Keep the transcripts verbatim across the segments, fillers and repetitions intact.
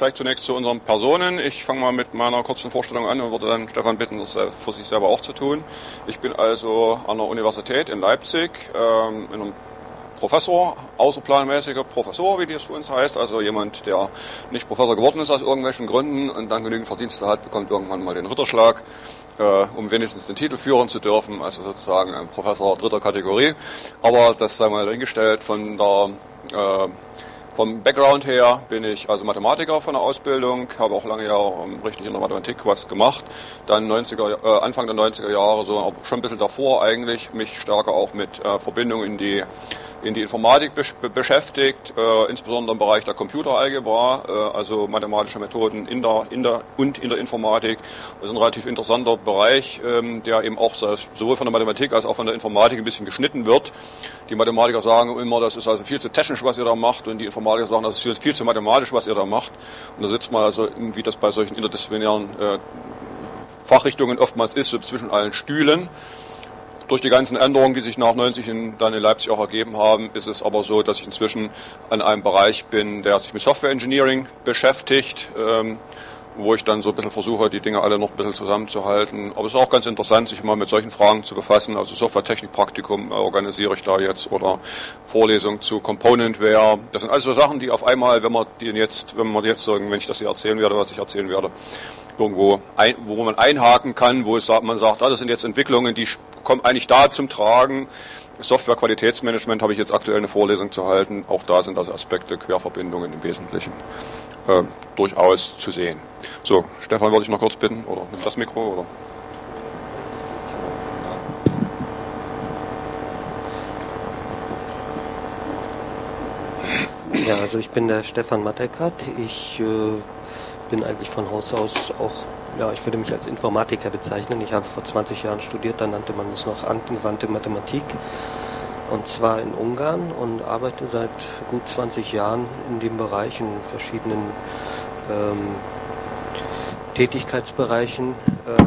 vielleicht zunächst zu unseren Personen. Ich fange mal mit meiner kurzen Vorstellung an und würde dann Stefan bitten, das für sich selber auch zu tun. Ich bin also an der Universität in Leipzig ähm, in einem Professor, außerplanmäßiger Professor, wie das für uns heißt, also jemand, der nicht Professor geworden ist aus irgendwelchen Gründen und dann genügend Verdienste hat, bekommt irgendwann mal den Ritterschlag, äh, um wenigstens den Titel führen zu dürfen, also sozusagen ein Professor dritter Kategorie. Aber das sei mal dahingestellt. Von der, äh, vom Background her bin ich also Mathematiker von der Ausbildung, habe auch lange Jahre richtig in der Mathematik was gemacht, dann neunziger, äh, Anfang der neunziger Jahre, so aber schon ein bisschen davor eigentlich, mich stärker auch mit äh, Verbindung in die in die Informatik be- beschäftigt, äh, insbesondere im Bereich der Computeralgebra, äh, also mathematische Methoden in der, in der und in der Informatik. Das ist ein relativ interessanter Bereich, ähm, der eben auch sowohl von der Mathematik als auch von der Informatik ein bisschen geschnitten wird. Die Mathematiker sagen immer, das ist also viel zu technisch, was ihr da macht, und die Informatiker sagen, das ist viel, viel zu mathematisch, was ihr da macht. Und da sitzt man also, wie das bei solchen interdisziplinären äh, Fachrichtungen oftmals ist, so zwischen allen Stühlen. Durch die ganzen Änderungen, die sich nach neunzig in, dann in Leipzig auch ergeben haben, ist es aber so, dass ich inzwischen an einem Bereich bin, der sich mit Software Engineering beschäftigt, ähm, wo ich dann so ein bisschen versuche, die Dinge alle noch ein bisschen zusammenzuhalten. Aber es ist auch ganz interessant, sich mal mit solchen Fragen zu befassen. Also Software-Technik-Praktikum organisiere ich da jetzt oder Vorlesung zu Componentware. Das sind alles so Sachen, die auf einmal, wenn man die jetzt, wenn man jetzt sagen, wenn ich das hier erzählen werde, was ich erzählen werde, irgendwo, ein, wo man einhaken kann, wo es, man sagt, ah, das sind jetzt Entwicklungen, die kommen eigentlich da zum Tragen. Software-Qualitätsmanagement habe ich jetzt aktuell eine Vorlesung zu halten. Auch da sind also Aspekte, Querverbindungen im Wesentlichen äh, durchaus zu sehen. So, Stefan, würde ich noch kurz bitten, oder nimm das Mikro, oder? Ja, also ich bin der Stefan Matteckert. Ich äh, bin eigentlich von Haus aus auch, ja, ich würde mich als Informatiker bezeichnen. Ich habe vor zwanzig Jahren studiert, da nannte man es noch angewandte Mathematik, und zwar in Ungarn, und arbeite seit gut zwanzig Jahren in dem Bereich, in verschiedenen ähm, Tätigkeitsbereichen. Äh,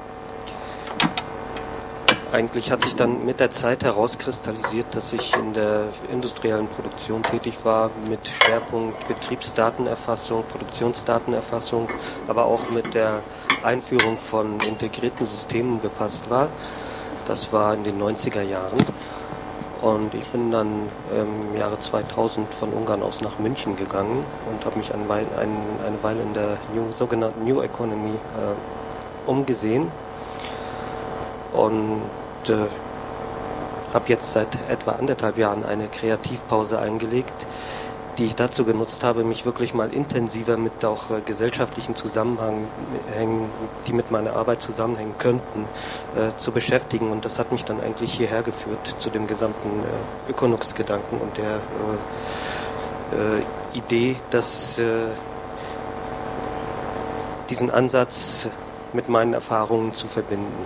Eigentlich hat sich dann mit der Zeit herauskristallisiert, dass ich in der industriellen Produktion tätig war, mit Schwerpunkt Betriebsdatenerfassung, Produktionsdatenerfassung, aber auch mit der Einführung von integrierten Systemen befasst war. Das war in den neunziger Jahren. Und ich bin dann im Jahre zweitausend von Ungarn aus nach München gegangen und habe mich eine Weile, ein, eine Weile in der New, sogenannten New Economy äh, umgesehen. Und äh, habe jetzt seit etwa anderthalb Jahren eine Kreativpause eingelegt, die ich dazu genutzt habe, mich wirklich mal intensiver mit auch äh, gesellschaftlichen Zusammenhängen, die mit meiner Arbeit zusammenhängen könnten, äh, zu beschäftigen. Und das hat mich dann eigentlich hierher geführt, zu dem gesamten äh, Ökonox-Gedanken und der äh, äh, Idee, dass äh, diesen Ansatz mit meinen Erfahrungen zu verbinden.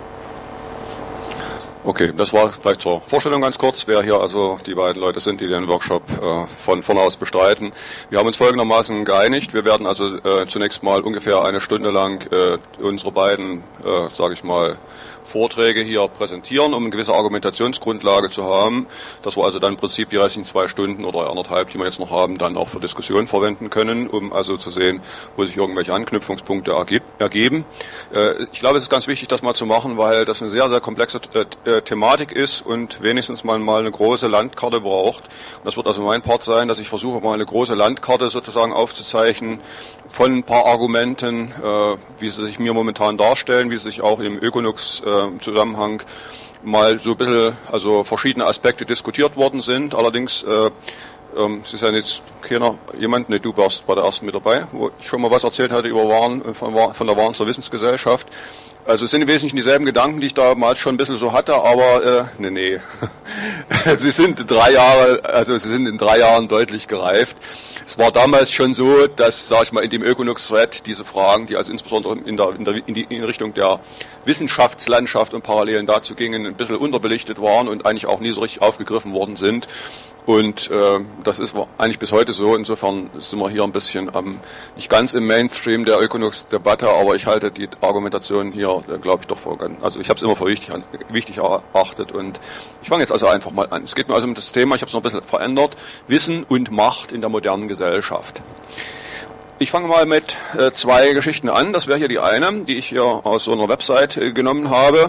Okay, das war vielleicht zur Vorstellung ganz kurz, wer hier also die beiden Leute sind, die den Workshop äh, von vorne aus bestreiten. Wir haben uns folgendermaßen geeinigt. Wir werden also äh, zunächst mal ungefähr eine Stunde lang äh, unsere beiden, äh, sage ich mal, Vorträge hier präsentieren, um eine gewisse Argumentationsgrundlage zu haben, dass wir also dann im Prinzip die restlichen zwei Stunden oder anderthalb, die wir jetzt noch haben, dann auch für Diskussionen verwenden können, um also zu sehen, wo sich irgendwelche Anknüpfungspunkte ergeben. Ich glaube, es ist ganz wichtig, das mal zu machen, weil das eine sehr, sehr komplexe Thematik ist und wenigstens man mal eine große Landkarte braucht. Und das wird also mein Part sein, dass ich versuche, mal eine große Landkarte sozusagen aufzuzeichnen von ein paar Argumenten, wie sie sich mir momentan darstellen, wie sie sich auch im Ökonox im Zusammenhang mal so ein bisschen, also verschiedene Aspekte diskutiert worden sind. Allerdings, äh, ähm, es ist ja jetzt keiner, jemand, ne, du warst bei der ersten mit dabei, wo ich schon mal was erzählt hatte über Waren, von, von der Waren zur Wissensgesellschaft. Also es sind im Wesentlichen dieselben Gedanken, die ich damals schon ein bisschen so hatte, aber äh, nee, nee. sie sind drei Jahre, also sie sind in drei Jahren deutlich gereift. Es war damals schon so, dass, sag ich mal, in dem Ökonox-Thread diese Fragen, die also insbesondere in der, in der in die in Richtung der Wissenschaftslandschaft und Parallelen dazu gingen, ein bisschen unterbelichtet waren und eigentlich auch nie so richtig aufgegriffen worden sind. Und äh, das ist eigentlich bis heute so. Insofern sind wir hier ein bisschen ähm, nicht ganz im Mainstream der Ökonox-Debatte, aber ich halte die Argumentation hier, äh, glaube ich, doch für ganz, also ich habe es immer für wichtig, wichtig erachtet. Und ich fange jetzt also einfach mal an. Es geht mir also um das Thema, ich habe es noch ein bisschen verändert, Wissen und Macht in der modernen Gesellschaft. Ich fange mal mit äh, zwei Geschichten an. Das wäre hier die eine, die ich hier aus so einer Website äh, genommen habe.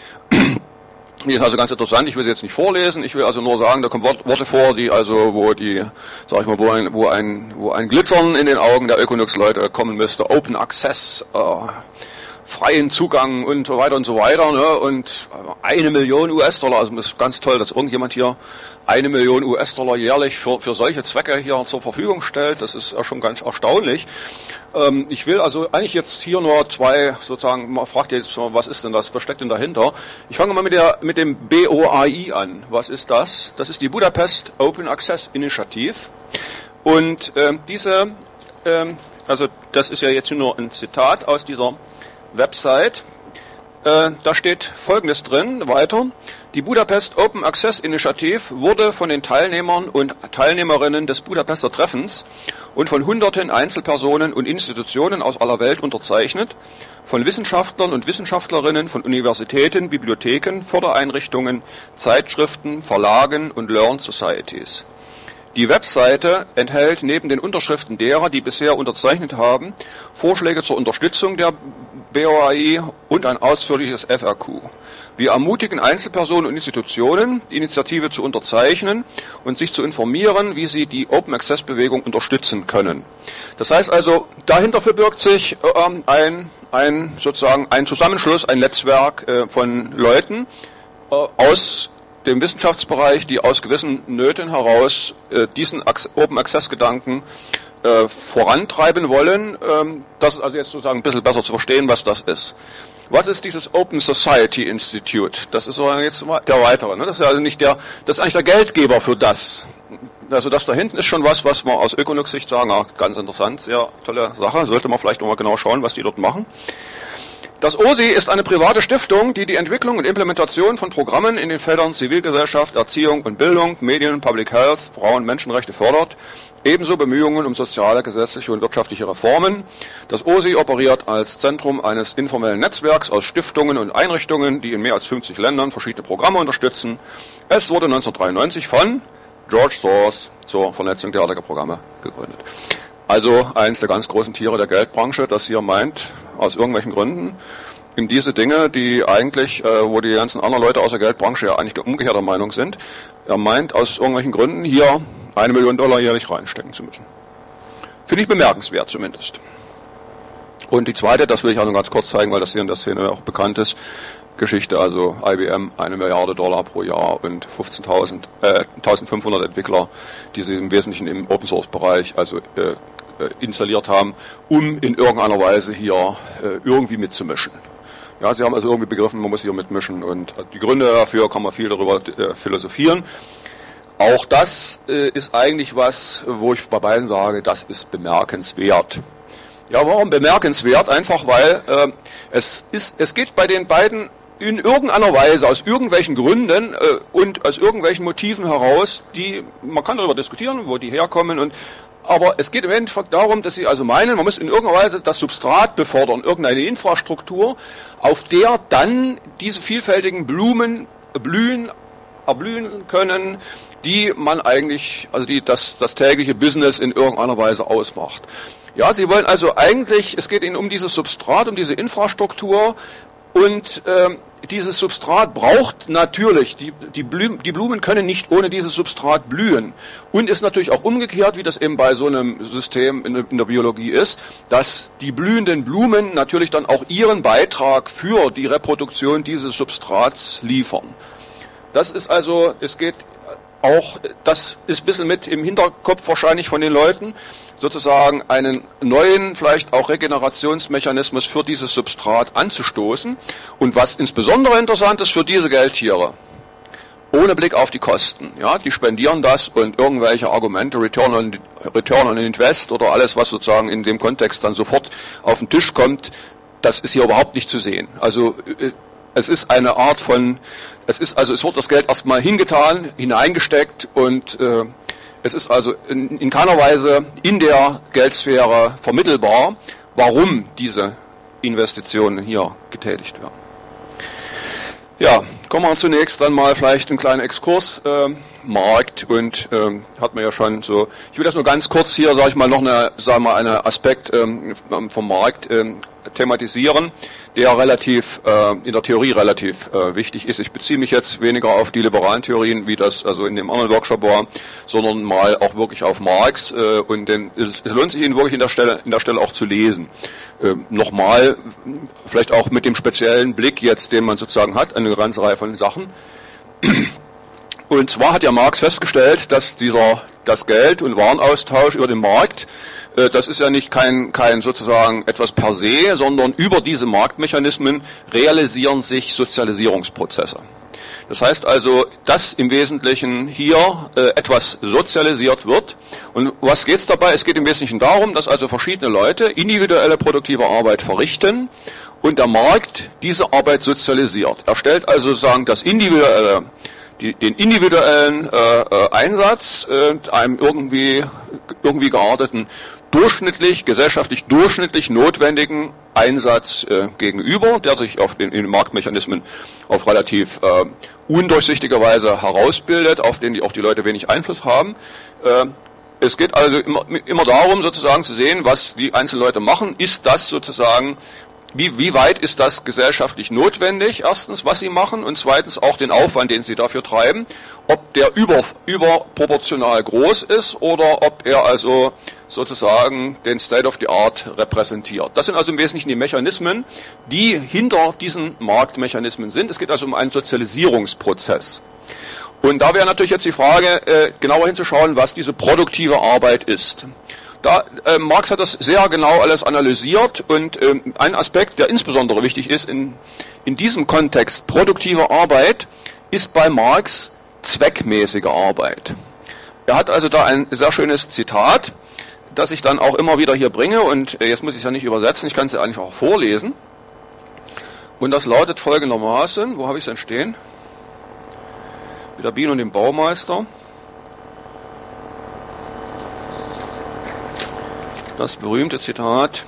Die ist also ganz interessant. Ich will sie jetzt nicht vorlesen. Ich will also nur sagen, da kommen Wort, Worte vor, die also, wo die, sag ich mal, wo ein, wo ein, wo ein Glitzern in den Augen der Ökonox-Leute kommen müsste. Open Access, äh, freien Zugang und so weiter und so weiter, ne? Und eine Million U S-Dollar, also das ist ganz toll, dass irgendjemand hier eine Million U S-Dollar jährlich für, für solche Zwecke hier zur Verfügung stellt. Das ist ja schon ganz erstaunlich. Ähm, ich will also eigentlich jetzt hier nur zwei, sozusagen, man fragt jetzt, was ist denn das, was steckt denn dahinter? Ich fange mal mit der, mit dem B O A I an. Was ist das? Das ist die Budapest Open Access Initiative. Und ähm, diese, ähm, also das ist ja jetzt nur ein Zitat aus dieser Website. Äh, da steht Folgendes drin, weiter. Die Budapest Open Access Initiative wurde von den Teilnehmern und Teilnehmerinnen des Budapester Treffens und von hunderten Einzelpersonen und Institutionen aus aller Welt unterzeichnet, von Wissenschaftlern und Wissenschaftlerinnen, von Universitäten, Bibliotheken, Fördereinrichtungen, Zeitschriften, Verlagen und Learned Societies. Die Webseite enthält neben den Unterschriften derer, die bisher unterzeichnet haben, Vorschläge zur Unterstützung der B O A I und ein ausführliches F A Q. Wir ermutigen Einzelpersonen und Institutionen, die Initiative zu unterzeichnen und sich zu informieren, wie sie die Open Access Bewegung unterstützen können. Das heißt also, dahinter verbirgt sich äh, ein, ein, sozusagen ein Zusammenschluss, ein Netzwerk äh, von Leuten äh, aus dem Wissenschaftsbereich, die aus gewissen Nöten heraus äh, diesen Open Access Gedanken äh, vorantreiben wollen. Ähm, das ist also jetzt sozusagen ein bisschen besser zu verstehen, was das ist. Was ist dieses Open Society Institute? Das ist jetzt mal der weitere. Ne? Das ist also nicht der, das ist eigentlich der Geldgeber für das. Also das da hinten ist schon was, was wir aus Ökonox-Sicht sagen, ah, ganz interessant, sehr tolle Sache, sollte man vielleicht nochmal genau schauen, was die dort machen. Das O S I ist eine private Stiftung, die die Entwicklung und Implementation von Programmen in den Feldern Zivilgesellschaft, Erziehung und Bildung, Medien, Public Health, Frauen- und Menschenrechte fördert, ebenso Bemühungen um soziale, gesetzliche und wirtschaftliche Reformen. Das O S I operiert als Zentrum eines informellen Netzwerks aus Stiftungen und Einrichtungen, die in mehr als fünfzig Ländern verschiedene Programme unterstützen. Es wurde neunzehnhundertdreiundneunzig von George Soros zur Vernetzung derartiger Programme gegründet. Also eines der ganz großen Tiere der Geldbranche, das hier meint, aus irgendwelchen Gründen, in diese Dinge, die eigentlich, äh, wo die ganzen anderen Leute aus der Geldbranche ja eigentlich umgekehrter Meinung sind, er meint, aus irgendwelchen Gründen hier eine Million Dollar jährlich reinstecken zu müssen. Finde ich bemerkenswert zumindest. Und die zweite, das will ich auch noch ganz kurz zeigen, weil das hier in der Szene auch bekannt ist, Geschichte, also I B M, eine Milliarde Dollar pro Jahr und fünfzehntausend, äh, eintausendfünfhundert Entwickler, die sie im Wesentlichen im Open-Source-Bereich also äh, installiert haben, um in irgendeiner Weise hier äh, irgendwie mitzumischen. Ja, sie haben also irgendwie begriffen, man muss hier mitmischen und die Gründe dafür kann man viel darüber äh, philosophieren. Auch das äh, ist eigentlich was, wo ich bei beiden sage, das ist bemerkenswert. Ja, warum bemerkenswert? Einfach weil äh, es ist, es geht bei den beiden in irgendeiner Weise, aus irgendwelchen Gründen äh, und aus irgendwelchen Motiven heraus, die, man kann darüber diskutieren, wo die herkommen, und aber es geht im Endeffekt darum, dass sie also meinen, man muss in irgendeiner Weise das Substrat befördern, irgendeine Infrastruktur, auf der dann diese vielfältigen Blumen blühen, erblühen können, die man eigentlich, also die das, das tägliche Business in irgendeiner Weise ausmacht. Ja, sie wollen also eigentlich, es geht ihnen um dieses Substrat, um diese Infrastruktur, und ähm, dieses Substrat braucht natürlich, die, die, Blü- die Blumen können nicht ohne dieses Substrat blühen. Und ist natürlich auch umgekehrt, wie das eben bei so einem System in, in der Biologie ist, dass die blühenden Blumen natürlich dann auch ihren Beitrag für die Reproduktion dieses Substrats liefern. Das ist also, es geht auch, das ist ein bisschen mit im Hinterkopf wahrscheinlich von den Leuten, sozusagen einen neuen, vielleicht auch Regenerationsmechanismus für dieses Substrat anzustoßen. Und was insbesondere interessant ist für diese Geldtiere, ohne Blick auf die Kosten, ja, die spendieren das, und irgendwelche Argumente, Return on, Return on Invest oder alles, was sozusagen in dem Kontext dann sofort auf den Tisch kommt, das ist hier überhaupt nicht zu sehen. Also es ist eine Art von, es ist also, es wird das Geld erstmal hingetan, hineingesteckt, und äh, es ist also in, in keiner Weise in der Geldsphäre vermittelbar, warum diese Investitionen hier getätigt werden. Ja, kommen wir zunächst dann mal vielleicht einen kleinen Exkurs, äh, Markt und ähm, hat man ja schon so, ich will das nur ganz kurz hier, sage ich mal, noch eine, sagen wir, einen Aspekt ähm, vom Markt ähm, thematisieren, der relativ, äh, in der Theorie relativ äh, wichtig ist. Ich beziehe mich jetzt weniger auf die liberalen Theorien, wie das also in dem anderen Workshop war, sondern mal auch wirklich auf Marx äh, und den, es lohnt sich ihn wirklich in der Stelle, in der Stelle auch zu lesen. Äh, nochmal, vielleicht auch mit dem speziellen Blick jetzt, den man sozusagen hat, eine ganze Reihe von Sachen. Und zwar hat ja Marx festgestellt, dass dieser, das Geld- und Warenaustausch über den Markt, äh, das ist ja nicht kein, kein sozusagen etwas per se, sondern über diese Marktmechanismen realisieren sich Sozialisierungsprozesse. Das heißt also, dass im Wesentlichen hier äh, etwas sozialisiert wird. Und was geht es dabei? Es geht im Wesentlichen darum, dass also verschiedene Leute individuelle produktive Arbeit verrichten und der Markt diese Arbeit sozialisiert. Er stellt also sozusagen das individuelle Die, den individuellen äh, äh, Einsatz äh, einem irgendwie, irgendwie gearteten, durchschnittlich, gesellschaftlich durchschnittlich notwendigen Einsatz äh, gegenüber, der sich auf den, in den Marktmechanismen auf relativ äh, undurchsichtige Weise herausbildet, auf den die auch die Leute wenig Einfluss haben. Äh, es geht also immer, immer darum, sozusagen zu sehen, was die einzelnen Leute machen. Ist das sozusagen Wie, wie weit ist das gesellschaftlich notwendig? Erstens, was sie machen, und zweitens auch den Aufwand, den sie dafür treiben, ob der über, überproportional groß ist oder ob er also sozusagen den State of the Art repräsentiert. Das sind also im Wesentlichen die Mechanismen, die hinter diesen Marktmechanismen sind. Es geht also um einen Sozialisierungsprozess. Und da wäre natürlich jetzt die Frage, äh, genauer hinzuschauen, was diese produktive Arbeit ist. Da, äh, Marx hat das sehr genau alles analysiert und ähm, ein Aspekt, der insbesondere wichtig ist in, in diesem Kontext produktive Arbeit, ist bei Marx zweckmäßige Arbeit. Er hat also da ein sehr schönes Zitat, das ich dann auch immer wieder hier bringe und äh, jetzt muss ich es ja nicht übersetzen, ich kann es ja einfach auch vorlesen. Und das lautet folgendermaßen, wo habe ich es denn stehen? Mit der Biene und dem Baumeister. Das berühmte Zitat.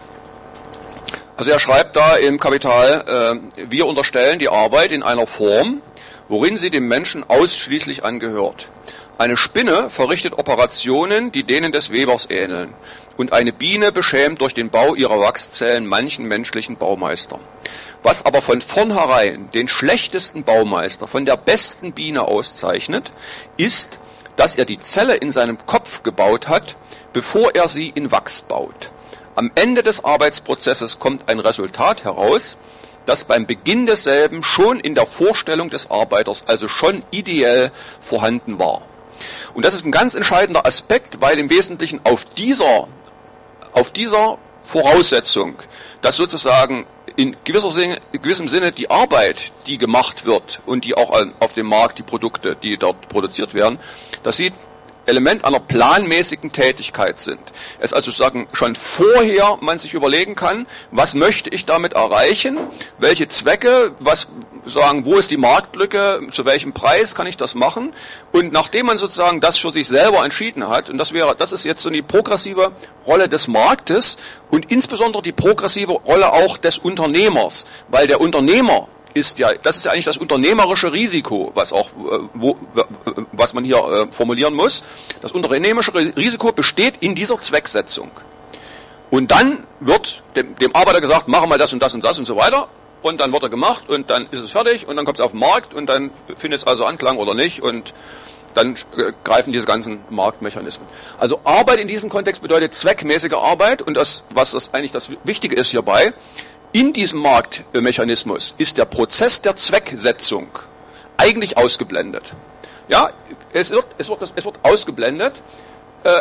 Also er schreibt da im Kapital, äh, wir unterstellen die Arbeit in einer Form, worin sie dem Menschen ausschließlich angehört. Eine Spinne verrichtet Operationen, die denen des Webers ähneln. Und eine Biene beschämt durch den Bau ihrer Wachszellen manchen menschlichen Baumeister. Was aber von vornherein den schlechtesten Baumeister von der besten Biene auszeichnet, ist, dass er die Zelle in seinem Kopf gebaut hat, bevor er sie in Wachs baut. Am Ende des Arbeitsprozesses kommt ein Resultat heraus, das beim Beginn desselben schon in der Vorstellung des Arbeiters, also schon ideell vorhanden war. Und das ist ein ganz entscheidender Aspekt, weil im Wesentlichen auf dieser, auf dieser Voraussetzung, dass sozusagen in gewisser Sinne, in gewissem Sinne die Arbeit, die gemacht wird und die auch auf dem Markt, die Produkte, die dort produziert werden, dass sie Element einer planmäßigen Tätigkeit sind. Es also sozusagen schon vorher man sich überlegen kann, was möchte ich damit erreichen, welche Zwecke, was sagen, wo ist die Marktlücke, zu welchem Preis kann ich das machen, und nachdem man sozusagen das für sich selber entschieden hat, und das wäre, das ist jetzt so die progressive Rolle des Marktes und insbesondere die progressive Rolle auch des Unternehmers, weil der Unternehmer ist ja, das ist ja eigentlich das unternehmerische Risiko, was auch, wo, was man hier äh, formulieren muss. Das unternehmerische Risiko besteht in dieser Zwecksetzung. Und dann wird dem, dem Arbeiter gesagt, mach mal das und das und das und so weiter. Und dann wird er gemacht und dann ist es fertig und dann kommt es auf den Markt und dann findet es also Anklang oder nicht und dann äh, greifen diese ganzen Marktmechanismen. Also Arbeit in diesem Kontext bedeutet zweckmäßige Arbeit, und das, was das eigentlich das Wichtige ist hierbei, in diesem Marktmechanismus ist der Prozess der Zwecksetzung eigentlich ausgeblendet. Ja, es wird, es wird, es wird ausgeblendet. Äh,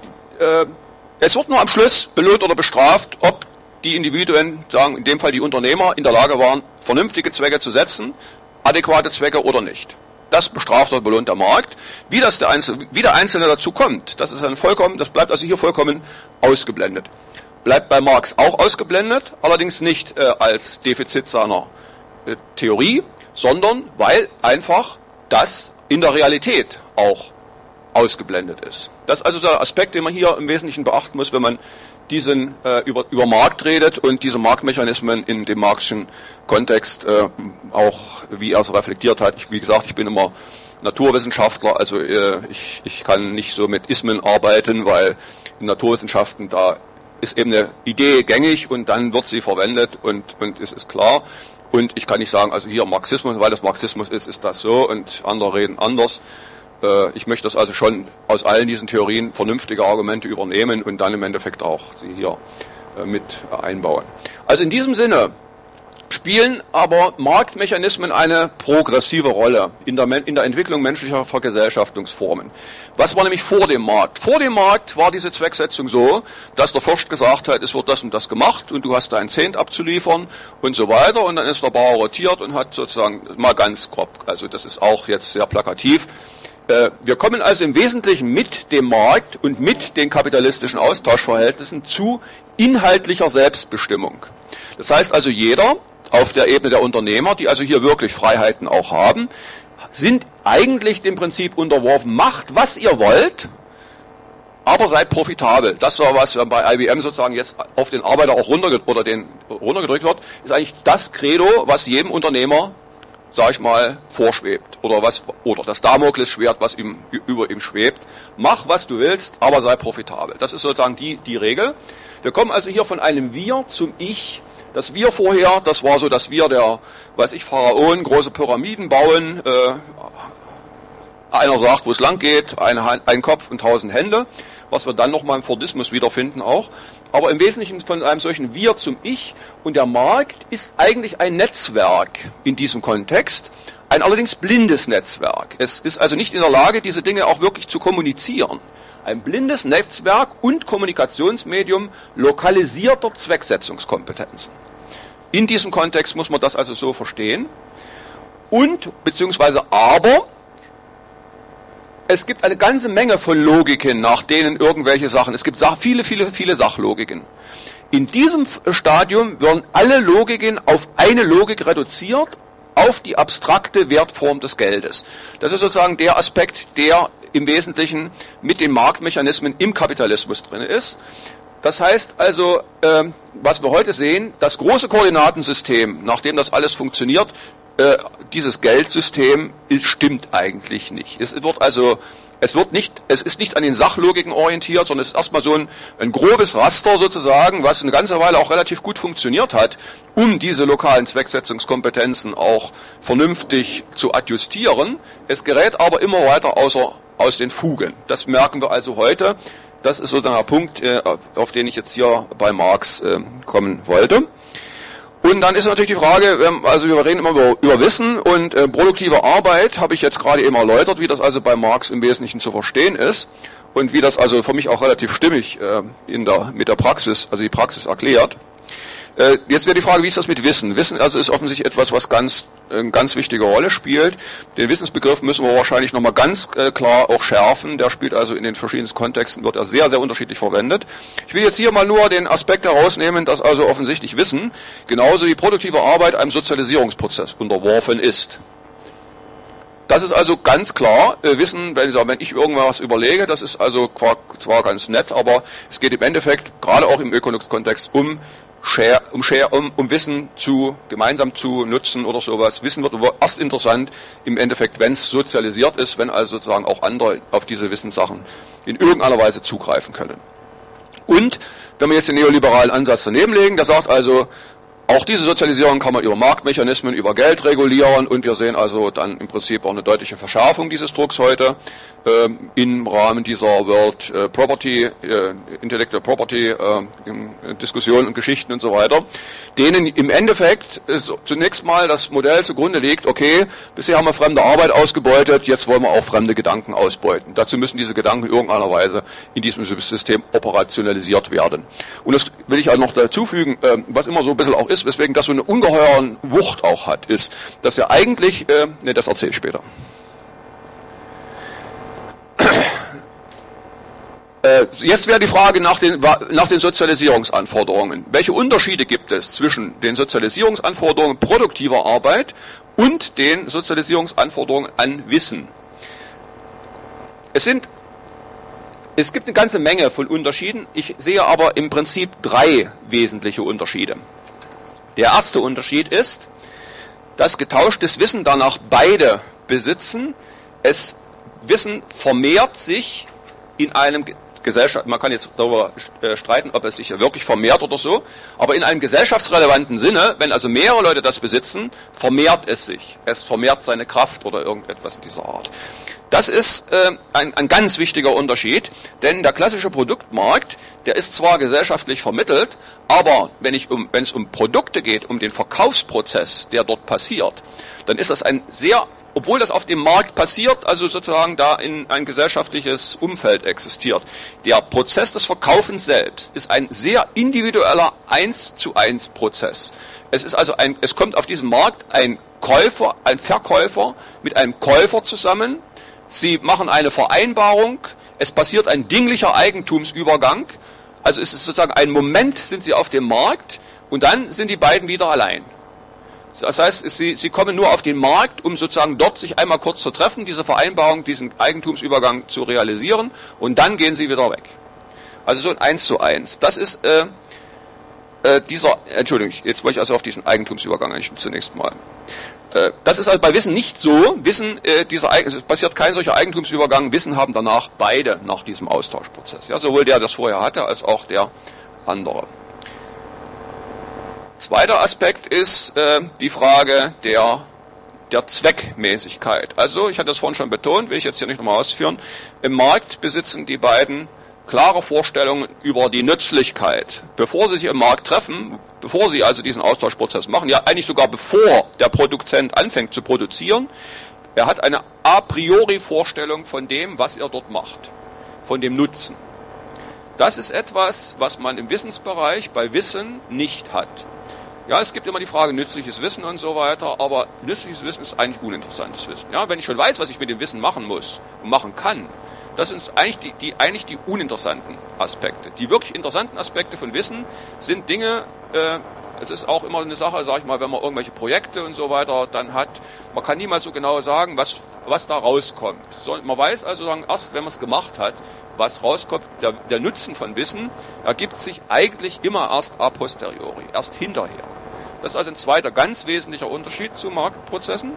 äh, es wird nur am Schluss belohnt oder bestraft, ob die Individuen, sagen in dem Fall die Unternehmer, in der Lage waren, vernünftige Zwecke zu setzen, adäquate Zwecke oder nicht. Das bestraft oder belohnt der Markt. Wie, das der Einzelne, wie der Einzelne dazu kommt, das ist dann vollkommen, das bleibt also hier vollkommen ausgeblendet. Bleibt bei Marx auch ausgeblendet, allerdings nicht äh, als Defizit seiner äh, Theorie, sondern weil einfach das in der Realität auch ausgeblendet ist. Das ist also der Aspekt, den man hier im Wesentlichen beachten muss, wenn man diesen äh, über, über Markt redet und diese Marktmechanismen in dem marxischen Kontext äh, auch, wie er es reflektiert hat. Ich, wie gesagt, ich bin immer Naturwissenschaftler, also äh, ich, ich kann nicht so mit Ismen arbeiten, weil in Naturwissenschaften da ist eben eine Idee gängig und dann wird sie verwendet und, und es ist klar. Und ich kann nicht sagen, also hier Marxismus, weil das Marxismus ist, ist das so und andere reden anders. Äh, ich möchte das also schon aus allen diesen Theorien vernünftige Argumente übernehmen und dann im Endeffekt auch sie hier äh, mit einbauen. Also in diesem Sinne spielen aber Marktmechanismen eine progressive Rolle in der, in der Entwicklung menschlicher Vergesellschaftungsformen. Was war nämlich vor dem Markt? Vor dem Markt war diese Zwecksetzung so, dass der Fürst gesagt hat, es wird das und das gemacht und du hast deinen Zehnt abzuliefern und so weiter und dann ist der Bauer rotiert und hat sozusagen, mal ganz grob, also das ist auch jetzt sehr plakativ, äh, wir kommen also im Wesentlichen mit dem Markt und mit den kapitalistischen Austauschverhältnissen zu inhaltlicher Selbstbestimmung. Das heißt also jeder auf der Ebene der Unternehmer, die also hier wirklich Freiheiten auch haben, sind eigentlich dem Prinzip unterworfen, macht, was ihr wollt, aber seid profitabel. Das war, was bei I B M sozusagen jetzt auf den Arbeiter auch runtergedrückt, oder den runtergedrückt wird, ist eigentlich das Credo, was jedem Unternehmer, sag ich mal, vorschwebt. Oder was, oder das Damoklesschwert, was ihm, über ihm schwebt. Mach, was du willst, aber sei profitabel. Das ist sozusagen die, die Regel. Wir kommen also hier von einem Wir zum Ich. Das Wir vorher, das war so das Wir der, weiß ich, Pharaonen, große Pyramiden bauen. Äh, einer sagt, wo es lang geht, eine Hand, ein Kopf und tausend Hände, was wir dann nochmal im Fordismus wiederfinden auch. Aber im Wesentlichen von einem solchen Wir zum Ich. Und der Markt ist eigentlich ein Netzwerk in diesem Kontext, ein allerdings blindes Netzwerk. Es ist also nicht in der Lage, diese Dinge auch wirklich zu kommunizieren. Ein blindes Netzwerk und Kommunikationsmedium lokalisierter Zwecksetzungskompetenzen. In diesem Kontext muss man das also so verstehen. Und, beziehungsweise aber, es gibt eine ganze Menge von Logiken, nach denen irgendwelche Sachen, es gibt viele, viele, viele Sachlogiken. In diesem Stadium werden alle Logiken auf eine Logik reduziert, auf die abstrakte Wertform des Geldes. Das ist sozusagen der Aspekt, der im Wesentlichen mit den Marktmechanismen im Kapitalismus drin ist. Das heißt also, äh, was wir heute sehen, das große Koordinatensystem, nach dem das alles funktioniert, äh, dieses Geldsystem ist, stimmt eigentlich nicht. Es wird also, es wird nicht, es ist nicht an den Sachlogiken orientiert, sondern es ist erstmal so ein, ein grobes Raster sozusagen, was eine ganze Weile auch relativ gut funktioniert hat, um diese lokalen Zwecksetzungskompetenzen auch vernünftig zu adjustieren. Es gerät aber immer weiter außer aus den Fugen. Das merken wir also heute. Das ist sozusagen der Punkt, auf den ich jetzt hier bei Marx kommen wollte. Und dann ist natürlich die Frage, also wir reden immer über, über Wissen und äh, produktive Arbeit, habe ich jetzt gerade eben erläutert, wie das also bei Marx im Wesentlichen zu verstehen ist und wie das also für mich auch relativ stimmig äh, in der, mit der Praxis, also die Praxis erklärt. Äh, jetzt wäre die Frage, wie ist das mit Wissen? Wissen also ist offensichtlich etwas, was ganz eine ganz wichtige Rolle spielt. Den Wissensbegriff müssen wir wahrscheinlich nochmal ganz äh, klar auch schärfen. Der spielt also in den verschiedenen Kontexten, wird er sehr, sehr unterschiedlich verwendet. Ich will jetzt hier mal nur den Aspekt herausnehmen, dass also offensichtlich Wissen, genauso wie produktive Arbeit, einem Sozialisierungsprozess unterworfen ist. Das ist also ganz klar, äh, Wissen, wenn ich, wenn ich irgendwas überlege, das ist also zwar ganz nett, aber es geht im Endeffekt, gerade auch im Ökonomikkontext, um Share, um, Share, um, um Wissen zu gemeinsam zu nutzen oder sowas. Wissen wird erst interessant im Endeffekt, wenn es sozialisiert ist, wenn also sozusagen auch andere auf diese Wissenssachen in irgendeiner Weise zugreifen können. Und wenn wir jetzt den neoliberalen Ansatz daneben legen, der sagt also, auch diese Sozialisierung kann man über Marktmechanismen, über Geld regulieren und wir sehen also dann im Prinzip auch eine deutliche Verschärfung dieses Drucks heute äh, im Rahmen dieser World äh, Property, äh, Intellectual Property äh, Diskussionen und Geschichten und so weiter, denen im Endeffekt äh, so, zunächst mal das Modell zugrunde liegt, okay, bisher haben wir fremde Arbeit ausgebeutet, jetzt wollen wir auch fremde Gedanken ausbeuten. Dazu müssen diese Gedanken in irgendeiner Weise in diesem System operationalisiert werden. Und das will ich auch noch dazu fügen, äh, was immer so ein bisschen auch ist, weswegen das so eine ungeheuren Wucht auch hat, ist, dass ja eigentlich, äh, ne, das erzähle ich später. Äh, jetzt wäre die Frage nach den, nach den Sozialisierungsanforderungen. Welche Unterschiede gibt es zwischen den Sozialisierungsanforderungen produktiver Arbeit und den Sozialisierungsanforderungen an Wissen? Es sind Es gibt eine ganze Menge von Unterschieden. Ich sehe aber im Prinzip drei wesentliche Unterschiede. Der erste Unterschied ist, dass getauschtes Wissen danach beide besitzen. Es Wissen vermehrt sich in einem Gesellschaft, man kann jetzt darüber streiten, ob es sich wirklich vermehrt oder so, aber in einem gesellschaftsrelevanten Sinne, wenn also mehrere Leute das besitzen, vermehrt es sich. Es vermehrt seine Kraft oder irgendetwas in dieser Art. Das ist äh, ein, ein ganz wichtiger Unterschied, denn der klassische Produktmarkt, der ist zwar gesellschaftlich vermittelt, aber wenn, ich um, wenn es um Produkte geht, um den Verkaufsprozess, der dort passiert, dann ist das ein sehr, obwohl das auf dem Markt passiert, also sozusagen da in ein gesellschaftliches Umfeld existiert. Der Prozess des Verkaufens selbst ist ein sehr individueller eins zu eins Prozess. Es ist also ein, es kommt auf diesem Markt ein Käufer, ein Verkäufer mit einem Käufer zusammen. Sie machen eine Vereinbarung, es passiert ein dinglicher Eigentumsübergang, also es ist sozusagen ein Moment, sind sie auf dem Markt und dann sind die beiden wieder allein. Das heißt, sie, sie kommen nur auf den Markt, um sozusagen dort sich einmal kurz zu treffen, diese Vereinbarung, diesen Eigentumsübergang zu realisieren und dann gehen sie wieder weg. Also so ein eins zu eins. Das ist äh, äh, dieser, Entschuldigung, jetzt wollte ich also auf diesen Eigentumsübergang eigentlich zunächst mal. Das ist also bei Wissen nicht so. Wissen, äh, dieser, es passiert kein solcher Eigentumsübergang. Wissen haben danach beide nach diesem Austauschprozess. Ja, sowohl der, der das vorher hatte, als auch der andere. Zweiter Aspekt ist äh, die Frage der, der Zweckmäßigkeit. Also, ich hatte das vorhin schon betont, will ich jetzt hier nicht nochmal ausführen. Im Markt besitzen die beiden klare Vorstellungen über die Nützlichkeit. Bevor sie sich im Markt treffen, bevor sie also diesen Austauschprozess machen, ja eigentlich sogar bevor der Produzent anfängt zu produzieren, er hat eine a priori Vorstellung von dem, was er dort macht, von dem Nutzen. Das ist etwas, was man im Wissensbereich bei Wissen nicht hat. Ja, es gibt immer die Frage, nützliches Wissen und so weiter, aber nützliches Wissen ist eigentlich uninteressantes Wissen. Ja, wenn ich schon weiß, was ich mit dem Wissen machen muss und machen kann, das sind eigentlich die, die, eigentlich die uninteressanten Aspekte. Die wirklich interessanten Aspekte von Wissen sind Dinge, äh, es ist auch immer eine Sache, sag ich mal, wenn man irgendwelche Projekte und so weiter dann hat, man kann niemals so genau sagen, was, was da rauskommt. So, man weiß also sagen, erst wenn man es gemacht hat, was rauskommt, der, der Nutzen von Wissen ergibt sich eigentlich immer erst a posteriori, erst hinterher. Das ist also ein zweiter ganz wesentlicher Unterschied zu Marktprozessen.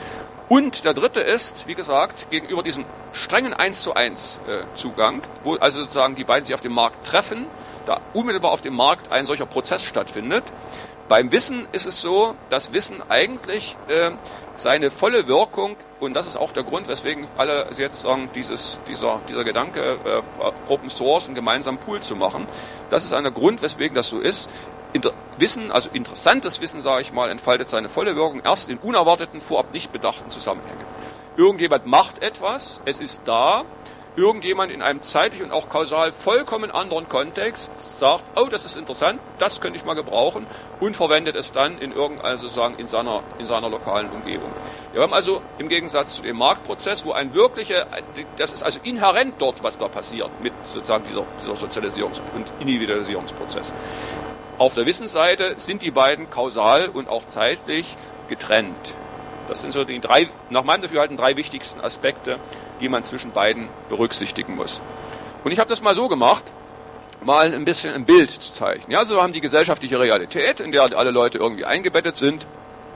Und der dritte ist, wie gesagt, gegenüber diesem strengen eins zu eins Zugang, wo also sozusagen die beiden sich auf dem Markt treffen, da unmittelbar auf dem Markt ein solcher Prozess stattfindet. Beim Wissen ist es so, dass Wissen eigentlich äh, seine volle Wirkung, und das ist auch der Grund, weswegen alle jetzt sagen, dieses, dieser, dieser Gedanke, äh, Open Source, einen gemeinsamen Pool zu machen, das ist einer Grund, weswegen das so ist. Inter- Wissen, also interessantes Wissen, sage ich mal, entfaltet seine volle Wirkung erst in unerwarteten, vorab nicht bedachten Zusammenhängen. Irgendjemand macht etwas, es ist da, irgendjemand in einem zeitlich und auch kausal vollkommen anderen Kontext sagt, oh, das ist interessant, das könnte ich mal gebrauchen und verwendet es dann in irgendeiner, also sagen, in seiner, in seiner lokalen Umgebung. Wir haben also im Gegensatz zu dem Marktprozess, wo ein wirklicher, das ist also inhärent dort, was da passiert mit sozusagen dieser, dieser Sozialisierungs- und Individualisierungsprozess. Auf der Wissensseite sind die beiden kausal und auch zeitlich getrennt. Das sind so die drei, nach meinem Dafürhalten, drei wichtigsten Aspekte, die man zwischen beiden berücksichtigen muss. Und ich habe das mal so gemacht, mal ein bisschen ein Bild zu zeichnen. Ja, so haben die gesellschaftliche Realität, in der alle Leute irgendwie eingebettet sind.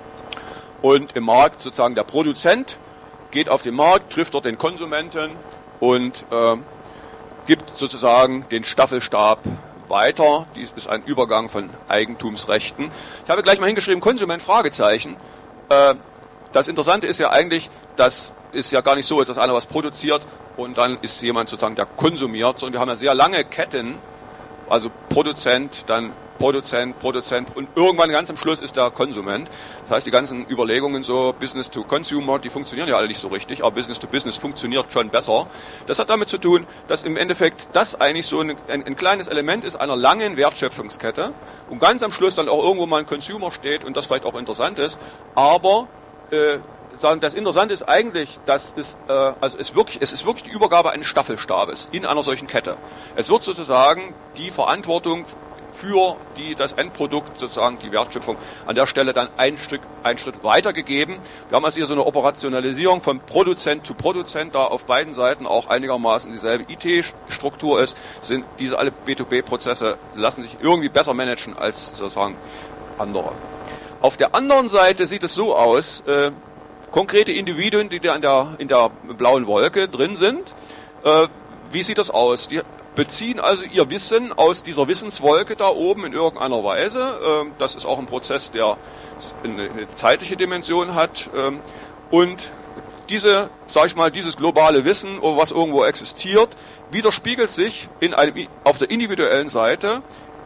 Und im Markt sozusagen der Produzent geht auf den Markt, trifft dort den Konsumenten und äh, gibt sozusagen den Staffelstab weiter. Dies ist ein Übergang von Eigentumsrechten. Ich habe gleich mal hingeschrieben, Konsument, Fragezeichen. Äh, das Interessante ist ja eigentlich, dass es ja gar nicht so ist, dass einer was produziert und dann ist jemand sozusagen, der konsumiert, sondern wir haben ja sehr lange Ketten, also Produzent, dann Produzent, Produzent und irgendwann ganz am Schluss ist der Konsument. Das heißt, die ganzen Überlegungen so Business to Consumer, die funktionieren ja alle nicht so richtig, aber Business to Business funktioniert schon besser. Das hat damit zu tun, dass im Endeffekt das eigentlich so ein, ein, ein kleines Element ist einer langen Wertschöpfungskette und ganz am Schluss dann auch irgendwo mal ein Consumer steht und das vielleicht auch interessant ist, aber äh, sagen, das Interessante ist eigentlich, dass es, äh, also es, wirklich, es ist wirklich die Übergabe eines Staffelstabes in einer solchen Kette. Es wird sozusagen die Verantwortung für die, das Endprodukt, sozusagen die Wertschöpfung, an der Stelle dann ein Stück, einen Schritt weitergegeben. Wir haben also hier so eine Operationalisierung von Produzent zu Produzent, da auf beiden Seiten auch einigermaßen dieselbe I T-Struktur ist, sind diese alle B zwei B-Prozesse, lassen sich irgendwie besser managen als sozusagen andere. Auf der anderen Seite sieht es so aus, äh, konkrete Individuen, die da in der, in der blauen Wolke drin sind, äh, wie sieht das aus? Die beziehen also ihr Wissen aus dieser Wissenswolke da oben in irgendeiner Weise. Das ist auch ein Prozess, der eine zeitliche Dimension hat. Und diese, sag ich mal, dieses globale Wissen, was irgendwo existiert, widerspiegelt sich in einem, auf der individuellen Seite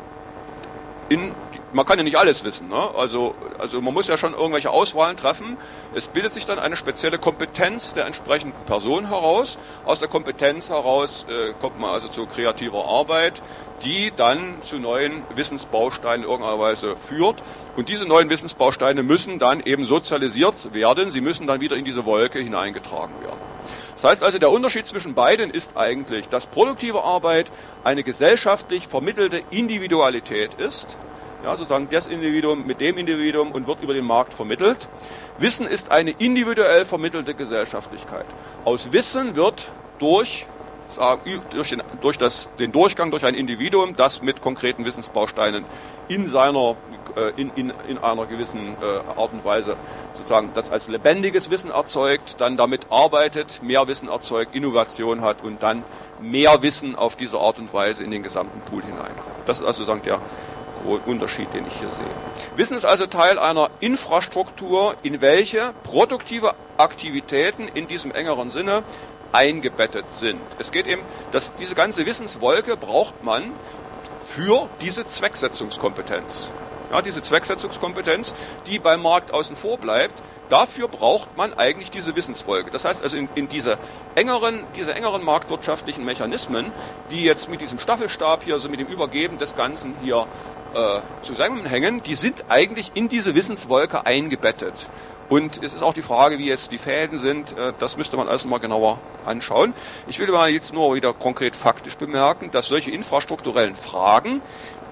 in, man kann ja nicht alles wissen, ne? also, also man muss ja schon irgendwelche Auswahlen treffen. Es bildet sich dann eine spezielle Kompetenz der entsprechenden Person heraus. Aus der Kompetenz heraus äh, kommt man also zu kreativer Arbeit, die dann zu neuen Wissensbausteinen in irgendeiner Weise führt. Und diese neuen Wissensbausteine müssen dann eben sozialisiert werden. Sie müssen dann wieder in diese Wolke hineingetragen werden. Das heißt also, der Unterschied zwischen beiden ist eigentlich, dass produktive Arbeit eine gesellschaftlich vermittelte Individualität ist. Ja, sozusagen das Individuum mit dem Individuum und wird über den Markt vermittelt. Wissen ist eine individuell vermittelte Gesellschaftlichkeit. Aus Wissen wird durch, sagen, durch, den, durch das, den Durchgang durch ein Individuum, das mit konkreten Wissensbausteinen in seiner, äh, in, in, in einer gewissen äh, Art und Weise sozusagen das als lebendiges Wissen erzeugt, dann damit arbeitet, mehr Wissen erzeugt, Innovation hat und dann mehr Wissen auf diese Art und Weise in den gesamten Pool hineinkommt. Das ist also sozusagen der Unterschied, den ich hier sehe. Wissen ist also Teil einer Infrastruktur, in welche produktive Aktivitäten in diesem engeren Sinne eingebettet sind. Es geht eben, dass diese ganze Wissenswolke braucht man für diese Zwecksetzungskompetenz. Ja, diese Zwecksetzungskompetenz, die beim Markt außen vor bleibt, dafür braucht man eigentlich diese Wissenswolke. Das heißt also in, in diese engeren, diese engeren marktwirtschaftlichen Mechanismen, die jetzt mit diesem Staffelstab hier, so mit dem Übergeben des Ganzen hier äh, zusammenhängen, die sind eigentlich in diese Wissenswolke eingebettet. Und es ist auch die Frage, wie jetzt die Fäden sind, äh, das müsste man alles mal genauer anschauen. Ich will aber jetzt nur wieder konkret faktisch bemerken, dass solche infrastrukturellen Fragen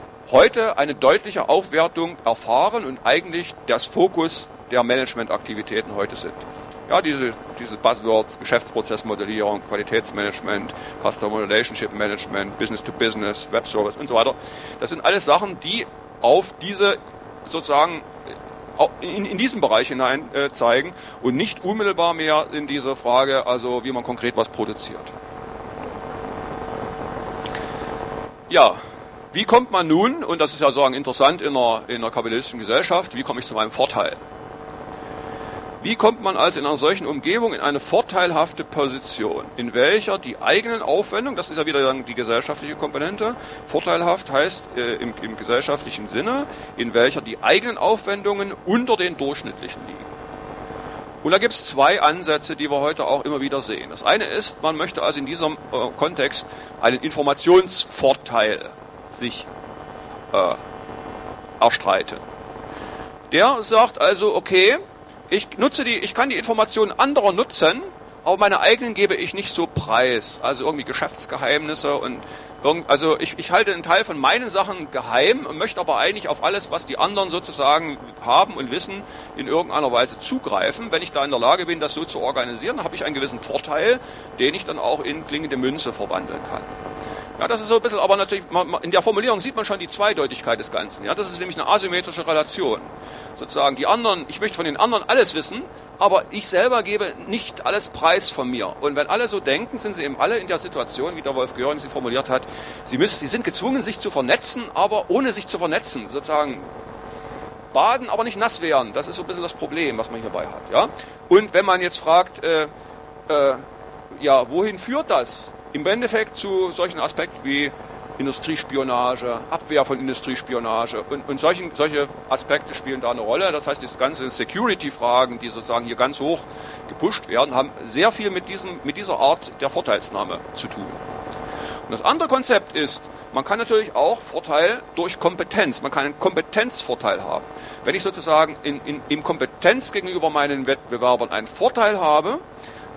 heute eine deutliche Aufwertung erfahren und eigentlich das Fokus der Managementaktivitäten heute sind. Ja, diese, diese Buzzwords, Geschäftsprozessmodellierung, Qualitätsmanagement, Customer Relationship Management, Business to Business, Web Service und so weiter. Das sind alles Sachen, die auf diese sozusagen in, in diesen Bereich hinein äh, zeigen und nicht unmittelbar mehr in diese Frage, also wie man konkret was produziert. Ja, wie kommt man nun, und das ist ja sagen interessant in einer, in einer kapitalistischen Gesellschaft, wie komme ich zu meinem Vorteil? Wie kommt man also in einer solchen Umgebung in eine vorteilhafte Position, in welcher die eigenen Aufwendungen, das ist ja wieder dann die gesellschaftliche Komponente, vorteilhaft heißt äh, im, im gesellschaftlichen Sinne, in welcher die eigenen Aufwendungen unter den durchschnittlichen liegen. Und da gibt es zwei Ansätze, die wir heute auch immer wieder sehen. Das eine ist, man möchte also in diesem äh, Kontext einen Informationsvorteil sich äh, erstreiten. Der sagt also, okay, ich nutze die, ich kann die Informationen anderer nutzen, aber meine eigenen gebe ich nicht so preis. Also irgendwie Geschäftsgeheimnisse und irgend, also ich, ich halte einen Teil von meinen Sachen geheim und möchte aber eigentlich auf alles, was die anderen sozusagen haben und wissen, in irgendeiner Weise zugreifen. Wenn ich da in der Lage bin, das so zu organisieren, dann habe ich einen gewissen Vorteil, den ich dann auch in klingende Münze verwandeln kann. Ja, das ist so ein bisschen, aber natürlich, in der Formulierung sieht man schon die Zweideutigkeit des Ganzen. Ja, das ist nämlich eine asymmetrische Relation. Sozusagen die anderen, ich möchte von den anderen alles wissen, aber ich selber gebe nicht alles preis von mir. Und wenn alle so denken, sind sie eben alle in der Situation, wie der Wolf Göring sie formuliert hat, sie, müssen, sie sind gezwungen, sich zu vernetzen, aber ohne sich zu vernetzen. Sozusagen baden, aber nicht nass werden. Das ist so ein bisschen das Problem, was man hierbei hat. Ja? Und wenn man jetzt fragt, äh, äh, ja, wohin führt das? Im Endeffekt zu solchen Aspekten wie Industriespionage, Abwehr von Industriespionage und, und solchen, solche Aspekte spielen da eine Rolle. Das heißt, das ganze Security-Fragen, die sozusagen hier ganz hoch gepusht werden, haben sehr viel mit, diesem, mit dieser Art der Vorteilsnahme zu tun. Und das andere Konzept ist, man kann natürlich auch Vorteil durch Kompetenz, man kann einen Kompetenzvorteil haben. Wenn ich sozusagen in, in, in Kompetenz gegenüber meinen Wettbewerbern einen Vorteil habe,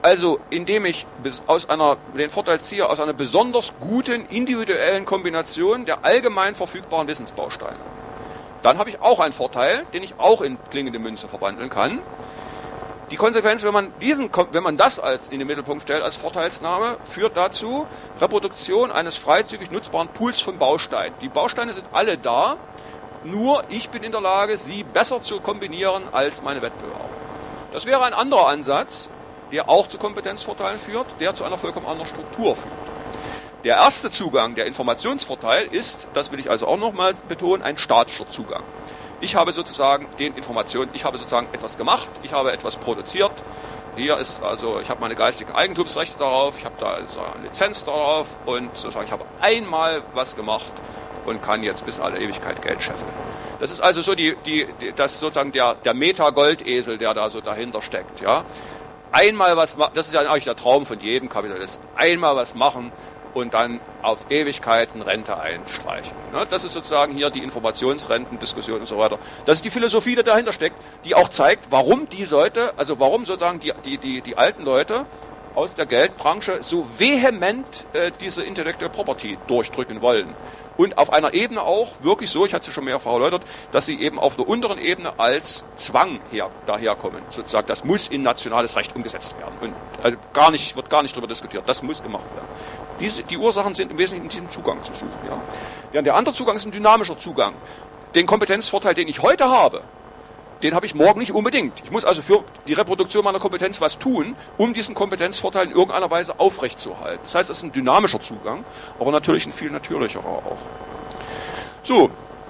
also indem ich aus einer, den Vorteil ziehe aus einer besonders guten individuellen Kombination der allgemein verfügbaren Wissensbausteine. Dann habe ich auch einen Vorteil, den ich auch in klingende Münze verwandeln kann. Die Konsequenz, wenn man diesen, wenn man das als in den Mittelpunkt stellt als Vorteilsnahme, führt dazu Reproduktion eines freizügig nutzbaren Pools von Bausteinen. Die Bausteine sind alle da, nur ich bin in der Lage, sie besser zu kombinieren als meine Wettbewerber. Das wäre ein anderer Ansatz, der auch zu Kompetenzvorteilen führt, der zu einer vollkommen anderen Struktur führt. Der erste Zugang, der Informationsvorteil, ist, das will ich also auch nochmal betonen, ein statischer Zugang. Ich habe sozusagen den Informationen, ich habe sozusagen etwas gemacht, ich habe etwas produziert. Hier ist also, ich habe meine geistigen Eigentumsrechte darauf, ich habe da also eine Lizenz darauf und sozusagen ich habe einmal was gemacht und kann jetzt bis in alle Ewigkeit Geld scheffeln. Das ist also so die, die, die das sozusagen der, der Meta-Goldesel, der da so dahinter steckt, ja. Einmal was machen, das ist ja eigentlich der Traum von jedem Kapitalisten. Einmal was machen und dann auf Ewigkeiten Rente einstreichen. Das ist sozusagen hier die Informationsrentendiskussion und so weiter. Das ist die Philosophie, die dahinter steckt, die auch zeigt, warum die Leute, also warum sozusagen die, die, die, die alten Leute aus der Geldbranche so vehement äh, diese Intellectual Property durchdrücken wollen. Und auf einer Ebene auch wirklich so, ich hatte es schon mehrfach erläutert, dass sie eben auf der unteren Ebene als Zwang her, daherkommen. Sozusagen, das muss in nationales Recht umgesetzt werden. Und also gar nicht, wird gar nicht darüber diskutiert, das muss gemacht werden. Diese, die Ursachen sind im Wesentlichen in diesem Zugang zu suchen. Ja. Während der andere Zugang ist ein dynamischer Zugang. Den Kompetenzvorteil, den ich heute habe, den habe ich morgen nicht unbedingt. Ich muss also für die Reproduktion meiner Kompetenz was tun, um diesen Kompetenzvorteil in irgendeiner Weise aufrechtzuerhalten. Das heißt, es ist ein dynamischer Zugang, aber natürlich ein viel natürlicherer auch. So,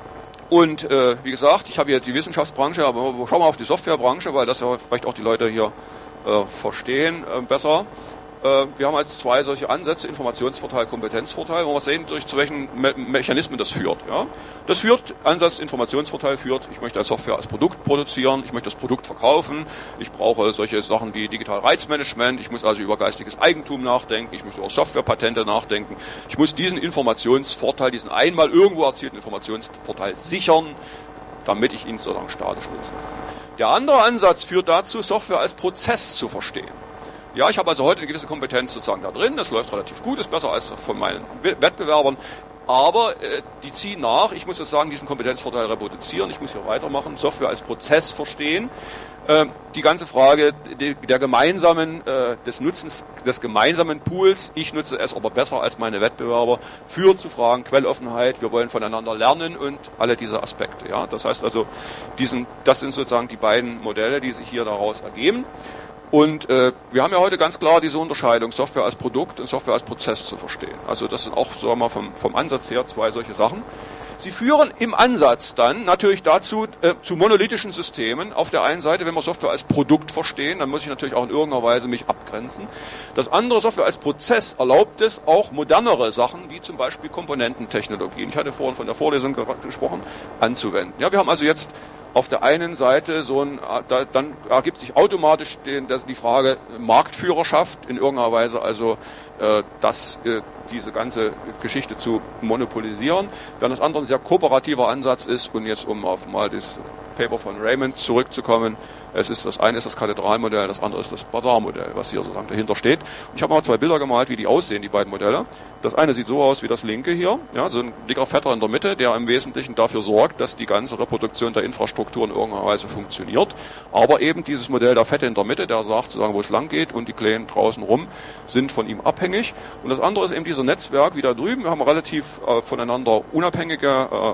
und äh, wie gesagt, ich habe hier die Wissenschaftsbranche, aber schauen wir mal auf die Softwarebranche, weil das ja vielleicht auch die Leute hier äh, verstehen äh, besser. Wir haben als zwei solche Ansätze, Informationsvorteil, Kompetenzvorteil, wo wir sehen, durch zu welchen Me- Mechanismen das führt. Ja? Das führt, Ansatz Informationsvorteil führt, ich möchte als Software als Produkt produzieren, ich möchte das Produkt verkaufen, ich brauche solche Sachen wie Digital Reizmanagement, ich muss also über geistiges Eigentum nachdenken, ich muss über Softwarepatente nachdenken, ich muss diesen Informationsvorteil, diesen einmal irgendwo erzielten Informationsvorteil sichern, damit ich ihn sozusagen statisch nutzen kann. Der andere Ansatz führt dazu, Software als Prozess zu verstehen. Ja, ich habe also heute eine gewisse Kompetenz sozusagen da drin, das läuft relativ gut, ist besser als von meinen Wettbewerbern, aber äh, die ziehen nach, ich muss sozusagen diesen Kompetenzvorteil reproduzieren, ich muss hier weitermachen, Software als Prozess verstehen, äh, die ganze Frage de, der gemeinsamen, äh, des Nutzens des gemeinsamen Pools, ich nutze es aber besser als meine Wettbewerber, führt zu Fragen Quelloffenheit, wir wollen voneinander lernen und alle diese Aspekte. Ja, das heißt also, diesen, das sind sozusagen die beiden Modelle, die sich hier daraus ergeben. Und äh, wir haben ja heute ganz klar diese Unterscheidung, Software als Produkt und Software als Prozess zu verstehen. Also das sind auch, sagen wir mal, vom, vom Ansatz her zwei solche Sachen. Sie führen im Ansatz dann natürlich dazu, äh, zu monolithischen Systemen. Auf der einen Seite, wenn wir Software als Produkt verstehen, dann muss ich natürlich auch in irgendeiner Weise mich abgrenzen. Das andere, Software als Prozess, erlaubt es auch modernere Sachen, wie zum Beispiel Komponententechnologien, ich hatte vorhin von der Vorlesung gesprochen, anzuwenden. Ja, wir haben also jetzt auf der einen Seite so ein, da, dann ergibt sich automatisch den, das, die Frage Marktführerschaft in irgendeiner Weise, also äh, das, äh, diese ganze Geschichte zu monopolisieren. Während das andere ein sehr kooperativer Ansatz ist, und jetzt um auf mal das Paper von Raymond zurückzukommen, es ist das eine ist das Kathedralmodell, das andere ist das Bazarmodell, was hier sozusagen dahinter steht. Und ich habe mal zwei Bilder gemalt, wie die aussehen, die beiden Modelle. Das eine sieht so aus wie das linke hier, ja, so ein dicker Fetter in der Mitte, der im Wesentlichen dafür sorgt, dass die ganze Reproduktion der Infrastruktur in irgendeiner Weise funktioniert. Aber eben dieses Modell der Fette in der Mitte, der sagt sozusagen, wo es lang geht, und die Kleinen draußen rum sind von ihm abhängig. Und das andere ist eben dieser Netzwerk wie da drüben. Wir haben relativ äh, voneinander unabhängige äh,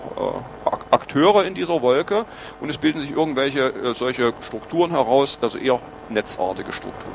äh, Akteure in dieser Wolke, und es bilden sich irgendwelche äh, solche Strukturen heraus, also eher netzartige Strukturen.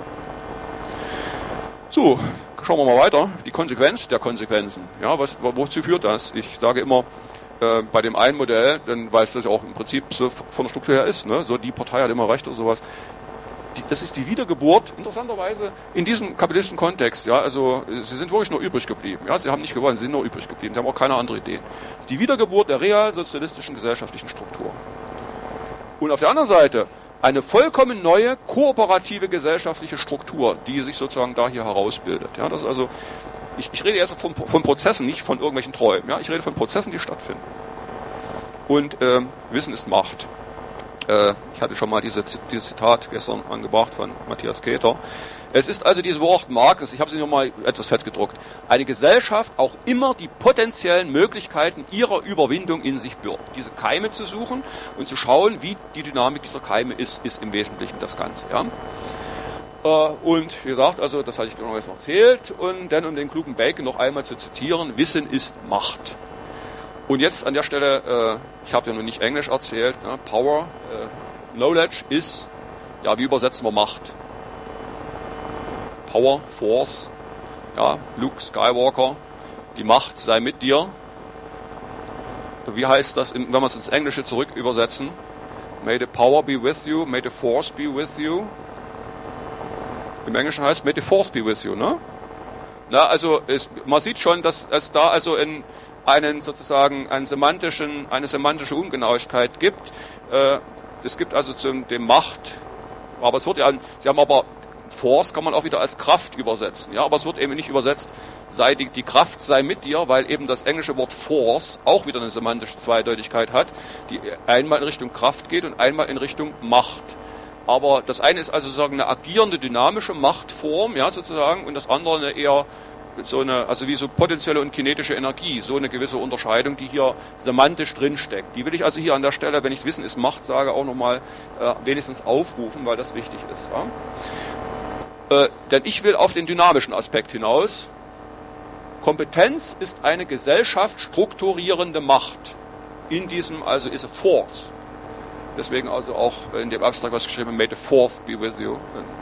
So, schauen wir mal weiter. Die Konsequenz der Konsequenzen. Ja, was, wozu führt das? Ich sage immer, äh, bei dem einen Modell, denn, weil es das ja auch im Prinzip so von der Struktur her ist, ne, so die Partei hat immer recht oder sowas. Die, das ist die Wiedergeburt, interessanterweise, in diesem kapitalistischen Kontext. Ja, also sie sind wirklich nur übrig geblieben. Ja, sie haben nicht gewonnen, sie sind nur übrig geblieben. Sie haben auch keine andere Idee. Das ist die Wiedergeburt der realsozialistischen gesellschaftlichen Struktur. Und auf der anderen Seite eine vollkommen neue, kooperative gesellschaftliche Struktur, die sich sozusagen da hier herausbildet. Ja, das ist also, ich, ich rede erst von, von Prozessen, nicht von irgendwelchen Träumen. Ja, ich rede von Prozessen, die stattfinden. Und äh, Wissen ist Macht. Äh, ich hatte schon mal diese, dieses Zitat gestern angebracht von Matthias Keter. Es ist also dieses Wort Marx, ich habe es nur mal etwas fett gedruckt, eine Gesellschaft auch immer die potenziellen Möglichkeiten ihrer Überwindung in sich birgt. Diese Keime zu suchen und zu schauen, wie die Dynamik dieser Keime ist, ist im Wesentlichen das Ganze. Ja? Und wie gesagt, also das hatte ich noch jetzt erzählt, und dann, um den klugen Bacon noch einmal zu zitieren, Wissen ist Macht. Und jetzt an der Stelle, ich habe ja noch nicht Englisch erzählt, Power, Knowledge ist, ja, wie übersetzen wir Macht? Power, Force, ja, Luke Skywalker, die Macht sei mit dir. Wie heißt das, wenn wir es ins Englische zurück übersetzen? May the power be with you, may the force be with you. Im Englischen heißt may the force be with you, ne? Na, also es, man sieht schon, dass es da also in einen sozusagen einen semantischen, eine semantische Ungenauigkeit gibt. Äh, es gibt also zum dem Macht, aber es wird ja, sie haben aber Force kann man auch wieder als Kraft übersetzen, ja, aber es wird eben nicht übersetzt, sei die, die Kraft sei mit dir, weil eben das englische Wort Force auch wieder eine semantische Zweideutigkeit hat, die einmal in Richtung Kraft geht und einmal in Richtung Macht. Aber das eine ist also sozusagen eine agierende, dynamische Machtform, ja, sozusagen, und das andere eine eher so eine, also wie so potenzielle und kinetische Energie, so eine gewisse Unterscheidung, die hier semantisch drinsteckt. Die will ich also hier an der Stelle, wenn ich Wissen ist Macht sage, auch nochmal äh, wenigstens aufrufen, weil das wichtig ist. Ja? Äh, denn ich will auf den dynamischen Aspekt hinaus. Kompetenz ist eine Gesellschaft strukturierende Macht. In diesem, also ist a force. Deswegen also auch in dem Abstrakt was geschrieben, may the force be with you.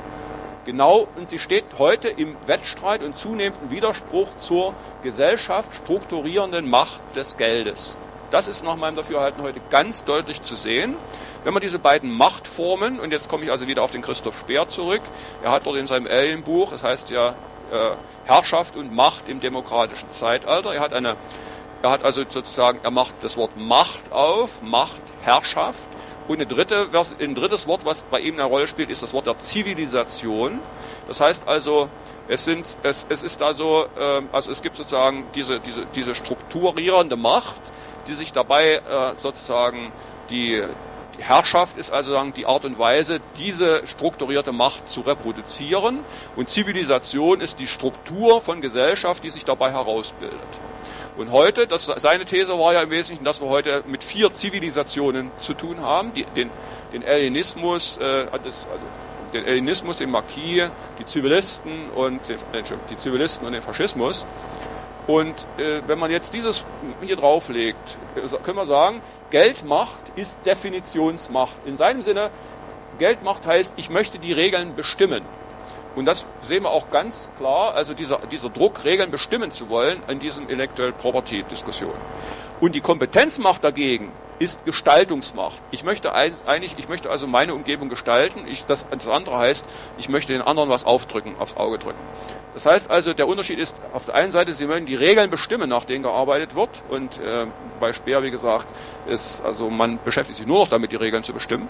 Genau, und sie steht heute im Wettstreit und zunehmenden Widerspruch zur Gesellschaft strukturierenden Macht des Geldes. Das ist nach meinem Dafürhalten heute ganz deutlich zu sehen. Wenn man diese beiden Machtformen, und jetzt komme ich also wieder auf den Christoph Speer zurück, er hat dort in seinem Alien-Buch, es heißt ja äh, Herrschaft und Macht im demokratischen Zeitalter, er hat eine, er hat also sozusagen, er macht das Wort Macht auf, Macht, Herrschaft, und eine dritte, ein drittes Wort, was bei ihm eine Rolle spielt, ist das Wort der Zivilisation. Das heißt also, es sind, es, es ist also, äh, also es gibt sozusagen diese, diese, diese strukturierende Macht, die sich dabei äh, sozusagen die, die Herrschaft ist also sagen, die Art und Weise, diese strukturierte Macht zu reproduzieren, und Zivilisation ist die Struktur von Gesellschaft, die sich dabei herausbildet. Und heute, das, seine These war ja im Wesentlichen, dass wir heute mit vier Zivilisationen zu tun haben, die, den, den Hellenismus, äh, das, also den Hellenismus, den Marquis, die Zivilisten und den, die Zivilisten und den Faschismus. Und äh, wenn man jetzt dieses hier drauflegt, können wir sagen, Geldmacht ist Definitionsmacht. In seinem Sinne, Geldmacht heißt, ich möchte die Regeln bestimmen. Und das sehen wir auch ganz klar, also dieser, dieser Druck, Regeln bestimmen zu wollen, in diesem Intellectual Property Diskussion. Und die Kompetenzmacht dagegen ist Gestaltungsmacht. Ich möchte eigentlich, ich möchte also meine Umgebung gestalten. Ich, das, das andere heißt, ich möchte den anderen was aufdrücken, aufs Auge drücken. Das heißt also, der Unterschied ist, auf der einen Seite, sie möchten die Regeln bestimmen, nach denen gearbeitet wird. Und äh, bei Speer, wie gesagt, ist, also man beschäftigt sich nur noch damit, die Regeln zu bestimmen.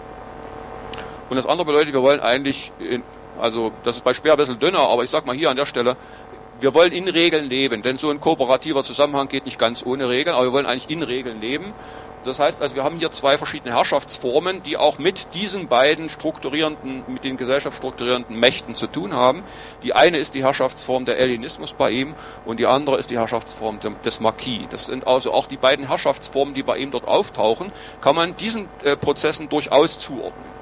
Und das andere bedeutet, wir wollen eigentlich, in, also das ist bei Speer ein bisschen dünner, aber ich sag mal hier an der Stelle, wir wollen in Regeln leben, denn so ein kooperativer Zusammenhang geht nicht ganz ohne Regeln, aber wir wollen eigentlich in Regeln leben. Das heißt also, wir haben hier zwei verschiedene Herrschaftsformen, die auch mit diesen beiden strukturierenden, mit den gesellschaftsstrukturierenden Mächten zu tun haben. Die eine ist die Herrschaftsform der Hellenismus bei ihm und die andere ist die Herrschaftsform des Marquis. Das sind also auch die beiden Herrschaftsformen, die bei ihm dort auftauchen, kann man diesen äh, Prozessen durchaus zuordnen.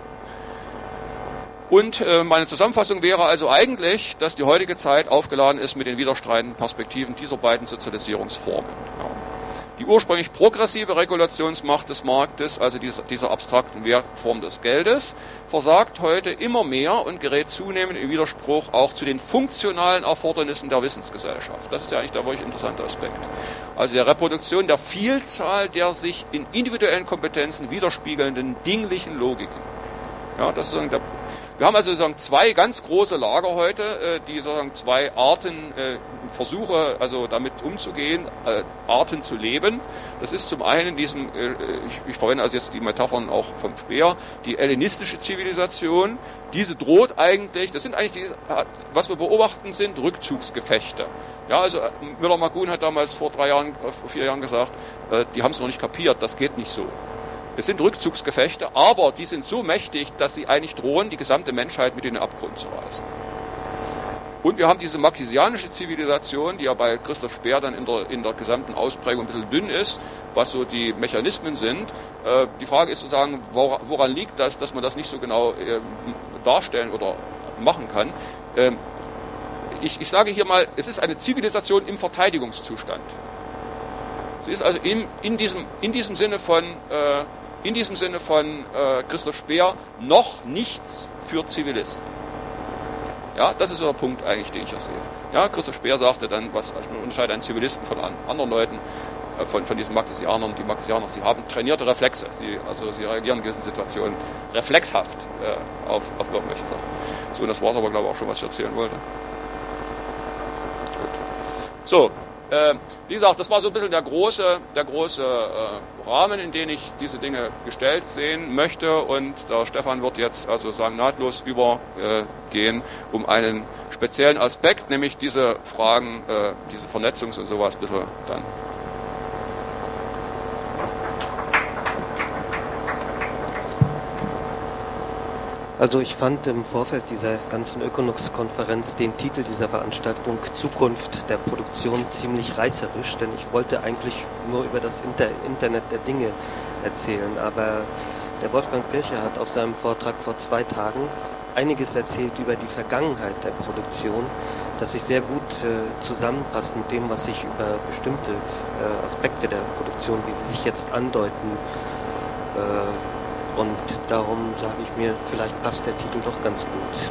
Und äh, meine Zusammenfassung wäre also eigentlich, dass die heutige Zeit aufgeladen ist mit den widerstreitenden Perspektiven dieser beiden Sozialisierungsformen. Ja. Die ursprünglich progressive Regulationsmacht des Marktes, also dieser, dieser abstrakten Wertform des Geldes, versagt heute immer mehr und gerät zunehmend in Widerspruch auch zu den funktionalen Erfordernissen der Wissensgesellschaft. Das ist ja eigentlich der wirklich interessante Aspekt. Also der Reproduktion der Vielzahl der sich in individuellen Kompetenzen widerspiegelnden dinglichen Logiken. Ja, das ist sozusagen der Wir haben also sozusagen zwei ganz große Lager heute, die sozusagen zwei Arten Versuche, also damit umzugehen, Arten zu leben. Das ist zum einen diesem, ich, ich verwende also jetzt die Metaphern auch vom Speer, die hellenistische Zivilisation. Diese droht eigentlich, das sind eigentlich die, was wir beobachten, sind Rückzugsgefechte. Ja, also Müller-Magun hat damals vor drei Jahren, vor vier Jahren gesagt, die haben es noch nicht kapiert, das geht nicht so. Es sind Rückzugsgefechte, aber die sind so mächtig, dass sie eigentlich drohen, die gesamte Menschheit mit in den Abgrund zu reißen. Und wir haben diese marxianische Zivilisation, die ja bei Christoph Speer dann in der, in der gesamten Ausprägung ein bisschen dünn ist, was so die Mechanismen sind. Äh, die Frage ist sozusagen, woran liegt das, dass man das nicht so genau äh, darstellen oder machen kann. Ähm, ich, ich sage hier mal, es ist eine Zivilisation im Verteidigungszustand. Sie ist also in, in, diesem, in diesem Sinne von, äh, in diesem Sinne von äh, Christoph Speer noch nichts für Zivilisten. Ja, das ist so der Punkt eigentlich, den ich hier sehe. Ja, Christoph Speer sagte dann, was unterscheidet einen Zivilisten von anderen Leuten, äh, von, von diesen Marxianern. Die Marxianer, sie haben trainierte Reflexe, sie, also sie reagieren in gewissen Situationen reflexhaft äh, auf, auf irgendwelche Sachen. So, das war es aber, glaube ich, auch schon, was ich erzählen wollte. Gut. So, äh, wie gesagt, das war so ein bisschen der große, der große äh, Rahmen, in den ich diese Dinge gestellt sehen möchte. Und der Stefan wird jetzt also sagen, nahtlos übergehen äh, um einen speziellen Aspekt, nämlich diese Fragen, äh, diese Vernetzungs- und sowas ein bisschen dann. Also ich fand im Vorfeld dieser ganzen Ökonox-Konferenz den Titel dieser Veranstaltung Zukunft der Produktion ziemlich reißerisch, denn ich wollte eigentlich nur über das Inter- Internet der Dinge erzählen, aber der Wolfgang Pircher hat auf seinem Vortrag vor zwei Tagen einiges erzählt über die Vergangenheit der Produktion, das sich sehr gut äh, zusammenpasst mit dem, was ich über bestimmte äh, Aspekte der Produktion, wie sie sich jetzt andeuten, äh, und darum sage ich mir, vielleicht passt der Titel doch ganz gut.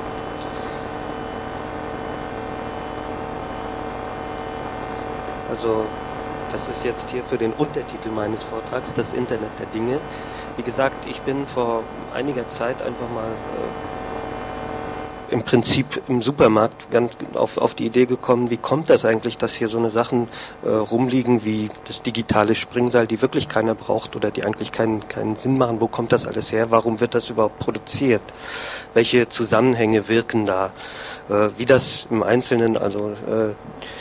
Also, das ist jetzt hier für den Untertitel meines Vortrags, das Internet der Dinge. Wie gesagt, ich bin vor einiger Zeit einfach mal äh, im Prinzip im Supermarkt ganz auf, auf die Idee gekommen, wie kommt das eigentlich, dass hier so eine Sachen äh, rumliegen wie das digitale Springseil, die wirklich keiner braucht oder die eigentlich keinen, keinen Sinn machen. Wo kommt das alles her? Warum wird das überhaupt produziert? Welche Zusammenhänge wirken da? Äh, wie das im Einzelnen also äh,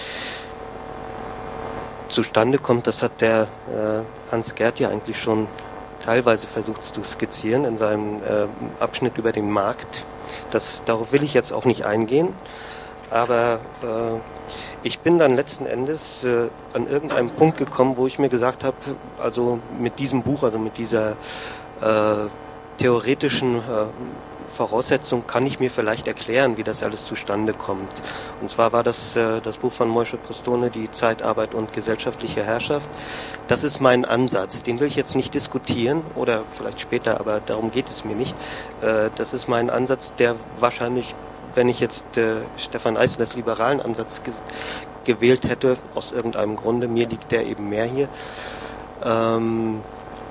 zustande kommt, das hat der äh, Hans Gerd ja eigentlich schon teilweise versucht zu skizzieren in seinem äh, Abschnitt über den Markt. Das, darauf will ich jetzt auch nicht eingehen, aber äh, ich bin dann letzten Endes äh, an irgendeinem Punkt gekommen, wo ich mir gesagt habe, also mit diesem Buch, also mit dieser äh, theoretischen äh, Voraussetzung kann ich mir vielleicht erklären, wie das alles zustande kommt. Und zwar war das äh, das Buch von Moishe Postone, Die Zeit, Arbeit und gesellschaftliche Herrschaft. Das ist mein Ansatz. Den will ich jetzt nicht diskutieren oder vielleicht später, aber darum geht es mir nicht. Äh, das ist mein Ansatz, der wahrscheinlich, wenn ich jetzt äh, Stefan Eisslers liberalen Ansatz ge- gewählt hätte, aus irgendeinem Grunde, mir liegt der eben mehr hier, ähm,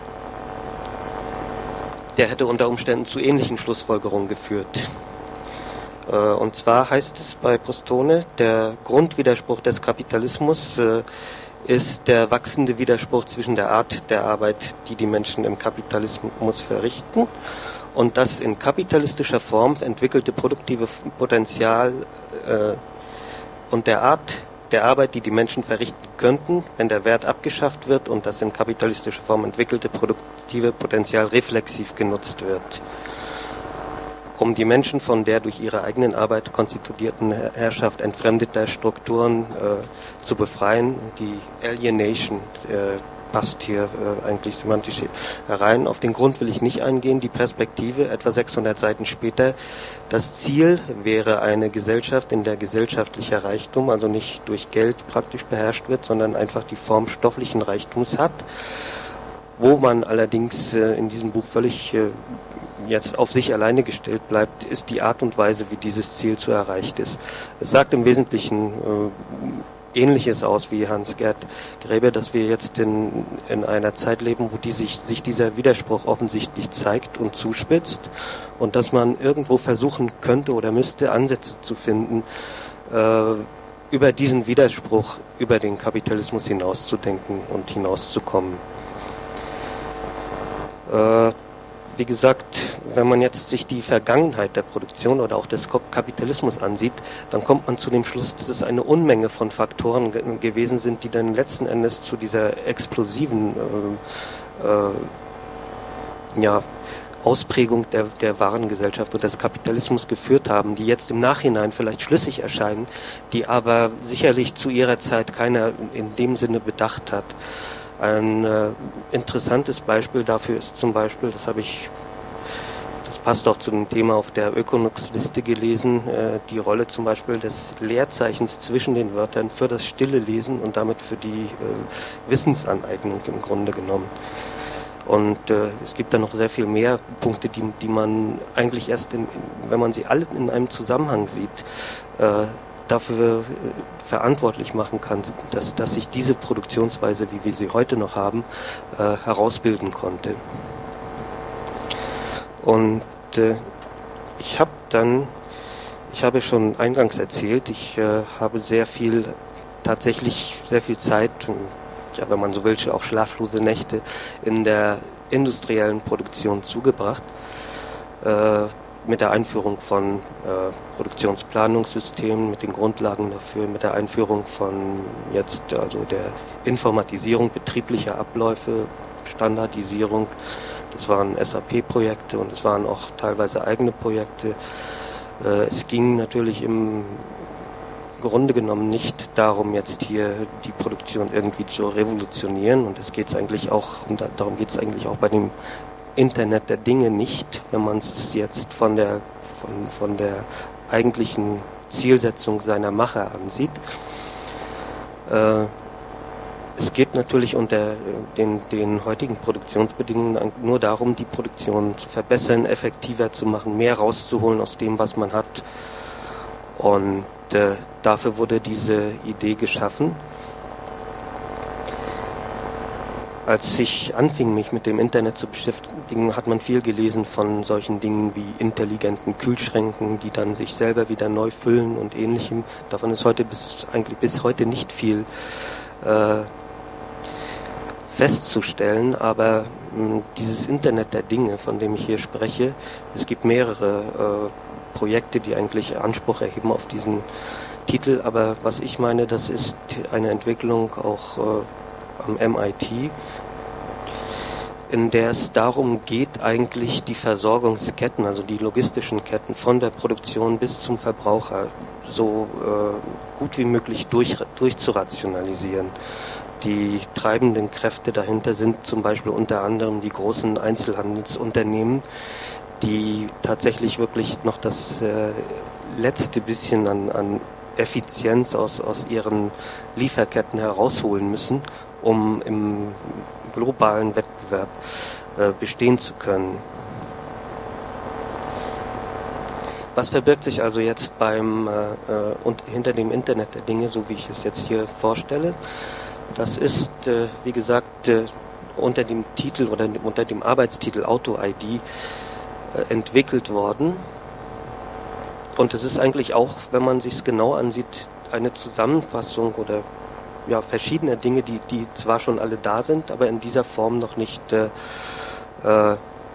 der hätte unter Umständen zu ähnlichen Schlussfolgerungen geführt. Äh, und zwar heißt es bei Postone, der Grundwiderspruch des Kapitalismus äh, ist der wachsende Widerspruch zwischen der Art der Arbeit, die die Menschen im Kapitalismus verrichten, und das in kapitalistischer Form entwickelte produktive Potenzial äh, und der Art der Arbeit, die die Menschen verrichten könnten, wenn der Wert abgeschafft wird und das in kapitalistischer Form entwickelte produktive Potenzial reflexiv genutzt wird, um die Menschen von der durch ihre eigenen Arbeit konstituierten Herrschaft entfremdeter Strukturen äh, zu befreien. Die Alienation äh, passt hier äh, eigentlich semantisch herein. Auf den Grund will ich nicht eingehen. Die Perspektive, etwa sechshundert Seiten später, das Ziel wäre eine Gesellschaft, in der gesellschaftlicher Reichtum, also nicht durch Geld praktisch beherrscht wird, sondern einfach die Form stofflichen Reichtums hat, wo man allerdings äh, in diesem Buch völlig äh, jetzt auf sich alleine gestellt bleibt, ist die Art und Weise, wie dieses Ziel zu erreichen ist. Es sagt im Wesentlichen äh, Ähnliches aus wie Hans-Gerd Gräbe, dass wir jetzt in, in einer Zeit leben, wo die sich, sich dieser Widerspruch offensichtlich zeigt und zuspitzt und dass man irgendwo versuchen könnte oder müsste, Ansätze zu finden, äh, über diesen Widerspruch, über den Kapitalismus hinauszudenken und hinauszukommen. Äh, Wie gesagt, wenn man jetzt sich die Vergangenheit der Produktion oder auch des Kapitalismus ansieht, dann kommt man zu dem Schluss, dass es eine Unmenge von Faktoren ge- gewesen sind, die dann letzten Endes zu dieser explosiven äh, äh, ja, Ausprägung der, der Warengesellschaft und des Kapitalismus geführt haben, die jetzt im Nachhinein vielleicht schlüssig erscheinen, die aber sicherlich zu ihrer Zeit keiner in dem Sinne bedacht hat. Ein äh, interessantes Beispiel dafür ist zum Beispiel, das habe ich, das passt auch zu dem Thema auf der Ökonox-Liste gelesen, äh, die Rolle zum Beispiel des Leerzeichens zwischen den Wörtern für das stille Lesen und damit für die äh, Wissensaneignung im Grunde genommen. Und äh, es gibt da noch sehr viel mehr Punkte, die, die man eigentlich erst, in, wenn man sie alle in einem Zusammenhang sieht, äh, dafür verantwortlich machen kann, dass, dass sich diese Produktionsweise, wie wir sie heute noch haben, äh, herausbilden konnte. Und äh, ich habe dann, ich habe schon eingangs erzählt, ich äh, habe sehr viel, tatsächlich sehr viel Zeit, ja, wenn man so will, auch schlaflose Nächte in der industriellen Produktion zugebracht. Äh, mit der Einführung von äh, Produktionsplanungssystemen, mit den Grundlagen dafür, mit der Einführung von jetzt also der Informatisierung betrieblicher Abläufe, Standardisierung. Das waren S A P-Projekte und es waren auch teilweise eigene Projekte. Äh, es ging natürlich im Grunde genommen nicht darum, jetzt hier die Produktion irgendwie zu revolutionieren, und es geht eigentlich auch, und darum geht es eigentlich auch bei dem Internet der Dinge nicht, wenn man es jetzt von der, von, von der eigentlichen Zielsetzung seiner Macher ansieht. Äh, es geht natürlich unter den, den heutigen Produktionsbedingungen nur darum, die Produktion zu verbessern, effektiver zu machen, mehr rauszuholen aus dem, was man hat. Und äh, dafür wurde diese Idee geschaffen. Als ich anfing, mich mit dem Internet zu beschäftigen, hat man viel gelesen von solchen Dingen wie intelligenten Kühlschränken, die dann sich selber wieder neu füllen und Ähnlichem. Davon ist heute bis eigentlich bis heute nicht viel äh, festzustellen, aber mh, dieses Internet der Dinge, von dem ich hier spreche, es gibt mehrere äh, Projekte, die eigentlich Anspruch erheben auf diesen Titel, aber was ich meine, das ist eine Entwicklung auch äh, am M I T, in der es darum geht, eigentlich die Versorgungsketten, also die logistischen Ketten von der Produktion bis zum Verbraucher so äh, gut wie möglich durch, durchzurationalisieren. Die treibenden Kräfte dahinter sind zum Beispiel unter anderem die großen Einzelhandelsunternehmen, die tatsächlich wirklich noch das äh, letzte bisschen an, an Effizienz aus, aus ihren Lieferketten herausholen müssen, um im globalen Wettbewerb äh, bestehen zu können. Was verbirgt sich also jetzt beim äh, und hinter dem Internet der Dinge, so wie ich es jetzt hier vorstelle? Das ist, äh, wie gesagt, äh, unter dem Titel oder unter dem Arbeitstitel Auto-I D äh, entwickelt worden. Und es ist eigentlich auch, wenn man sich es genau ansieht, eine Zusammenfassung oder ja, verschiedene Dinge, die, die zwar schon alle da sind, aber in dieser Form noch nicht äh, äh,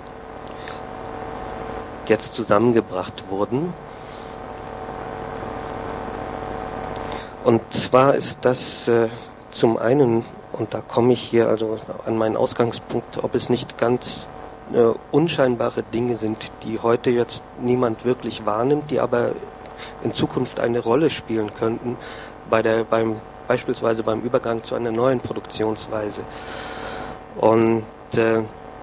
jetzt zusammengebracht wurden. Und zwar ist das äh, zum einen, und da komme ich hier also an meinen Ausgangspunkt, ob es nicht ganz äh, unscheinbare Dinge sind, die heute jetzt niemand wirklich wahrnimmt, die aber in Zukunft eine Rolle spielen könnten bei der, beim, beispielsweise beim Übergang zu einer neuen Produktionsweise. Und äh,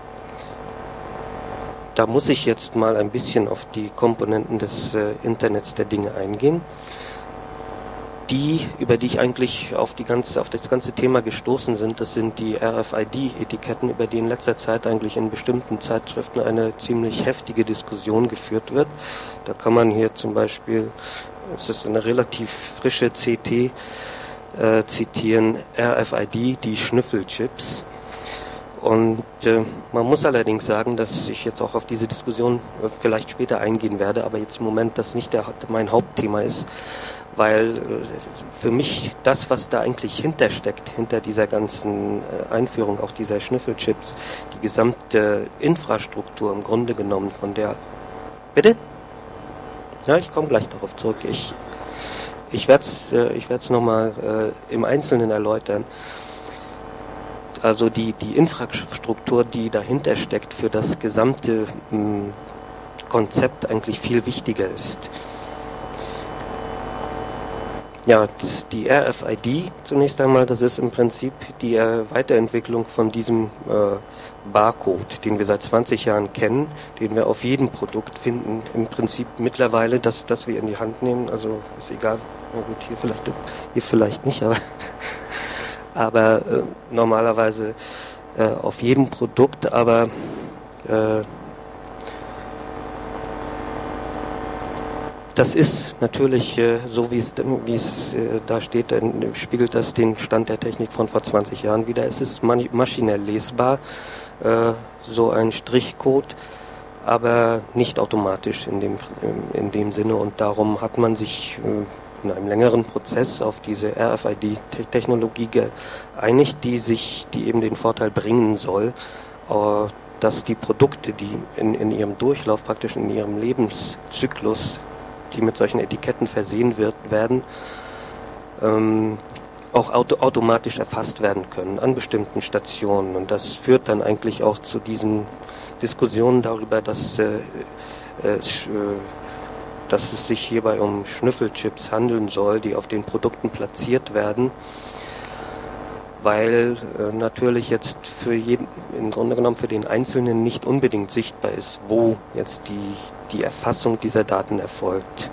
da muss ich jetzt mal ein bisschen auf die Komponenten des äh, Internets der Dinge eingehen, die, über die ich eigentlich auf, die ganze, auf das ganze Thema gestoßen sind. Das sind die R F I D-Etiketten, über die in letzter Zeit eigentlich in bestimmten Zeitschriften eine ziemlich heftige Diskussion geführt wird. Da kann man hier zum Beispiel, es ist eine relativ frische C T, äh, zitieren, R F I D, die Schnüffelchips. Und äh, man muss allerdings sagen, dass ich jetzt auch auf diese Diskussion äh, vielleicht später eingehen werde, aber jetzt im Moment das nicht der, mein Hauptthema ist, weil äh, für mich das, was da eigentlich hintersteckt, hinter dieser ganzen äh, Einführung auch dieser Schnüffelchips, die gesamte Infrastruktur im Grunde genommen von der... Bitte? Ja, ich komme gleich darauf zurück. Ich, ich werde es äh, ich werde es nochmal äh, im Einzelnen erläutern. also die, die Infrastruktur, die dahinter steckt, für das gesamte mh, Konzept eigentlich viel wichtiger ist. Ja, das, die R F I D zunächst einmal, das ist im Prinzip die äh, Weiterentwicklung von diesem äh, Barcode, den wir seit zwanzig Jahren kennen, den wir auf jedem Produkt finden. Im Prinzip mittlerweile, das, das wir in die Hand nehmen, also ist egal, na gut, hier vielleicht, hier vielleicht nicht, aber, aber äh, normalerweise äh, auf jedem Produkt, aber äh, das ist natürlich, äh, so wie es, wie es äh, da steht, dann spiegelt das den Stand der Technik von vor zwanzig Jahren wider. Es ist man- maschinell lesbar, äh, so ein Strichcode, aber nicht automatisch in dem, in dem Sinne. Und darum hat man sich äh, in einem längeren Prozess auf diese R F I D-Technologie geeinigt, die sich, die eben den Vorteil bringen soll, äh, dass die Produkte, die in, in ihrem Durchlauf, praktisch in ihrem Lebenszyklus, die mit solchen Etiketten versehen wird, werden, ähm, auch auto, automatisch erfasst werden können an bestimmten Stationen. Und das führt dann eigentlich auch zu diesen Diskussionen darüber, dass, äh, äh, dass es sich hierbei um Schnüffelchips handeln soll, die auf den Produkten platziert werden, weil äh, natürlich jetzt für jeden, im Grunde genommen für den Einzelnen nicht unbedingt sichtbar ist, wo jetzt die, die Erfassung dieser Daten erfolgt.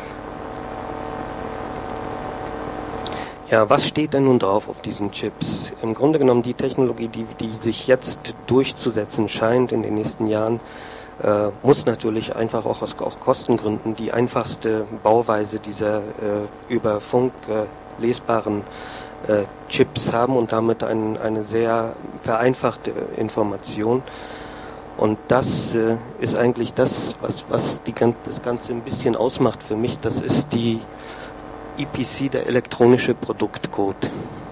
Ja, was steht denn nun drauf auf diesen Chips? Im Grunde genommen die Technologie, die, die sich jetzt durchzusetzen scheint in den nächsten Jahren, äh, muss natürlich einfach auch aus auch Kostengründen die einfachste Bauweise dieser äh, über Funk äh, lesbaren äh, Chips haben und damit ein, eine sehr vereinfachte Information. Und das äh, ist eigentlich das, was, was die, das Ganze ein bisschen ausmacht für mich. Das ist die E P C, der elektronische Produktcode.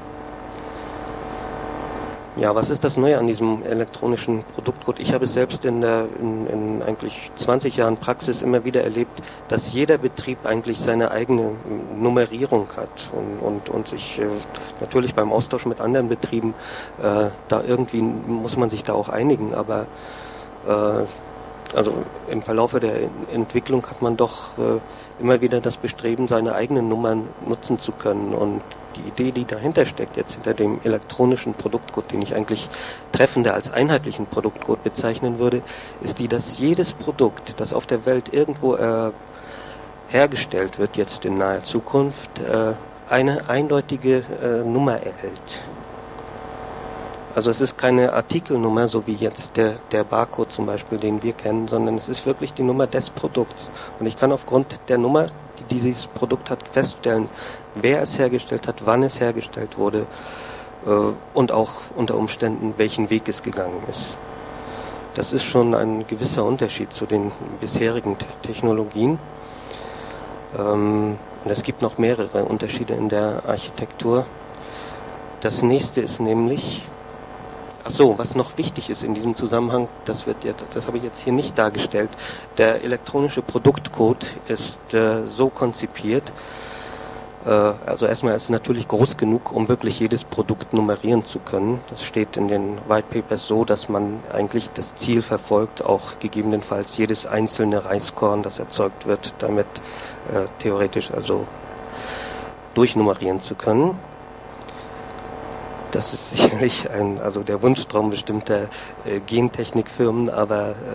Ja, was ist das Neue an diesem elektronischen Produktcode? Ich habe es selbst in, der, in, in eigentlich zwanzig Jahren Praxis immer wieder erlebt, dass jeder Betrieb eigentlich seine eigene Nummerierung hat und, und, und sich äh, natürlich beim Austausch mit anderen Betrieben, äh, da irgendwie muss man sich da auch einigen, aber äh, also im Verlaufe der Entwicklung hat man doch äh, immer wieder das Bestreben, seine eigenen Nummern nutzen zu können. Und die Idee, die dahinter steckt, jetzt hinter dem elektronischen Produktcode, den ich eigentlich treffender als einheitlichen Produktcode bezeichnen würde, ist die, dass jedes Produkt, das auf der Welt irgendwo äh, hergestellt wird, jetzt in naher Zukunft, äh, eine eindeutige äh, Nummer erhält. Also es ist keine Artikelnummer, so wie jetzt der, der Barcode zum Beispiel, den wir kennen, sondern es ist wirklich die Nummer des Produkts. Und ich kann aufgrund der Nummer, die dieses Produkt hat, feststellen, wer es hergestellt hat, wann es hergestellt wurde äh, und auch unter Umständen, welchen Weg es gegangen ist. Das ist schon ein gewisser Unterschied zu den bisherigen Te- Technologien. Ähm, und es gibt noch mehrere Unterschiede in der Architektur. Das nächste ist nämlich... Ach so, was noch wichtig ist in diesem Zusammenhang, das wird jetzt, das habe ich jetzt hier nicht dargestellt. Der elektronische Produktcode ist äh, so konzipiert, äh, also erstmal ist es natürlich groß genug, um wirklich jedes Produkt nummerieren zu können. Das steht in den White Papers so, dass man eigentlich das Ziel verfolgt, auch gegebenenfalls jedes einzelne Reiskorn, das erzeugt wird, damit äh, theoretisch also durchnummerieren zu können. Das ist sicherlich ein, also der Wunschtraum bestimmter äh, Gentechnikfirmen, aber äh,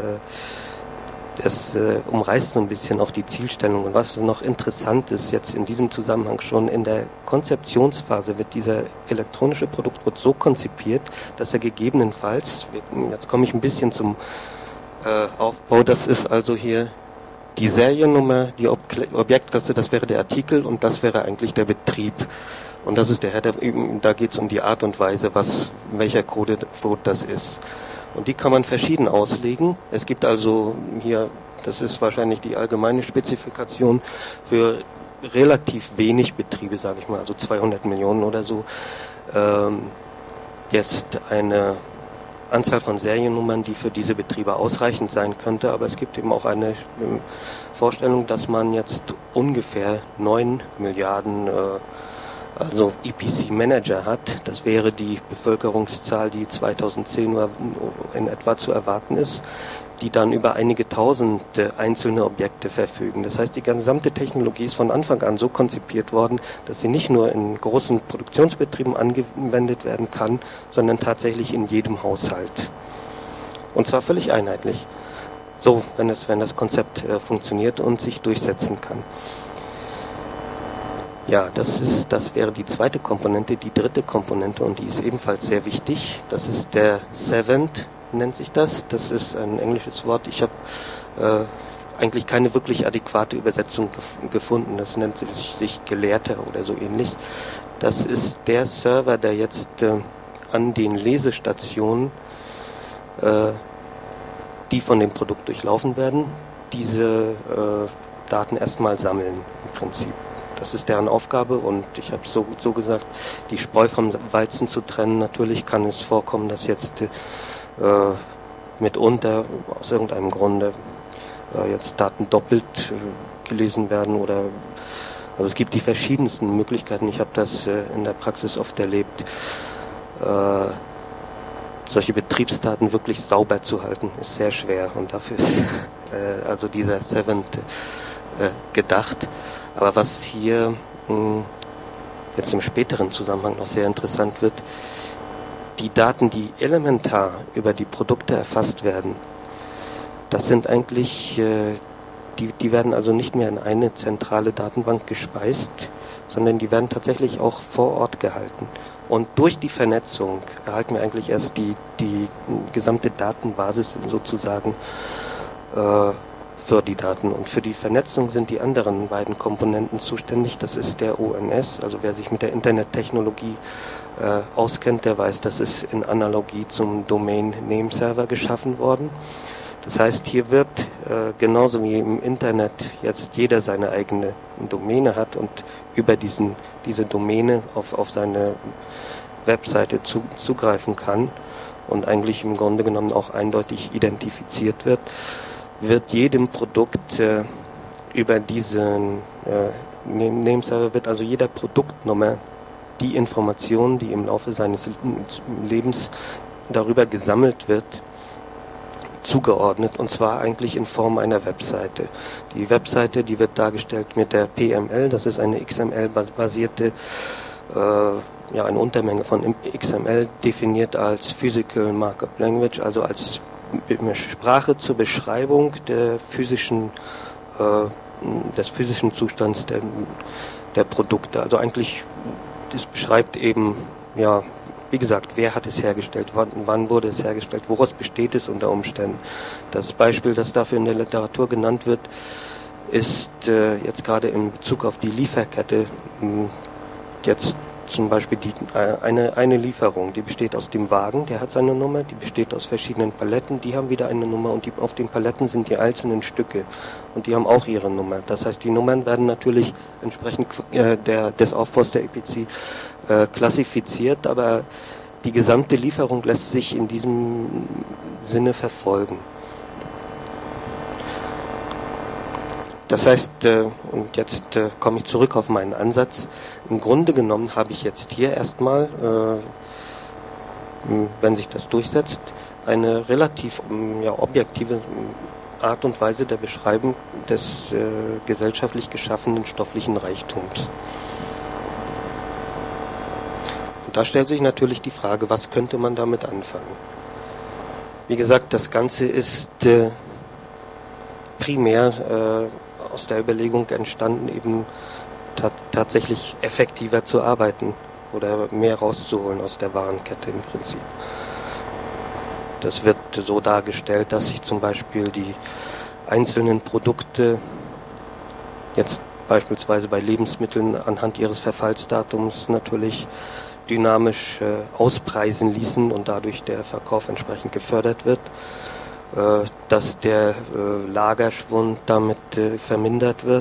das äh, umreißt so ein bisschen auch die Zielstellung. Und was noch interessant ist, jetzt in diesem Zusammenhang schon in der Konzeptionsphase wird dieser elektronische Produktcode so konzipiert, dass er gegebenenfalls, jetzt komme ich ein bisschen zum äh, Aufbau, das ist also hier die Seriennummer, die Ob- Objektklasse, das wäre der Artikel und das wäre eigentlich der Betrieb. Und das ist der Header, da geht es um die Art und Weise, was, welcher Code, Code das ist. Und die kann man verschieden auslegen. Es gibt also hier, das ist wahrscheinlich die allgemeine Spezifikation für relativ wenig Betriebe, sage ich mal, also zweihundert Millionen oder so, ähm, jetzt eine Anzahl von Seriennummern, die für diese Betriebe ausreichend sein könnte. Aber es gibt eben auch eine äh, Vorstellung, dass man jetzt ungefähr neun Milliarden äh, also E P C Manager hat, das wäre die Bevölkerungszahl, die zweitausendzehn in etwa zu erwarten ist, die dann über einige tausend einzelne Objekte verfügen. Das heißt, die gesamte Technologie ist von Anfang an so konzipiert worden, dass sie nicht nur in großen Produktionsbetrieben angewendet werden kann, sondern tatsächlich in jedem Haushalt. Und zwar völlig einheitlich. So, wenn, es, wenn das Konzept äh, funktioniert und sich durchsetzen kann. Ja, das ist, das wäre die zweite Komponente. Die dritte Komponente, und die ist ebenfalls sehr wichtig, das ist der Savant, nennt sich das. Das ist ein englisches Wort. Ich habe äh, eigentlich keine wirklich adäquate Übersetzung gef- gefunden. Das nennt sich, sich Gelehrter oder so ähnlich. Das ist der Server, der jetzt äh, an den Lesestationen, äh, die von dem Produkt durchlaufen werden, diese äh, Daten erstmal sammeln im Prinzip. Das ist deren Aufgabe und ich habe so, so gesagt, die Spreu vom Weizen zu trennen. Natürlich kann es vorkommen, dass jetzt äh, mitunter aus irgendeinem Grunde äh, jetzt Daten doppelt äh, gelesen werden oder also es gibt die verschiedensten Möglichkeiten. Ich habe das äh, in der Praxis oft erlebt, äh, solche Betriebsdaten wirklich sauber zu halten, ist sehr schwer und dafür ist äh, also dieser Savant äh, gedacht. Aber was hier mh, jetzt im späteren Zusammenhang noch sehr interessant wird, die Daten, die elementar über die Produkte erfasst werden, das sind eigentlich, äh, die, die werden also nicht mehr in eine zentrale Datenbank gespeist, sondern die werden tatsächlich auch vor Ort gehalten. Und durch die Vernetzung erhalten wir eigentlich erst die, die gesamte Datenbasis sozusagen äh, für die Daten. Und für die Vernetzung sind die anderen beiden Komponenten zuständig. Das ist der O N S, also wer sich mit der Internettechnologie äh, auskennt, der weiß, das ist in Analogie zum Domain Name Server geschaffen worden. Das heißt, hier wird äh, genauso wie im Internet jetzt jeder seine eigene Domäne hat und über diesen, diese Domäne auf, auf seine Webseite zu, zugreifen kann und eigentlich im Grunde genommen auch eindeutig identifiziert wird, wird jedem Produkt äh, über diesen äh, Nameserver wird also jeder Produktnummer die Information, die im Laufe seines Lebens darüber gesammelt wird, zugeordnet und zwar eigentlich in Form einer Webseite. Die Webseite, die wird dargestellt mit der P M L, das ist eine X M L-basierte äh, ja, eine Untermenge von X M L definiert als Physical Markup Language, also als Sprache zur Beschreibung der physischen, äh, des physischen Zustands der, der Produkte. Also eigentlich, das beschreibt eben, ja, wie gesagt, wer hat es hergestellt, wann, wann wurde es hergestellt, woraus besteht es unter Umständen. Das Beispiel, das dafür in der Literatur genannt wird, ist äh, jetzt gerade in Bezug auf die Lieferkette mh, jetzt zum Beispiel die, äh, eine, eine Lieferung, die besteht aus dem Wagen, der hat seine Nummer, die besteht aus verschiedenen Paletten, die haben wieder eine Nummer und die, auf den Paletten sind die einzelnen Stücke und die haben auch ihre Nummer. Das heißt, die Nummern werden natürlich entsprechend äh, der, des Aufbaus der E P C äh, klassifiziert, aber die gesamte Lieferung lässt sich in diesem Sinne verfolgen. Das heißt, äh, und jetzt äh, komme ich zurück auf meinen Ansatz, im Grunde genommen habe ich jetzt hier erstmal, äh, wenn sich das durchsetzt, eine relativ ja, objektive Art und Weise der Beschreibung des äh, gesellschaftlich geschaffenen stofflichen Reichtums. Und da stellt sich natürlich die Frage, was könnte man damit anfangen? Wie gesagt, das Ganze ist äh, primär äh, aus der Überlegung entstanden, eben ta- tatsächlich effektiver zu arbeiten oder mehr rauszuholen aus der Warenkette im Prinzip. Das wird so dargestellt, dass sich zum Beispiel die einzelnen Produkte jetzt beispielsweise bei Lebensmitteln anhand ihres Verfallsdatums natürlich dynamisch äh, auspreisen ließen und dadurch der Verkauf entsprechend gefördert wird. Dass der äh, Lagerschwund damit äh, vermindert wird.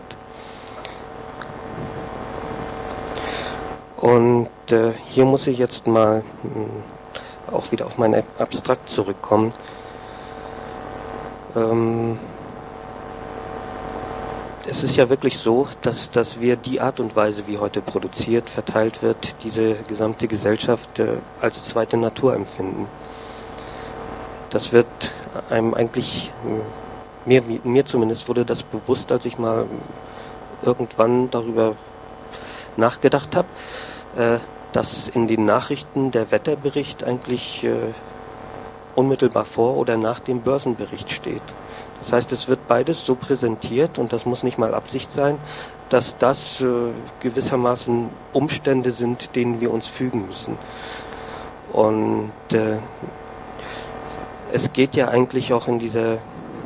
Und äh, hier muss ich jetzt mal mh, auch wieder auf mein Abstrakt zurückkommen. Ähm, es ist ja wirklich so, dass, dass wir die Art und Weise, wie heute produziert, verteilt wird, diese gesamte Gesellschaft äh, als zweite Natur empfinden. Das wird einem eigentlich, äh, mir, mir zumindest wurde das bewusst, als ich mal irgendwann darüber nachgedacht habe, äh, dass in den Nachrichten der Wetterbericht eigentlich äh, unmittelbar vor oder nach dem Börsenbericht steht. Das heißt, es wird beides so präsentiert, und das muss nicht mal Absicht sein, dass das äh, gewissermaßen Umstände sind, denen wir uns fügen müssen. Und äh, es geht ja eigentlich auch in dieser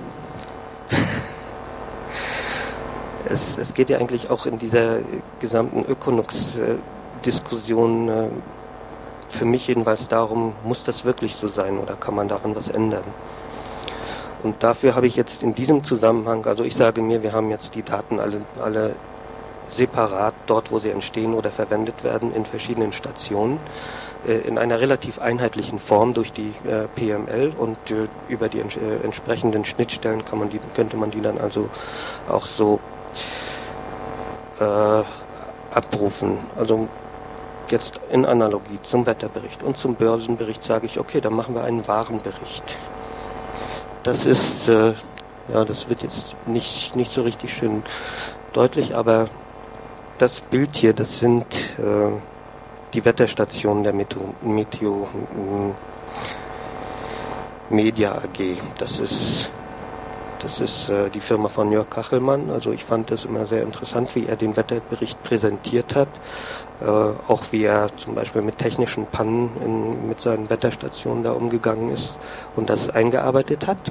es, es geht ja eigentlich auch in dieser gesamten Ökonox-Diskussion äh, für mich jedenfalls darum, muss das wirklich so sein oder kann man daran was ändern? Und dafür habe ich jetzt in diesem Zusammenhang, also ich sage mir, wir haben jetzt die Daten alle, alle separat dort, wo sie entstehen oder verwendet werden, in verschiedenen Stationen, äh, in einer relativ einheitlichen Form durch die äh, P M L, und äh, über die ents äh, entsprechenden Schnittstellen kann man die, könnte man die dann also auch so äh, abrufen. Also jetzt in Analogie zum Wetterbericht und zum Börsenbericht sage ich, okay, dann machen wir einen Warenbericht. Das ist, äh, ja, das wird jetzt nicht, nicht so richtig schön deutlich, aber das Bild hier, das sind äh, die Wetterstationen der Meteo, Meteo Media A G. Das ist, das ist äh, die Firma von Jörg Kachelmann. Also ich fand das immer sehr interessant, wie er den Wetterbericht präsentiert hat. Äh, auch wie er zum Beispiel mit technischen Pannen in, mit seinen Wetterstationen da umgegangen ist und das eingearbeitet hat.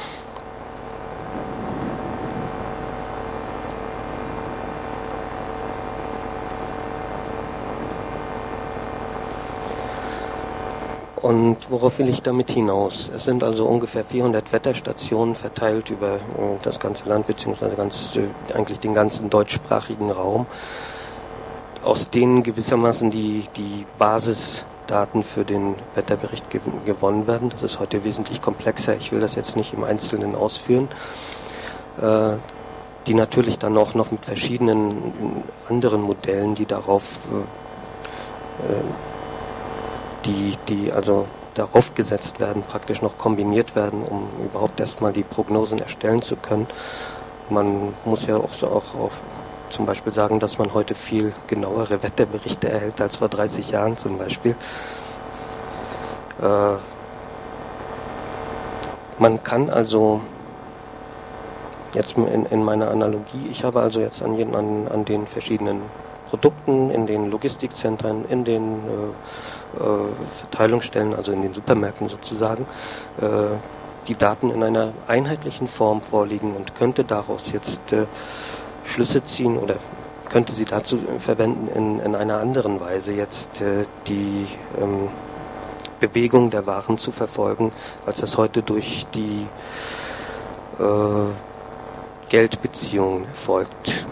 Und worauf will ich damit hinaus? Es sind also ungefähr vierhundert Wetterstationen verteilt über äh, das ganze Land, beziehungsweise ganz, äh, eigentlich den ganzen deutschsprachigen Raum, aus denen gewissermaßen die, die Basisdaten für den Wetterbericht gew gewonnen werden. Das ist heute wesentlich komplexer. Ich will das jetzt nicht im Einzelnen ausführen. Äh, die natürlich dann auch noch mit verschiedenen anderen Modellen, die darauf äh, die, die also darauf gesetzt werden, praktisch noch kombiniert werden, um überhaupt erstmal die Prognosen erstellen zu können. Man muss ja auch, so auch, auch zum Beispiel sagen, dass man heute viel genauere Wetterberichte erhält als vor dreißig Jahren zum Beispiel. Äh, man kann also jetzt in, in meiner Analogie, ich habe also jetzt an, an, an den verschiedenen Produkten, in den Logistikzentren, in den äh, äh, Verteilungsstellen, also in den Supermärkten sozusagen, äh, die Daten in einer einheitlichen Form vorliegen und könnte daraus jetzt äh, Schlüsse ziehen oder könnte sie dazu verwenden, in, in einer anderen Weise jetzt äh, die ähm, Bewegung der Waren zu verfolgen, als das heute durch die äh, Geldbeziehungen erfolgt.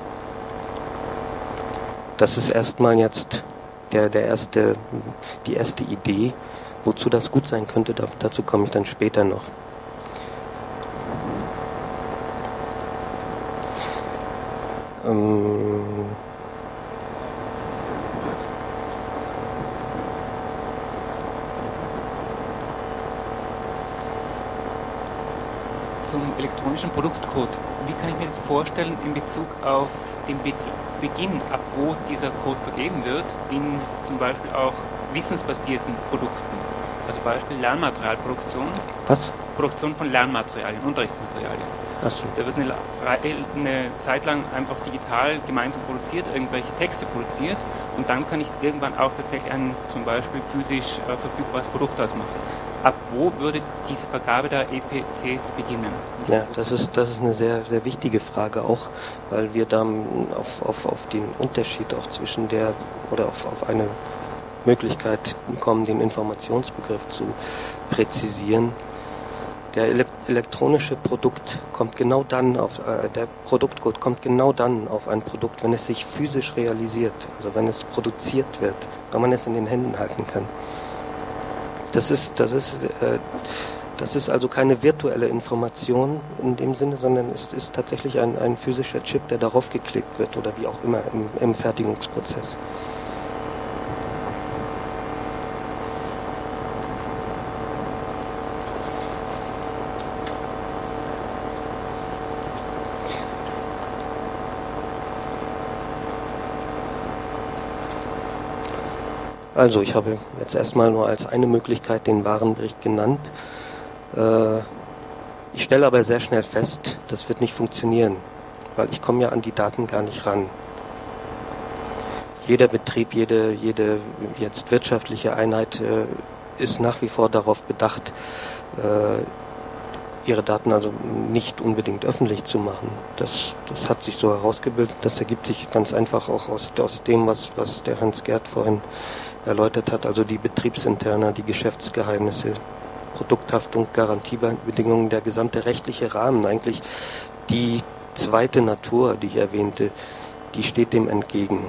Das ist erstmal jetzt der, der erste, die erste Idee, wozu das gut sein könnte. Da, dazu komme ich dann später noch. Ähm Zum elektronischen Produktcode. Wie kann ich mir das vorstellen in Bezug auf den Be Beginn, ab wo dieser Code vergeben wird, in zum Beispiel auch wissensbasierten Produkten? Also Beispiel Lernmaterialproduktion. Was? Produktion von Lernmaterialien, Unterrichtsmaterialien. Ach so. Da wird eine, eine Zeit lang einfach digital gemeinsam produziert, irgendwelche Texte produziert, und dann kann ich irgendwann auch tatsächlich ein zum Beispiel physisch äh, verfügbares Produkt ausmachen. Ab wo würde diese Vergabe der E P Cs beginnen? Ja, das ist, das ist eine sehr, sehr wichtige Frage auch, weil wir dann auf, auf, auf den Unterschied auch zwischen der, oder auf, auf eine Möglichkeit kommen, den Informationsbegriff zu präzisieren. Der ele elektronische Produkt kommt genau dann auf, äh, der Produktcode kommt genau dann auf ein Produkt, wenn es sich physisch realisiert, also wenn es produziert wird, wenn man es in den Händen halten kann. Das ist, das ist äh, Das ist also keine virtuelle Information in dem Sinne, sondern es ist tatsächlich ein, ein physischer Chip, der darauf geklebt wird oder wie auch immer im, im Fertigungsprozess. Also ich habe jetzt erstmal nur als eine Möglichkeit den Warenbericht genannt. Äh, ich stelle aber sehr schnell fest, das wird nicht funktionieren, weil ich komme ja an die Daten gar nicht ran. Jeder Betrieb, jede, jede jetzt wirtschaftliche Einheit äh, ist nach wie vor darauf bedacht, äh, ihre Daten also nicht unbedingt öffentlich zu machen. Das, das hat sich so herausgebildet, das ergibt sich ganz einfach auch aus, aus dem, was, was der Hans-Gerd vorhin erläutert hat, also die Betriebsinterna, die Geschäftsgeheimnisse, Produkthaftung, Garantiebedingungen, der gesamte rechtliche Rahmen, eigentlich die zweite Natur, die ich erwähnte, die steht dem entgegen.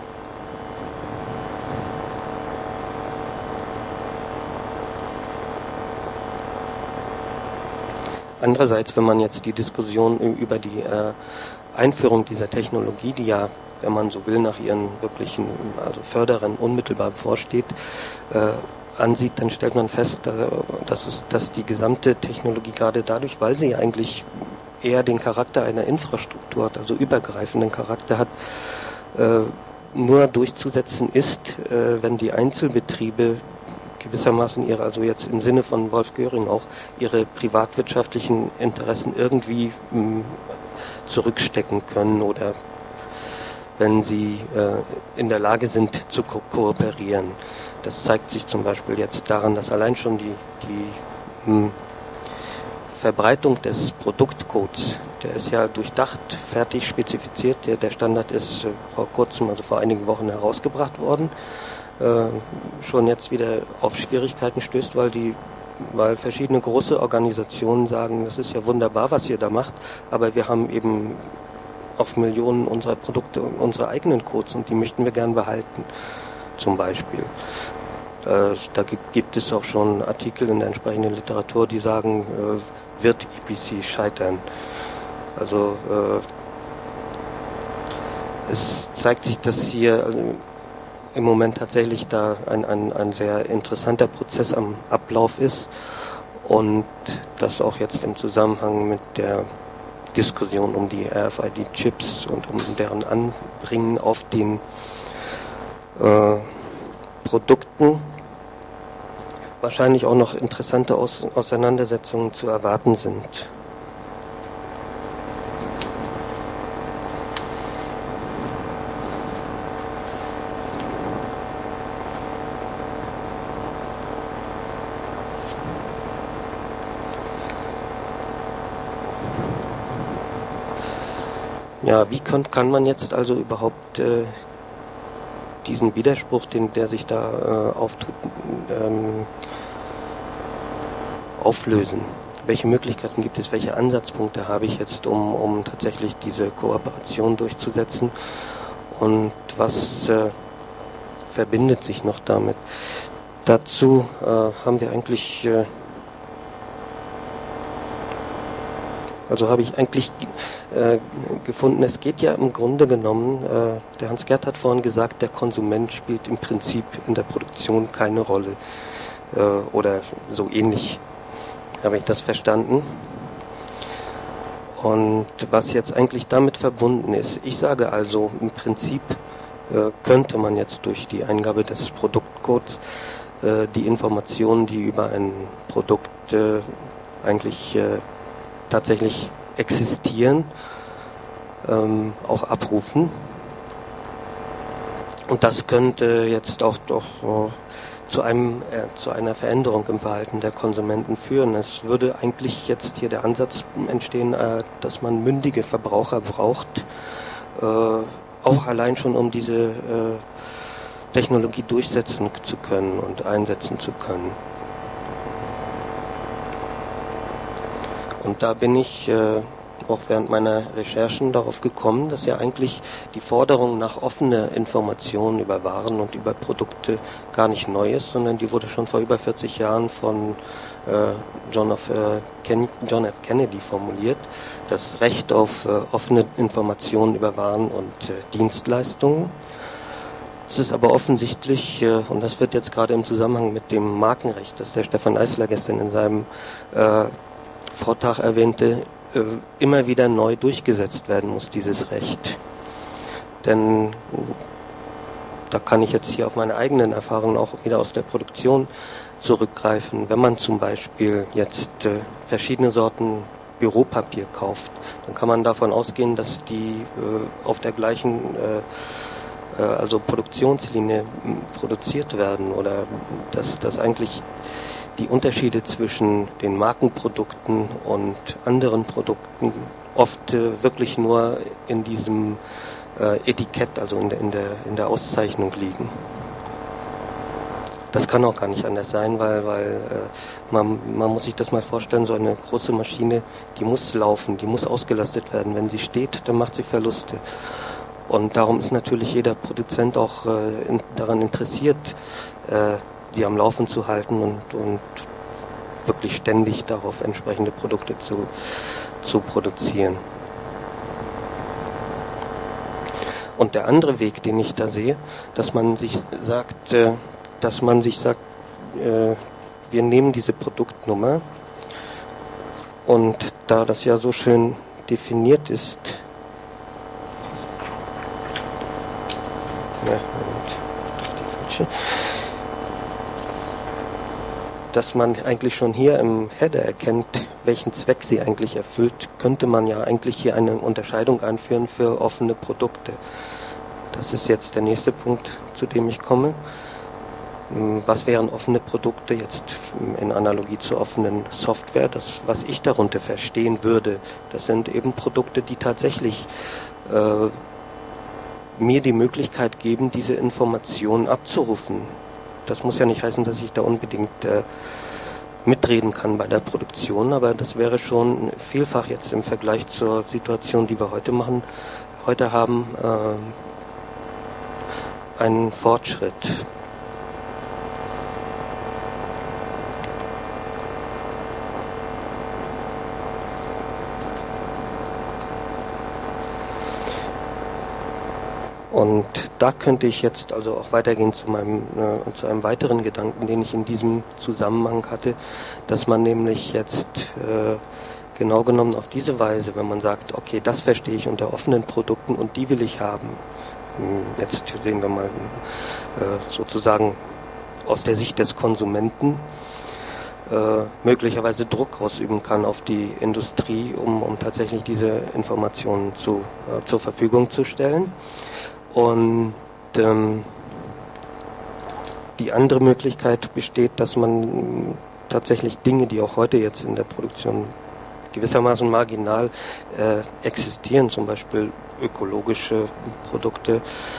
Andererseits, wenn man jetzt die Diskussion über die äh, Einführung dieser Technologie, die ja, wenn man so will, nach ihren wirklichen also Förderern unmittelbar bevorsteht, äh, ansieht, dann stellt man fest, äh, dass, es, dass die gesamte Technologie gerade dadurch, weil sie eigentlich eher den Charakter einer Infrastruktur hat, also übergreifenden Charakter hat, äh, nur durchzusetzen ist, äh, wenn die Einzelbetriebe gewissermaßen ihre, also jetzt im Sinne von Wolf Göring auch, ihre privatwirtschaftlichen Interessen irgendwie mh, zurückstecken können oder wenn sie äh, in der Lage sind zu ko- kooperieren. Das zeigt sich zum Beispiel jetzt daran, dass allein schon die, die mh, Verbreitung des Produktcodes, der ist ja durchdacht, fertig spezifiziert, der, der Standard ist äh, vor kurzem, also vor einigen Wochen herausgebracht worden, äh, schon jetzt wieder auf Schwierigkeiten stößt, weil die weil verschiedene große Organisationen sagen, das ist ja wunderbar, was ihr da macht, aber wir haben eben auf Millionen unserer Produkte und unsere eigenen Codes und die möchten wir gern behalten, zum Beispiel. Äh, da gibt, gibt es auch schon Artikel in der entsprechenden Literatur, die sagen, äh, wird E P C scheitern. Also äh, es zeigt sich, dass hier also, im Moment tatsächlich da ein, ein, ein sehr interessanter Prozess am Ablauf ist und das auch jetzt im Zusammenhang mit der Diskussion um die R F I D-Chips und um deren Anbringen auf den äh, Produkten wahrscheinlich auch noch interessante Aus- Auseinandersetzungen zu erwarten sind. Ja, wie kann, kann man jetzt also überhaupt äh, diesen Widerspruch, den, der sich da äh, auftut, ähm, auflösen? Welche Möglichkeiten gibt es, welche Ansatzpunkte habe ich jetzt, um, um tatsächlich diese Kooperation durchzusetzen? Und was äh, verbindet sich noch damit? Dazu äh, haben wir eigentlich... Äh, Also habe ich eigentlich äh, gefunden, es geht ja im Grunde genommen, äh, der Hans-Gerd hat vorhin gesagt, der Konsument spielt im Prinzip in der Produktion keine Rolle. Äh, oder so ähnlich habe ich das verstanden. Und was jetzt eigentlich damit verbunden ist, ich sage also, im Prinzip äh, könnte man jetzt durch die Eingabe des Produktcodes äh, die Informationen, die über ein Produkt äh, eigentlich äh, tatsächlich existieren, ähm, auch abrufen. Und das könnte jetzt auch doch äh, zu einem äh, zu einer Veränderung im Verhalten der Konsumenten führen. Es würde eigentlich jetzt hier der Ansatz entstehen, äh, dass man mündige Verbraucher braucht, äh, auch allein schon um diese äh, Technologie durchsetzen zu können und einsetzen zu können. Und da bin ich äh, auch während meiner Recherchen darauf gekommen, dass ja eigentlich die Forderung nach offener Informationen über Waren und über Produkte gar nicht neu ist, sondern die wurde schon vor über vierzig Jahren von äh, John, F, äh, Ken, John F. Kennedy formuliert. Das Recht auf äh, offene Informationen über Waren und äh, Dienstleistungen. Es ist aber offensichtlich, äh, und das wird jetzt gerade im Zusammenhang mit dem Markenrecht, das der Stefan Eisler gestern in seinem äh, Vortrag erwähnte, äh, immer wieder neu durchgesetzt werden muss, dieses Recht. Denn da kann ich jetzt hier auf meine eigenen Erfahrungen auch wieder aus der Produktion zurückgreifen. Wenn man zum Beispiel jetzt äh, verschiedene Sorten Büropapier kauft, dann kann man davon ausgehen, dass die äh, auf der gleichen äh, äh, also Produktionslinie m, produziert werden oder dass, dass eigentlich die Unterschiede zwischen den Markenprodukten und anderen Produkten oft äh, wirklich nur in diesem äh, Etikett, also in der, in der, in der Auszeichnung liegen. Das kann auch gar nicht anders sein, weil, weil äh, man, man muss sich das mal vorstellen, so eine große Maschine, die muss laufen, die muss ausgelastet werden. Wenn sie steht, dann macht sie Verluste. Und darum ist natürlich jeder Produzent auch äh, in, daran interessiert, äh, die am Laufen zu halten und, und wirklich ständig darauf entsprechende Produkte zu, zu produzieren. Und der andere Weg, den ich da sehe, dass man sich sagt, äh, dass man sich sagt, äh, wir nehmen diese Produktnummer und da das ja so schön definiert ist, ja, und, dass man eigentlich schon hier im Header erkennt, welchen Zweck sie eigentlich erfüllt, könnte man ja eigentlich hier eine Unterscheidung einführen für offene Produkte. Das ist jetzt der nächste Punkt, zu dem ich komme. Was wären offene Produkte jetzt in Analogie zur offenen Software? Das, was ich darunter verstehen würde, das sind eben Produkte, die tatsächlich äh, mir die Möglichkeit geben, diese Informationen abzurufen. Das muss ja nicht heißen, dass ich da unbedingt äh, mitreden kann bei der Produktion, aber das wäre schon vielfach jetzt im Vergleich zur Situation, die wir heute machen, heute haben, äh, ein Fortschritt. Und da könnte ich jetzt also auch weitergehen zu meinem äh, zu einem weiteren Gedanken, den ich in diesem Zusammenhang hatte, dass man nämlich jetzt äh, genau genommen auf diese Weise, wenn man sagt, okay, das verstehe ich unter offenen Produkten und die will ich haben. Jetzt sehen wir mal äh, sozusagen aus der Sicht des Konsumenten äh, möglicherweise Druck ausüben kann auf die Industrie, um, um tatsächlich diese Informationen zu, äh, zur Verfügung zu stellen. Und ähm, die andere Möglichkeit besteht, dass man tatsächlich Dinge, die auch heute jetzt in der Produktion gewissermaßen marginal äh, existieren, zum Beispiel ökologische Produkte,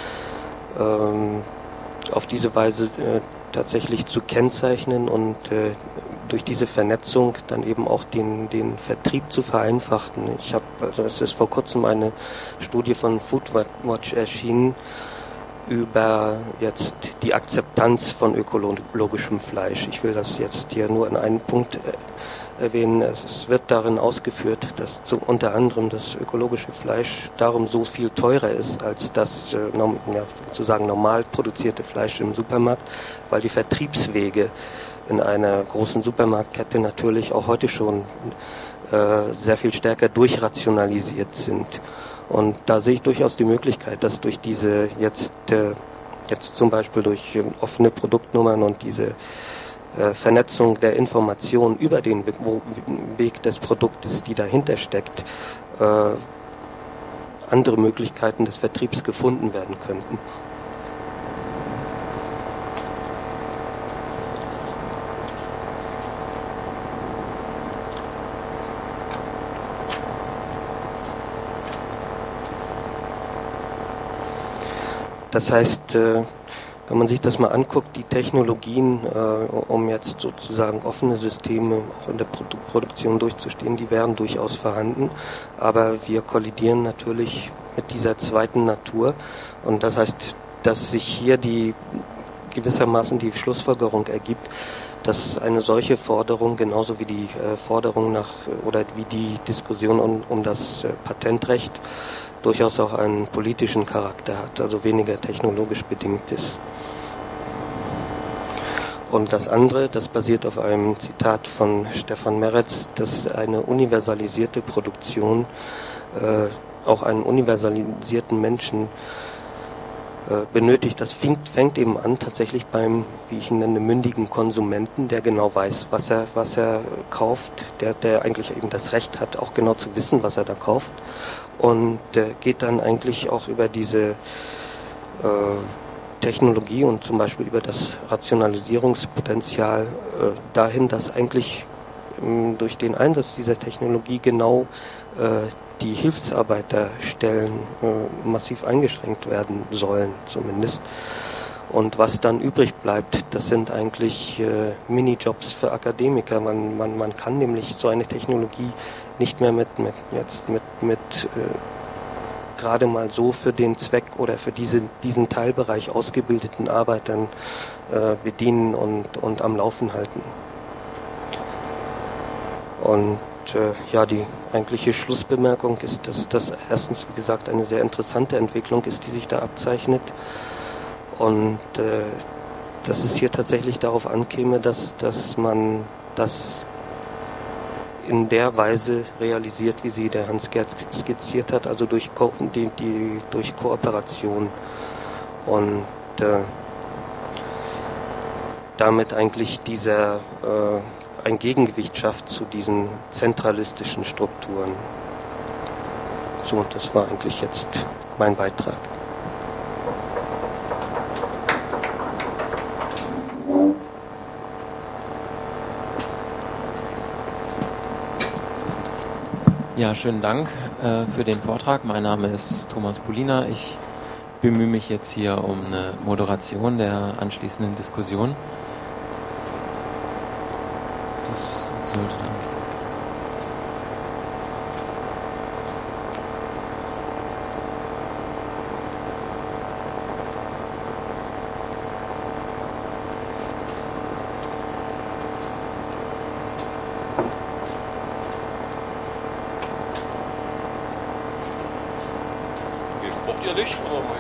ähm, auf diese Weise äh, tatsächlich zu kennzeichnen und äh, durch diese Vernetzung dann eben auch den, den Vertrieb zu vereinfachen. Ich habe, also es ist vor kurzem eine Studie von Foodwatch erschienen über jetzt die Akzeptanz von ökologischem Fleisch. Ich will das jetzt hier nur in einem Punkt erwähnen. Es wird darin ausgeführt, dass zu, unter anderem das ökologische Fleisch darum so viel teurer ist als das äh, norm, ja, sozusagen normal produzierte Fleisch im Supermarkt, weil die Vertriebswege in einer großen Supermarktkette natürlich auch heute schon äh, sehr viel stärker durchrationalisiert sind. Und da sehe ich durchaus die Möglichkeit, dass durch diese jetzt, äh, jetzt zum Beispiel durch äh, offene Produktnummern und diese äh, Vernetzung der Informationen über den Weg des Produktes, die dahinter steckt, äh, andere Möglichkeiten des Vertriebs gefunden werden könnten. Das heißt, Wenn man sich das mal anguckt, die Technologien, äh, um jetzt sozusagen offene Systeme auch in der Produ- Produktion durchzustehen, die wären durchaus vorhanden, aber wir kollidieren natürlich mit dieser zweiten Natur und das heißt, dass sich hier die gewissermaßen die Schlussfolgerung ergibt, dass eine solche Forderung genauso wie die äh, Forderung nach oder wie die Diskussion um, um das äh, Patentrecht durchaus auch einen politischen Charakter hat, also weniger technologisch bedingt ist. Und das andere, das basiert auf einem Zitat von Stefan Meretz, dass eine universalisierte Produktion äh, auch einen universalisierten Menschen äh, benötigt. Das fängt, fängt eben an tatsächlich beim, wie ich ihn nenne, mündigen Konsumenten, der genau weiß, was er, was er kauft, der, der eigentlich eben das Recht hat, auch genau zu wissen, was er da kauft. Und der geht dann eigentlich auch über diese äh, Technologie und zum Beispiel über das Rationalisierungspotenzial äh, dahin, dass eigentlich ähm, durch den Einsatz dieser Technologie genau äh, die Hilfsarbeiterstellen äh, massiv eingeschränkt werden sollen, zumindest. Und was dann übrig bleibt, das sind eigentlich äh, Minijobs für Akademiker. Man, man, man kann nämlich so eine Technologie nicht mehr mit, mit, jetzt mit, mit äh, gerade mal so für den Zweck oder für diese, diesen Teilbereich ausgebildeten Arbeitern äh, bedienen und, und am Laufen halten. Und äh, ja, die eigentliche Schlussbemerkung ist, dass das erstens, wie gesagt, eine sehr interessante Entwicklung ist, die sich da abzeichnet. Und äh, dass es hier tatsächlich darauf ankäme, dass, dass man das in der Weise realisiert, wie sie der Hans-Gerd skizziert hat, also durch, Ko- die, die, durch Kooperation und äh, damit eigentlich dieser äh, ein Gegengewicht schafft zu diesen zentralistischen Strukturen. So, das war eigentlich jetzt mein Beitrag. Ja, schönen Dank äh, für den Vortrag. Mein Name ist Thomas Polina. Ich bemühe mich jetzt hier um eine Moderation der anschließenden Diskussion. Das sollte dann. Braucht ihr Licht oder mal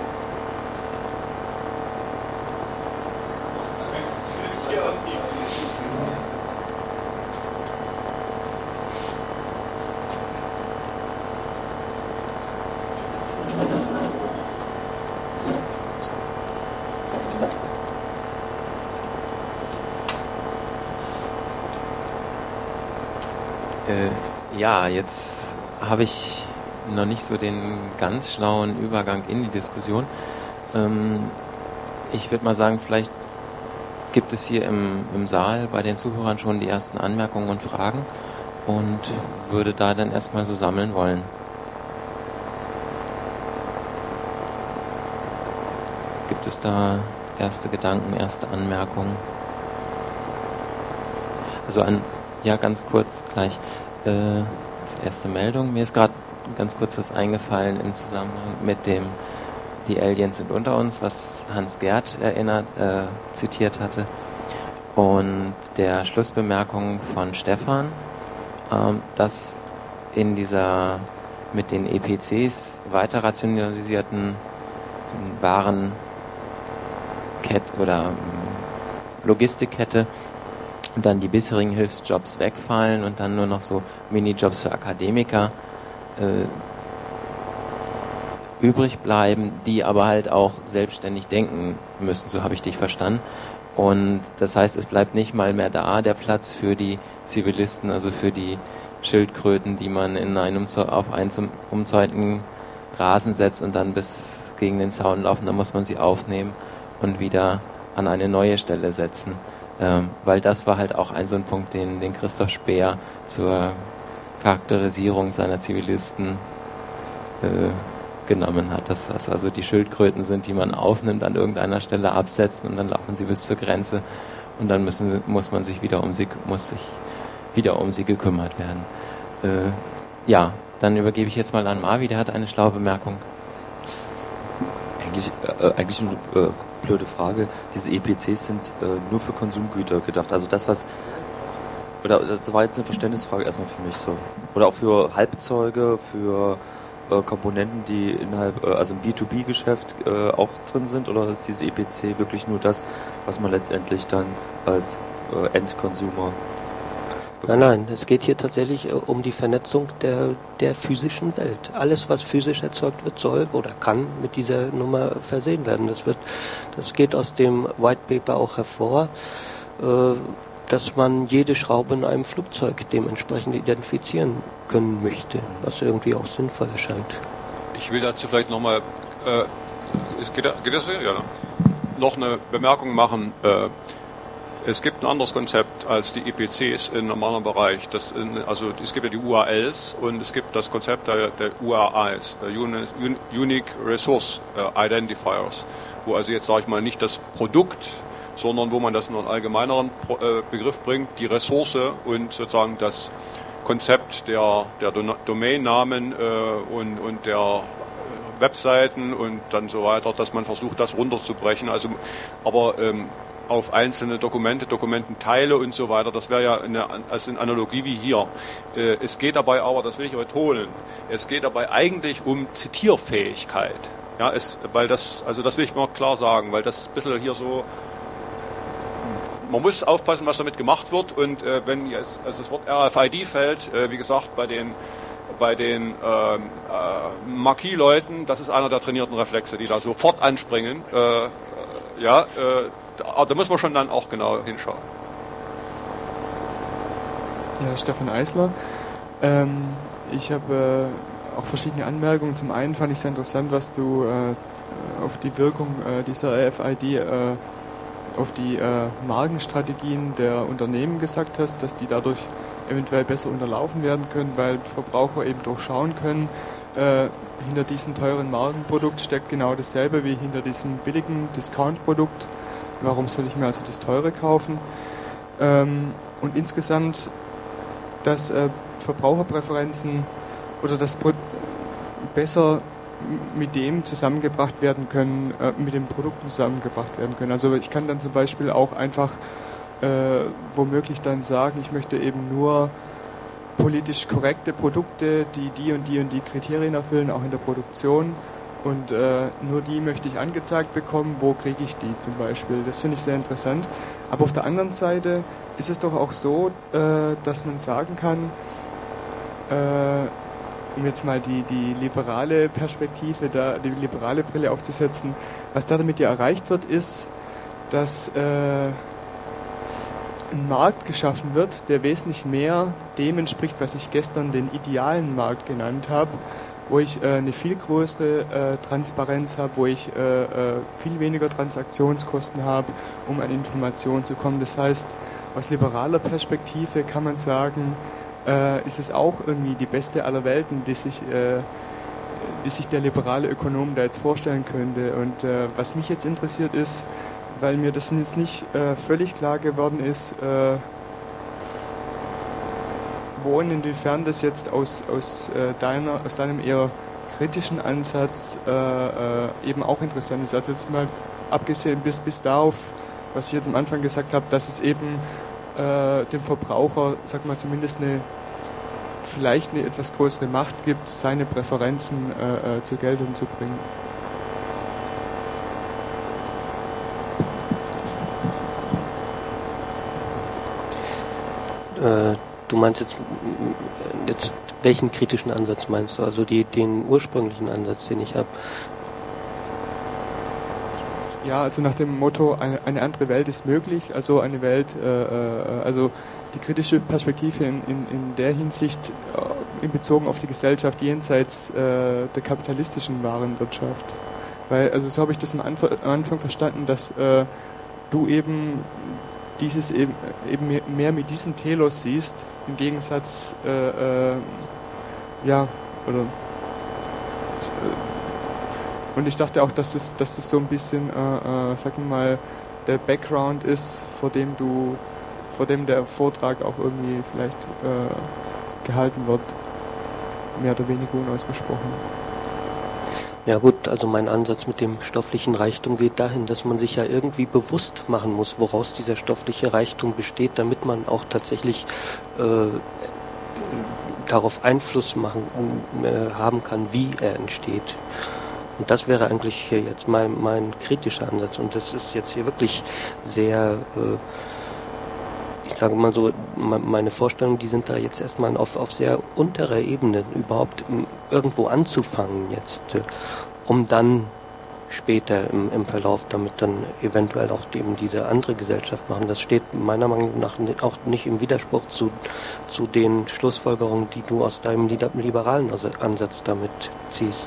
Äh, ja, jetzt habe ich noch nicht so den ganz schlauen Übergang in die Diskussion. Ähm, ich würde mal sagen, vielleicht gibt es hier im, im Saal bei den Zuhörern schon die ersten Anmerkungen und Fragen und würde da dann erstmal so sammeln wollen. Gibt es da erste Gedanken, erste Anmerkungen? Also an, ja, ganz kurz gleich. Äh, das erste Meldung. Mir ist gerade ganz kurz was eingefallen im Zusammenhang mit dem Die Aliens sind unter uns, was Hans-Gerd erinnert, äh, zitiert hatte. Und der Schlussbemerkung von Stefan, ähm, dass in dieser mit den E P Cs weiter rationalisierten Warenkette oder Logistikkette dann die bisherigen Hilfsjobs wegfallen und dann nur noch so Minijobs für Akademiker äh, übrig bleiben, die aber halt auch selbstständig denken müssen, so habe ich dich verstanden. Und das heißt, es bleibt nicht mal mehr da der Platz für die Zivilisten, also für die Schildkröten, die man in einem auf einen zum umzäunten Rasen setzt und dann bis gegen den Zaun laufen, dann muss man sie aufnehmen und wieder an eine neue Stelle setzen. Ähm, weil das war halt auch ein so ein Punkt, den, den Christoph Speer zur Charakterisierung seiner Zivilisten äh, genommen hat. Dass das also die Schildkröten sind, die man aufnimmt, an irgendeiner Stelle absetzt und dann laufen sie bis zur Grenze und dann müssen, muss man sich wieder um sie, muss sich wieder um sie gekümmert werden. Äh, ja, dann übergebe ich jetzt mal an Marvi, der hat eine schlaue Bemerkung. Eigentlich, äh, eigentlich eine äh, blöde Frage. Diese E P Cs sind äh, nur für Konsumgüter gedacht. Also das, was... Oder das war jetzt eine Verständnisfrage erstmal für mich so. Oder auch für Halbzeuge, für äh, Komponenten, die innerhalb, äh, also im B zwei B-Geschäft äh, auch drin sind. Oder ist diese E P C wirklich nur das, was man letztendlich dann als äh, Endconsumer... Nein, nein, es geht hier tatsächlich äh, um die Vernetzung der, der physischen Welt. Alles, was physisch erzeugt wird, soll oder kann mit dieser Nummer versehen werden. Das wird, das geht aus dem White Paper auch hervor, äh, dass man jede Schraube in einem Flugzeug dementsprechend identifizieren können möchte, was irgendwie auch sinnvoll erscheint. Ich will dazu vielleicht nochmal, äh, geht, geht das hier? Ja, ne? Noch eine Bemerkung machen. Äh, Es gibt ein anderes Konzept als die E P Cs in einem anderen Bereich. Das in, also es gibt ja die U R Ls und es gibt das Konzept der, der U R Is, der Unique Resource Identifiers, wo also jetzt, sage ich mal, nicht das Produkt, sondern wo man das in einen allgemeineren Begriff bringt, die Ressource und sozusagen das Konzept der, der Domainnamen äh, und, und der Webseiten und dann so weiter, dass man versucht, das runterzubrechen. Also, aber ähm, auf einzelne Dokumente, Dokumententeile und so weiter. Das wäre ja eine, also eine Analogie wie hier. Äh, es geht dabei aber, das will ich betonen, es geht dabei eigentlich um Zitierfähigkeit. Ja, es, weil das, also das will ich mal klar sagen, weil das ein bisschen hier so, man muss aufpassen, was damit gemacht wird und äh, wenn jetzt, also das Wort R F I D fällt, äh, wie gesagt, bei den bei den äh, äh, Marquis-Leuten, das ist einer der trainierten Reflexe, die da sofort anspringen. Äh, ja, äh, da, da muss man schon dann auch genau hinschauen. Ja, Stefan Eisler. Ähm, ich habe äh, auch verschiedene Anmerkungen. Zum einen fand ich sehr interessant, was du äh, auf die Wirkung äh, dieser R F I D äh, auf die äh, Markenstrategien der Unternehmen gesagt hast, dass die dadurch eventuell besser unterlaufen werden können, weil Verbraucher eben durchschauen können, äh, hinter diesem teuren Markenprodukt steckt genau dasselbe wie hinter diesem billigen Discount-Produkt. Warum soll ich mir also das teure kaufen? Ähm, und insgesamt, dass äh, Verbraucherpräferenzen oder das Pro- besser mit dem zusammengebracht werden können, äh, mit den Produkten zusammengebracht werden können. Also ich kann dann zum Beispiel auch einfach äh, womöglich dann sagen, ich möchte eben nur politisch korrekte Produkte, die die und die und die Kriterien erfüllen, auch in der Produktion. Und äh, nur die möchte ich angezeigt bekommen, wo kriege ich die zum Beispiel. Das finde ich sehr interessant. Aber auf der anderen Seite ist es doch auch so, äh, dass man sagen kann, äh, um jetzt mal die, die liberale Perspektive, da, die liberale Brille aufzusetzen, was da damit ja erreicht wird, ist, dass äh, ein Markt geschaffen wird, der wesentlich mehr dem entspricht, was ich gestern den idealen Markt genannt habe, wo ich äh, eine viel größere äh, Transparenz habe, wo ich äh, äh, viel weniger Transaktionskosten habe, um an Informationen zu kommen. Das heißt, aus liberaler Perspektive kann man sagen, äh, ist es auch irgendwie die beste aller Welten, die sich, äh, die sich der liberale Ökonom da jetzt vorstellen könnte. Und äh, was mich jetzt interessiert ist, weil mir das jetzt nicht äh, völlig klar geworden ist, äh, wo und inwiefern das jetzt aus, aus, äh, deiner, aus deinem eher kritischen Ansatz äh, äh, eben auch interessant ist. Also jetzt mal abgesehen bis, bis darauf, was ich jetzt am Anfang gesagt habe, dass es eben äh, dem Verbraucher, sag mal, zumindest eine vielleicht eine etwas größere Macht gibt, seine Präferenzen äh, äh, zur Geltung zu bringen. Äh, du meinst jetzt, jetzt, welchen kritischen Ansatz meinst du? Also die, den ursprünglichen Ansatz, den ich habe? Ja, also nach dem Motto, eine, eine andere Welt ist möglich, also eine Welt, äh, äh, also die kritische Perspektive in, in, in der Hinsicht äh, in Bezug auf die Gesellschaft jenseits äh, der kapitalistischen Warenwirtschaft. Weil, also so habe ich das am Anfang, am Anfang verstanden, dass äh, du eben dieses eben, eben mehr mit diesem Telos siehst, im Gegensatz, äh, äh, ja, oder äh, Und ich dachte auch, dass das, dass das so ein bisschen, äh, äh, sagen wir mal, der Background ist, vor dem du, vor dem der Vortrag auch irgendwie vielleicht äh, gehalten wird, mehr oder weniger unausgesprochen. Ja gut, also mein Ansatz mit dem stofflichen Reichtum geht dahin, dass man sich ja irgendwie bewusst machen muss, woraus dieser stoffliche Reichtum besteht, damit man auch tatsächlich äh, darauf Einfluss machen äh, haben kann, wie er entsteht. Und das wäre eigentlich hier jetzt mein, mein kritischer Ansatz. Und das ist jetzt hier wirklich sehr, äh, ich sage mal so, meine Vorstellungen, die sind da jetzt erstmal auf, auf sehr unterer Ebene überhaupt irgendwo anzufangen jetzt, äh, um dann später im, im Verlauf damit dann eventuell auch eben diese andere Gesellschaft machen. Das steht meiner Meinung nach auch nicht im Widerspruch zu, zu den Schlussfolgerungen, die du aus deinem liberalen Ansatz damit ziehst.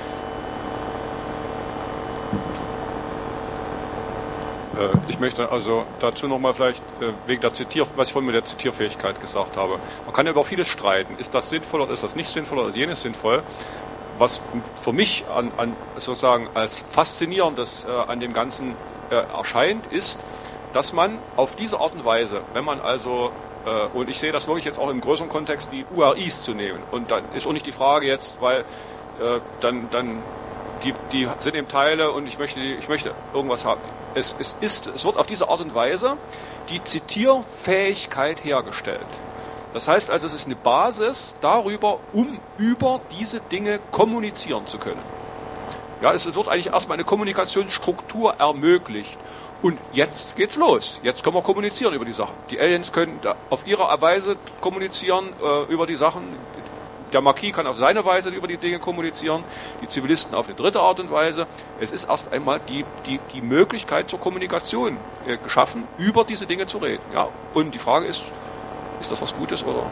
Ich möchte also dazu nochmal vielleicht wegen der Zitier, was ich vorhin mit der Zitierfähigkeit gesagt habe. Man kann ja über vieles streiten. Ist das sinnvoll oder ist das nicht sinnvoll oder ist jenes sinnvoll? Was für mich an, an sozusagen als Faszinierendes äh, an dem Ganzen äh, erscheint, ist, dass man auf diese Art und Weise, wenn man also, äh, und ich sehe das wirklich jetzt auch im größeren Kontext, die U R Is zu nehmen. Und dann ist auch nicht die Frage jetzt, weil äh, dann, dann die, die sind eben Teile und ich möchte, ich möchte irgendwas haben. Es, es, ist, es wird auf diese Art und Weise die Zitierfähigkeit hergestellt. Das heißt also, es ist eine Basis darüber, um über diese Dinge kommunizieren zu können. Ja, es wird eigentlich erstmal eine Kommunikationsstruktur ermöglicht. Und jetzt geht's los. Jetzt können wir kommunizieren über die Sachen. Die Aliens können auf ihre Weise kommunizieren äh, über die Sachen. Der Marquis kann auf seine Weise über die Dinge kommunizieren, die Zivilisten auf eine dritte Art und Weise. Es ist erst einmal die, die, die Möglichkeit zur Kommunikation äh, geschaffen, über diese Dinge zu reden. Ja? Und die Frage ist, ist das was Gutes oder?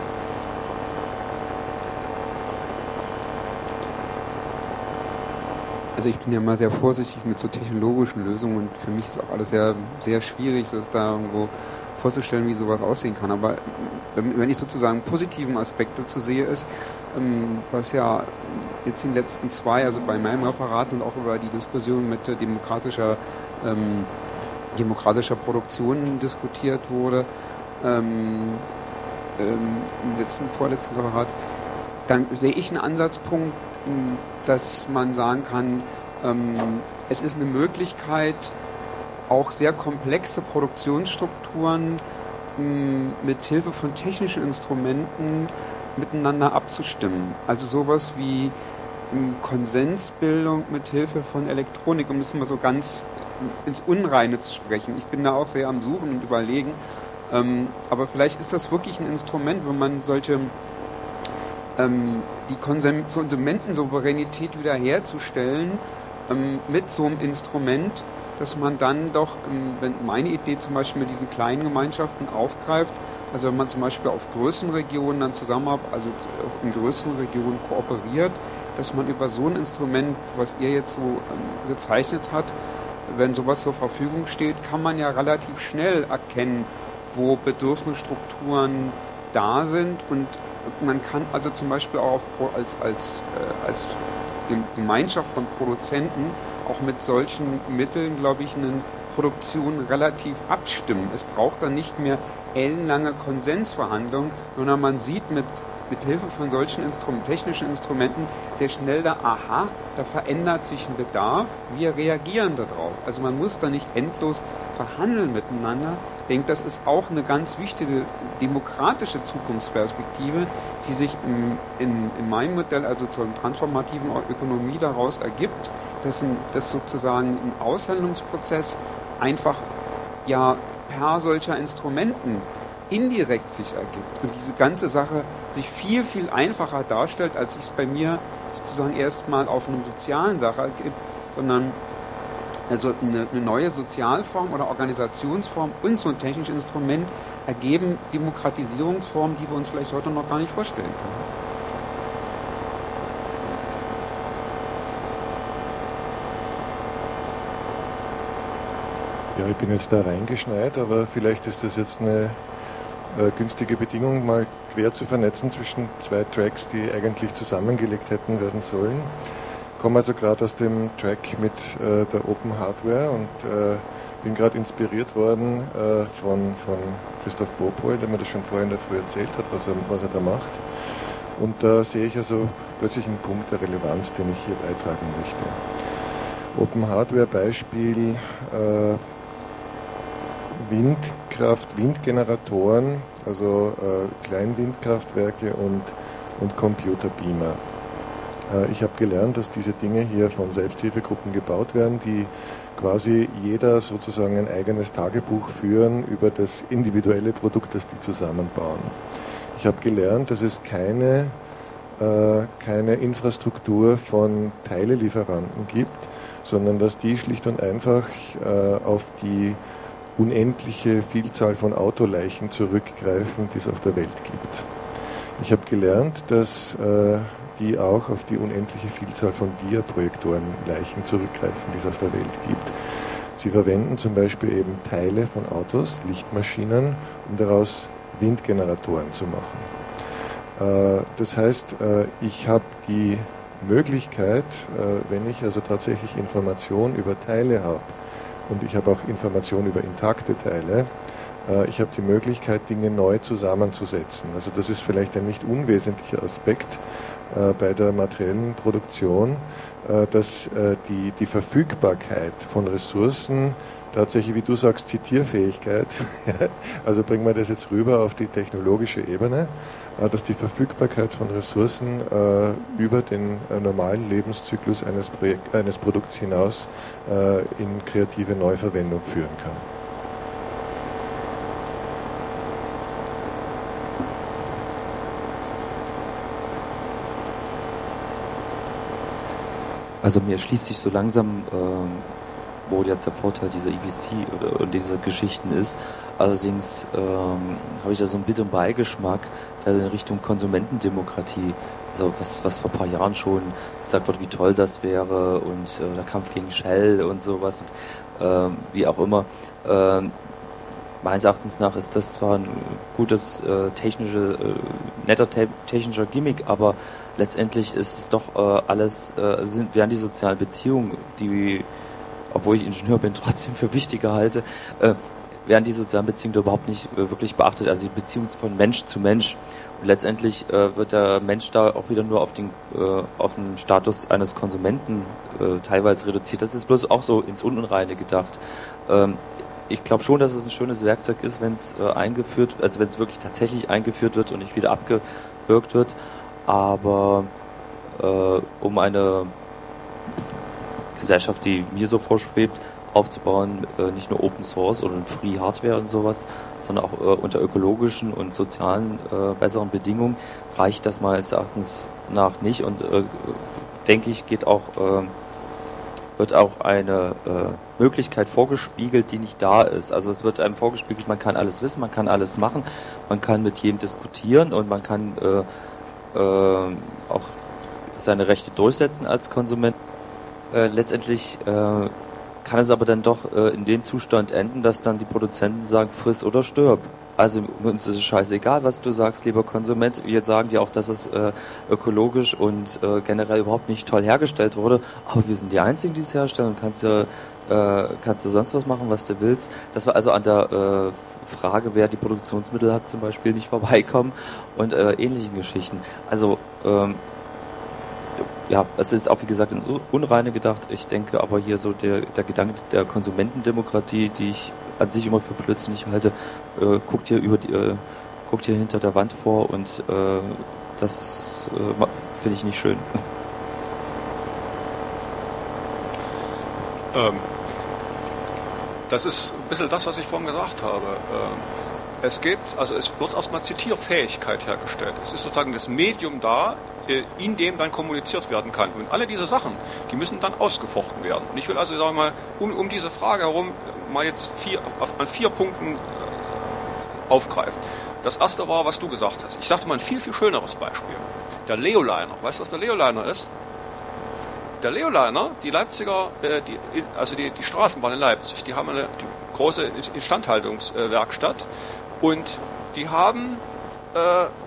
Also ich bin ja immer sehr vorsichtig mit so technologischen Lösungen und für mich ist auch alles sehr, sehr schwierig, das da irgendwo vorzustellen, wie sowas aussehen kann. Aber wenn ich sozusagen einen positiven Aspekt dazu sehe, ist, was ja jetzt in den letzten zwei, also bei meinem Referat und auch über die Diskussion mit demokratischer, ähm, demokratischer Produktion diskutiert wurde, ähm, ähm, im letzten, vorletzten Referat, dann sehe ich einen Ansatzpunkt, dass man sagen kann, ähm, es ist eine Möglichkeit, auch sehr komplexe Produktionsstrukturen mh, mit Hilfe von technischen Instrumenten miteinander abzustimmen. Also sowas wie mh, Konsensbildung mit Hilfe von Elektronik, um das mal so ganz ins Unreine zu sprechen. Ich bin da auch sehr am Suchen und Überlegen, ähm, aber vielleicht ist das wirklich ein Instrument, wenn man solche ähm, die Konsum- Konsumentensouveränität wiederherzustellen ähm, mit so einem Instrument, dass man dann doch, ähm, wenn meine Idee zum Beispiel mit diesen kleinen Gemeinschaften aufgreift, also wenn man zum Beispiel auf größeren Regionen dann zusammenarbeitet, also in größeren Regionen kooperiert, dass man über so ein Instrument, was ihr jetzt so ähm, gezeichnet habt, wenn sowas zur Verfügung steht, kann man ja relativ schnell erkennen, wo Bedürfnisstrukturen da sind und man kann also zum Beispiel auch als, als, äh, als Gemeinschaft von Produzenten auch mit solchen Mitteln, glaube ich, eine Produktion relativ abstimmen. Es braucht dann nicht mehr ellenlange Konsensverhandlungen, sondern man sieht mit, mit Hilfe von solchen Instrum- technischen Instrumenten sehr schnell da, aha, da verändert sich ein Bedarf, wir reagieren darauf. Also man muss da nicht endlos verhandeln miteinander. Ich denke, das ist auch eine ganz wichtige demokratische Zukunftsperspektive, die sich im, in, in meinem Modell, also zur transformativen Ökonomie daraus ergibt, dass, ein, dass sozusagen ein Aushandlungsprozess einfach ja per solcher Instrumenten indirekt sich ergibt und diese ganze Sache sich viel, viel einfacher darstellt, als sich es bei mir sozusagen erstmal auf einer sozialen Sache ergibt, sondern also eine, eine neue Sozialform oder Organisationsform und so ein technisches Instrument ergeben Demokratisierungsformen, die wir uns vielleicht heute noch gar nicht vorstellen können. Ja, ich bin jetzt da reingeschneit, aber vielleicht ist das jetzt eine äh, günstige Bedingung, mal quer zu vernetzen zwischen zwei Tracks, die eigentlich zusammengelegt hätten werden sollen. komme also gerade aus dem Track mit äh, der Open Hardware und äh, bin gerade inspiriert worden äh, von, von Christoph Popol, der mir das schon vorher in der Früh erzählt hat, was er, was er da macht. Und da sehe ich also plötzlich einen Punkt der Relevanz, den ich hier beitragen möchte. Open Hardware Beispiel äh, Windkraft, Windgeneratoren, also äh, Kleinwindkraftwerke und, und Computerbeamer. Äh, ich habe gelernt, dass diese Dinge hier von Selbsthilfegruppen gebaut werden, die quasi jeder sozusagen ein eigenes Tagebuch führen über das individuelle Produkt, das die zusammenbauen. Ich habe gelernt, dass es keine, äh, keine Infrastruktur von Teilelieferanten gibt, sondern dass die schlicht und einfach äh, auf die unendliche Vielzahl von Autoleichen zurückgreifen, die es auf der Welt gibt. Ich habe gelernt, dass äh, die auch auf die unendliche Vielzahl von Diaprojektorenleichen zurückgreifen, die es auf der Welt gibt. Sie verwenden zum Beispiel eben Teile von Autos, Lichtmaschinen, um daraus Windgeneratoren zu machen. Äh, das heißt, äh, ich habe die Möglichkeit, äh, wenn ich also tatsächlich Information über Teile habe, und ich habe auch Informationen über intakte Teile, äh, ich habe die Möglichkeit, Dinge neu zusammenzusetzen. Also das ist vielleicht ein nicht unwesentlicher Aspekt äh, bei der materiellen Produktion, äh, dass äh, die, die Verfügbarkeit von Ressourcen tatsächlich, wie du sagst, Zitierfähigkeit, also bringen wir das jetzt rüber auf die technologische Ebene, äh, dass die Verfügbarkeit von Ressourcen äh, über den äh, normalen Lebenszyklus eines, Projekt, eines Produkts hinaus äh, in kreative Neuverwendung führen kann. Also mir schließt sich so langsam, äh, wo jetzt der Vorteil dieser E B C oder, oder dieser Geschichten ist. Allerdings ähm, habe ich da so ein bisschen Beigeschmack, der in Richtung Konsumentendemokratie, also was, was vor ein paar Jahren schon gesagt wurde, wie toll das wäre und äh, der Kampf gegen Shell und sowas und äh, wie auch immer. Äh, meines Erachtens nach ist das zwar ein gutes äh, technische, äh, netter te- technischer Gimmick, aber letztendlich ist es doch äh, alles, äh, sind werden die sozialen Beziehungen, die, obwohl ich Ingenieur bin, trotzdem für wichtiger halte, äh, werden die sozialen Beziehungen überhaupt nicht äh, wirklich beachtet, also die Beziehung von Mensch zu Mensch. Und letztendlich äh, wird der Mensch da auch wieder nur auf den, äh, auf den Status eines Konsumenten äh, teilweise reduziert. Das ist bloß auch so ins Unreine gedacht. Ähm, ich glaube schon, dass es ein schönes Werkzeug ist, wenn es äh, eingeführt, also wenn es wirklich tatsächlich eingeführt wird und nicht wieder abgewirkt wird. Aber äh, um eine Gesellschaft, die mir so vorschwebt, aufzubauen, äh, nicht nur Open Source oder Free Hardware und sowas, sondern auch äh, unter ökologischen und sozialen äh, besseren Bedingungen, reicht das meines Erachtens nach nicht und äh, denke ich, geht auch, äh, wird auch eine äh, Möglichkeit vorgespiegelt, die nicht da ist. Also es wird einem vorgespiegelt, man kann alles wissen, man kann alles machen, man kann mit jedem diskutieren und man kann äh, äh, auch seine Rechte durchsetzen als Konsument. Äh, letztendlich äh, kann es aber dann doch äh, in den Zustand enden, dass dann die Produzenten sagen, friss oder stirb. Also uns ist es scheißegal, was du sagst, lieber Konsument. Wir sagen dir auch, dass es äh, ökologisch und äh, generell überhaupt nicht toll hergestellt wurde, aber wir sind die Einzigen, die es herstellen und kannst du, äh, kannst du sonst was machen, was du willst. Das war also an der äh, Frage, wer die Produktionsmittel hat, zum Beispiel nicht vorbeikommen und äh, ähnlichen Geschichten. Also ähm, ja, es ist auch wie gesagt in Unreine gedacht. Ich denke aber hier so der, der Gedanke der Konsumentendemokratie, die ich an sich immer für blödsinnig halte, äh, guckt hier über die, äh, guckt hier hinter der Wand vor und äh, das äh, finde ich nicht schön. Ähm, das ist ein bisschen das, was ich vorhin gesagt habe. Ähm, es gibt, also es wird erstmal Zitierfähigkeit hergestellt. Es ist sozusagen das Medium da, in dem dann kommuniziert werden kann. Und alle diese Sachen, die müssen dann ausgefochten werden. Und ich will also, sagen wir mal, um, um diese Frage herum mal jetzt vier, auf, an vier Punkten äh, aufgreifen. Das erste war, was du gesagt hast. Ich sagte mal ein viel, viel schöneres Beispiel. Der Leoliner. Weißt du, was der Leoliner ist? Der Leoliner, die Leipziger, äh, die, also die, die Straßenbahn in Leipzig, die haben eine die große Instandhaltungswerkstatt und die haben äh,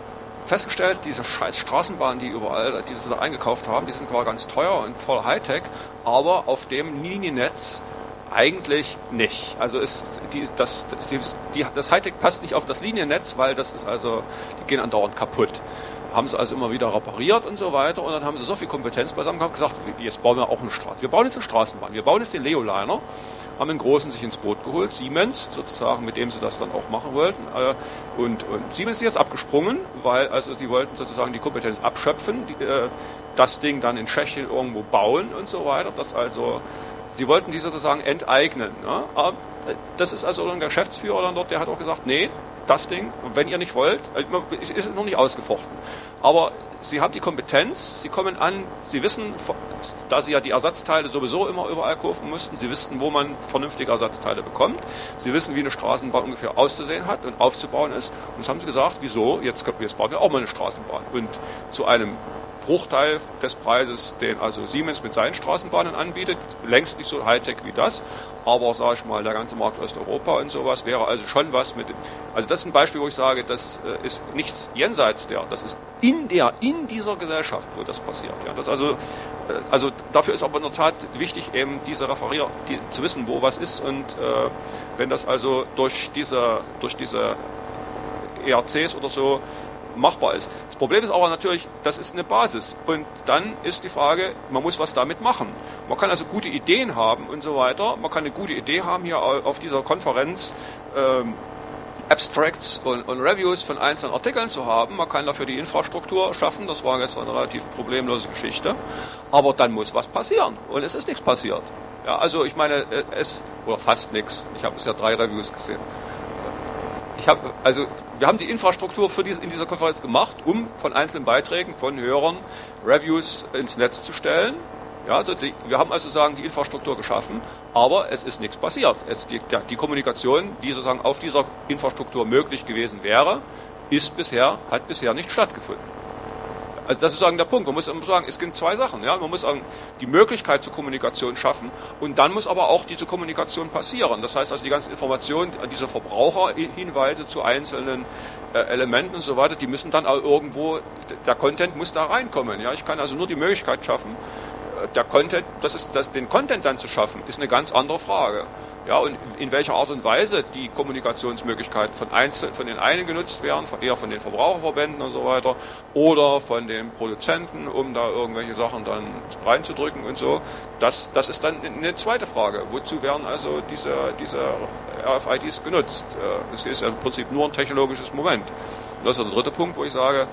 festgestellt, diese scheiß Straßenbahnen, die überall, die sie da eingekauft haben, die sind zwar ganz teuer und voll Hightech, aber auf dem Liniennetz eigentlich nicht. Also ist die, das, das, die, das Hightech passt nicht auf das Liniennetz, weil das ist also, die gehen andauernd kaputt. Haben sie also immer wieder repariert und so weiter und dann haben sie so viel Kompetenz beisammen gehabt, gesagt, jetzt bauen wir auch eine Straße. Wir bauen jetzt eine Straßenbahn. Wir bauen jetzt den Leoliner, haben einen Großen sich ins Boot geholt, Siemens sozusagen, mit dem sie das dann auch machen wollten. Und, und Siemens ist jetzt abgesprungen, weil also sie wollten sozusagen die Kompetenz abschöpfen, die, das Ding dann in Tschechien irgendwo bauen und so weiter. Das also, sie wollten die sozusagen enteignen. Ne? Aber das ist also ein Geschäftsführer dann dort, der hat auch gesagt, nee, das Ding, wenn ihr nicht wollt, ist noch nicht ausgefochten. Aber sie haben die Kompetenz, sie kommen an, sie wissen, da sie ja die Ersatzteile sowieso immer überall kaufen mussten, sie wissen, wo man vernünftige Ersatzteile bekommt, sie wissen, wie eine Straßenbahn ungefähr auszusehen hat und aufzubauen ist. Und das haben sie gesagt, wieso, jetzt, jetzt bauen wir auch mal eine Straßenbahn. Und zu einem Bruchteil des Preises, den also Siemens mit seinen Straßenbahnen anbietet, längst nicht so Hightech wie das, aber sage ich mal, der ganze Markt Osteuropa und sowas wäre also schon was mit, also das ist ein Beispiel, wo ich sage, das ist nichts jenseits der, das ist in der, in dieser Gesellschaft, wo das passiert. Ja, das also, also dafür ist aber in der Tat wichtig, eben diese Referier, die, zu wissen, wo was ist und äh, wenn das also durch diese, durch diese E R Cs oder so machbar ist. Das Problem ist aber natürlich, das ist eine Basis und dann ist die Frage, man muss was damit machen. Man kann also gute Ideen haben und so weiter. Man kann eine gute Idee haben hier auf dieser Konferenz, ähm, Abstracts und, und Reviews von einzelnen Artikeln zu haben. Man kann dafür die Infrastruktur schaffen. Das war jetzt eine relativ problemlose Geschichte. Aber dann muss was passieren und es ist nichts passiert. Ja, also ich meine, es, oder fast nichts. Ich habe bisher drei Reviews gesehen. Ich habe, also wir haben die Infrastruktur für diese, in dieser Konferenz gemacht, um von einzelnen Beiträgen von Hörern Reviews ins Netz zu stellen. Ja, also die, wir haben also sagen die Infrastruktur geschaffen, aber es ist nichts passiert. Es, die, die Kommunikation, die sozusagen auf dieser Infrastruktur möglich gewesen wäre, ist bisher, hat bisher nicht stattgefunden. Also das ist sagen der Punkt. Man muss sagen, es gibt zwei Sachen. Ja? Man muss sagen, die Möglichkeit zur Kommunikation schaffen und dann muss aber auch diese Kommunikation passieren. Das heißt also die ganzen Informationen, diese Verbraucherhinweise zu einzelnen äh, Elementen und so weiter, die müssen dann auch irgendwo, der Content muss da reinkommen. Ja? Ich kann also nur die Möglichkeit schaffen, der Content, das ist, das, den Content dann zu schaffen, ist eine ganz andere Frage. Ja, und in welcher Art und Weise die Kommunikationsmöglichkeiten von einzelnen, von den einen genutzt werden, eher von den Verbraucherverbänden und so weiter, oder von den Produzenten, um da irgendwelche Sachen dann reinzudrücken und so, das, das ist dann eine zweite Frage. Wozu werden also diese, diese R F I Ds genutzt? Das ist ja im Prinzip nur ein technologisches Moment. Und das ist der dritte Punkt, wo ich sage,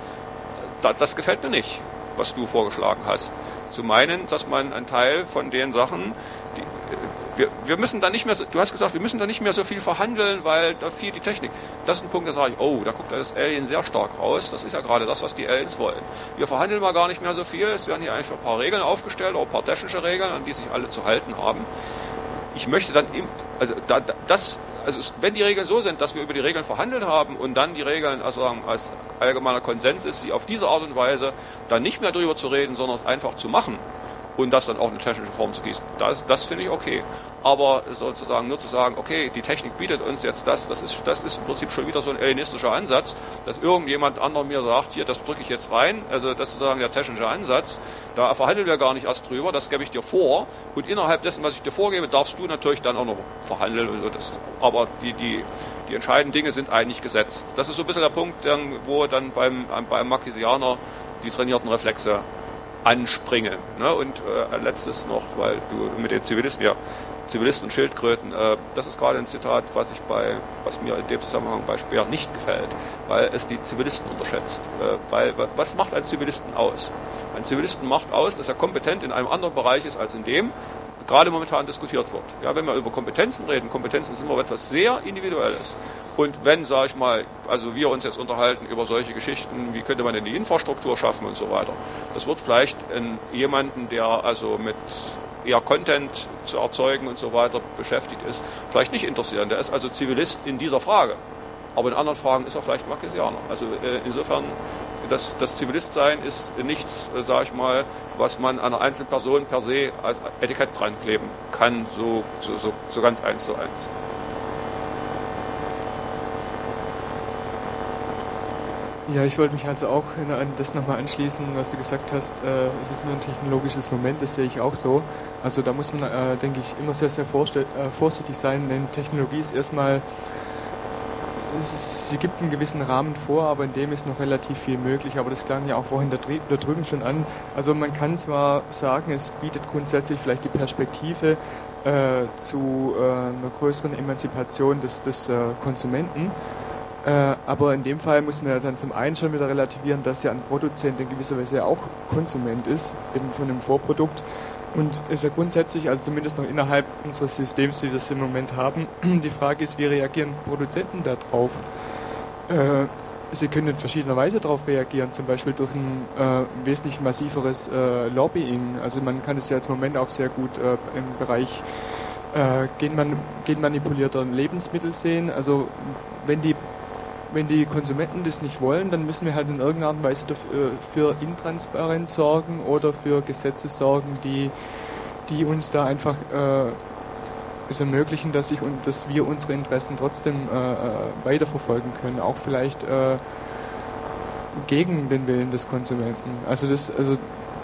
das gefällt mir nicht, was du vorgeschlagen hast. Zu meinen, dass man einen Teil von den Sachen, die, wir, wir müssen da nicht mehr, so, du hast gesagt, wir müssen da nicht mehr so viel verhandeln, weil da viel die Technik. Das ist ein Punkt, da sage ich, oh, da guckt das Alien sehr stark raus. Das ist ja gerade das, was die Aliens wollen. Wir verhandeln mal gar nicht mehr so viel. Es werden hier einfach ein paar Regeln aufgestellt, auch ein paar technische Regeln, an die sich alle zu halten haben. Ich möchte dann, im, also da, das, also wenn die Regeln so sind, dass wir über die Regeln verhandelt haben und dann die Regeln also als allgemeiner Konsens ist, sie auf diese Art und Weise dann nicht mehr drüber zu reden, sondern es einfach zu machen und das dann auch in eine technische Form zu gießen, das, das finde ich okay. Aber sozusagen nur zu sagen, okay, die Technik bietet uns jetzt das, das ist, das ist im Prinzip schon wieder so ein alienistischer Ansatz, dass irgendjemand anderer mir sagt, hier, das drücke ich jetzt rein, also das ist sozusagen der technische Ansatz, da verhandeln wir gar nicht erst drüber, das gebe ich dir vor und innerhalb dessen, was ich dir vorgebe, darfst du natürlich dann auch noch verhandeln. Und so, das, aber die, die, die entscheidenden Dinge sind eigentlich gesetzt. Das ist so ein bisschen der Punkt, wo dann beim, beim Marquesianer die trainierten Reflexe anspringen. Ne? Und äh, letztes noch, weil du mit den Zivilisten, ja, Zivilisten und Schildkröten, äh, das ist gerade ein Zitat, was ich bei, was mir in dem Zusammenhang bei Speer nicht gefällt, weil es die Zivilisten unterschätzt. Äh, weil, was macht ein Zivilisten aus? Ein Zivilisten macht aus, dass er kompetent in einem anderen Bereich ist als in dem, gerade momentan diskutiert wird. Ja, wenn wir über Kompetenzen reden, Kompetenzen sind immer etwas sehr Individuelles. Und wenn, sage ich mal, also wir uns jetzt unterhalten über solche Geschichten, wie könnte man denn die Infrastruktur schaffen und so weiter, das wird vielleicht in jemanden, der also mit eher Content zu erzeugen und so weiter beschäftigt ist, vielleicht nicht interessieren. Der ist also Zivilist in dieser Frage. Aber in anderen Fragen ist er vielleicht Marquesianer. Also äh, insofern, das, das Zivilistsein ist nichts, äh, sage ich mal, was man einer einzelnen Person per se als Etikett dran kleben kann, so, so, so, so ganz eins zu eins. Ja, ich wollte mich also auch an das nochmal anschließen, was du gesagt hast. Äh, es ist nur ein technologisches Moment, das sehe ich auch so. Also da muss man, äh, denke ich, immer sehr, sehr vorstell- äh, vorsichtig sein, denn Technologie ist erstmal, es, sie gibt einen gewissen Rahmen vor, aber in dem ist noch relativ viel möglich. Aber das klang ja auch vorhin da, dr- da drüben schon an. Also man kann zwar sagen, es bietet grundsätzlich vielleicht die Perspektive äh, zu äh, einer größeren Emanzipation des, des äh, Konsumenten. Äh, aber in dem Fall muss man ja dann zum einen schon wieder relativieren, dass ja ein Produzent in gewisser Weise ja auch Konsument ist, eben von einem Vorprodukt. Und ist ja grundsätzlich, also zumindest noch innerhalb unseres Systems, wie wir es im Moment haben, die Frage ist, wie reagieren Produzenten darauf? Äh, sie können in verschiedener Weise darauf reagieren, zum Beispiel durch ein äh, wesentlich massiveres äh, Lobbying. Also man kann es ja jetzt im Moment auch sehr gut äh, im Bereich äh, genman- genmanipulierter Lebensmittel sehen. Also wenn die Wenn die Konsumenten das nicht wollen, dann müssen wir halt in irgendeiner Art und Weise dafür, für Intransparenz sorgen oder für Gesetze sorgen, die, die uns da einfach äh, es ermöglichen, dass, ich, und dass wir unsere Interessen trotzdem äh, weiterverfolgen können, auch vielleicht äh, gegen den Willen des Konsumenten. Also das, also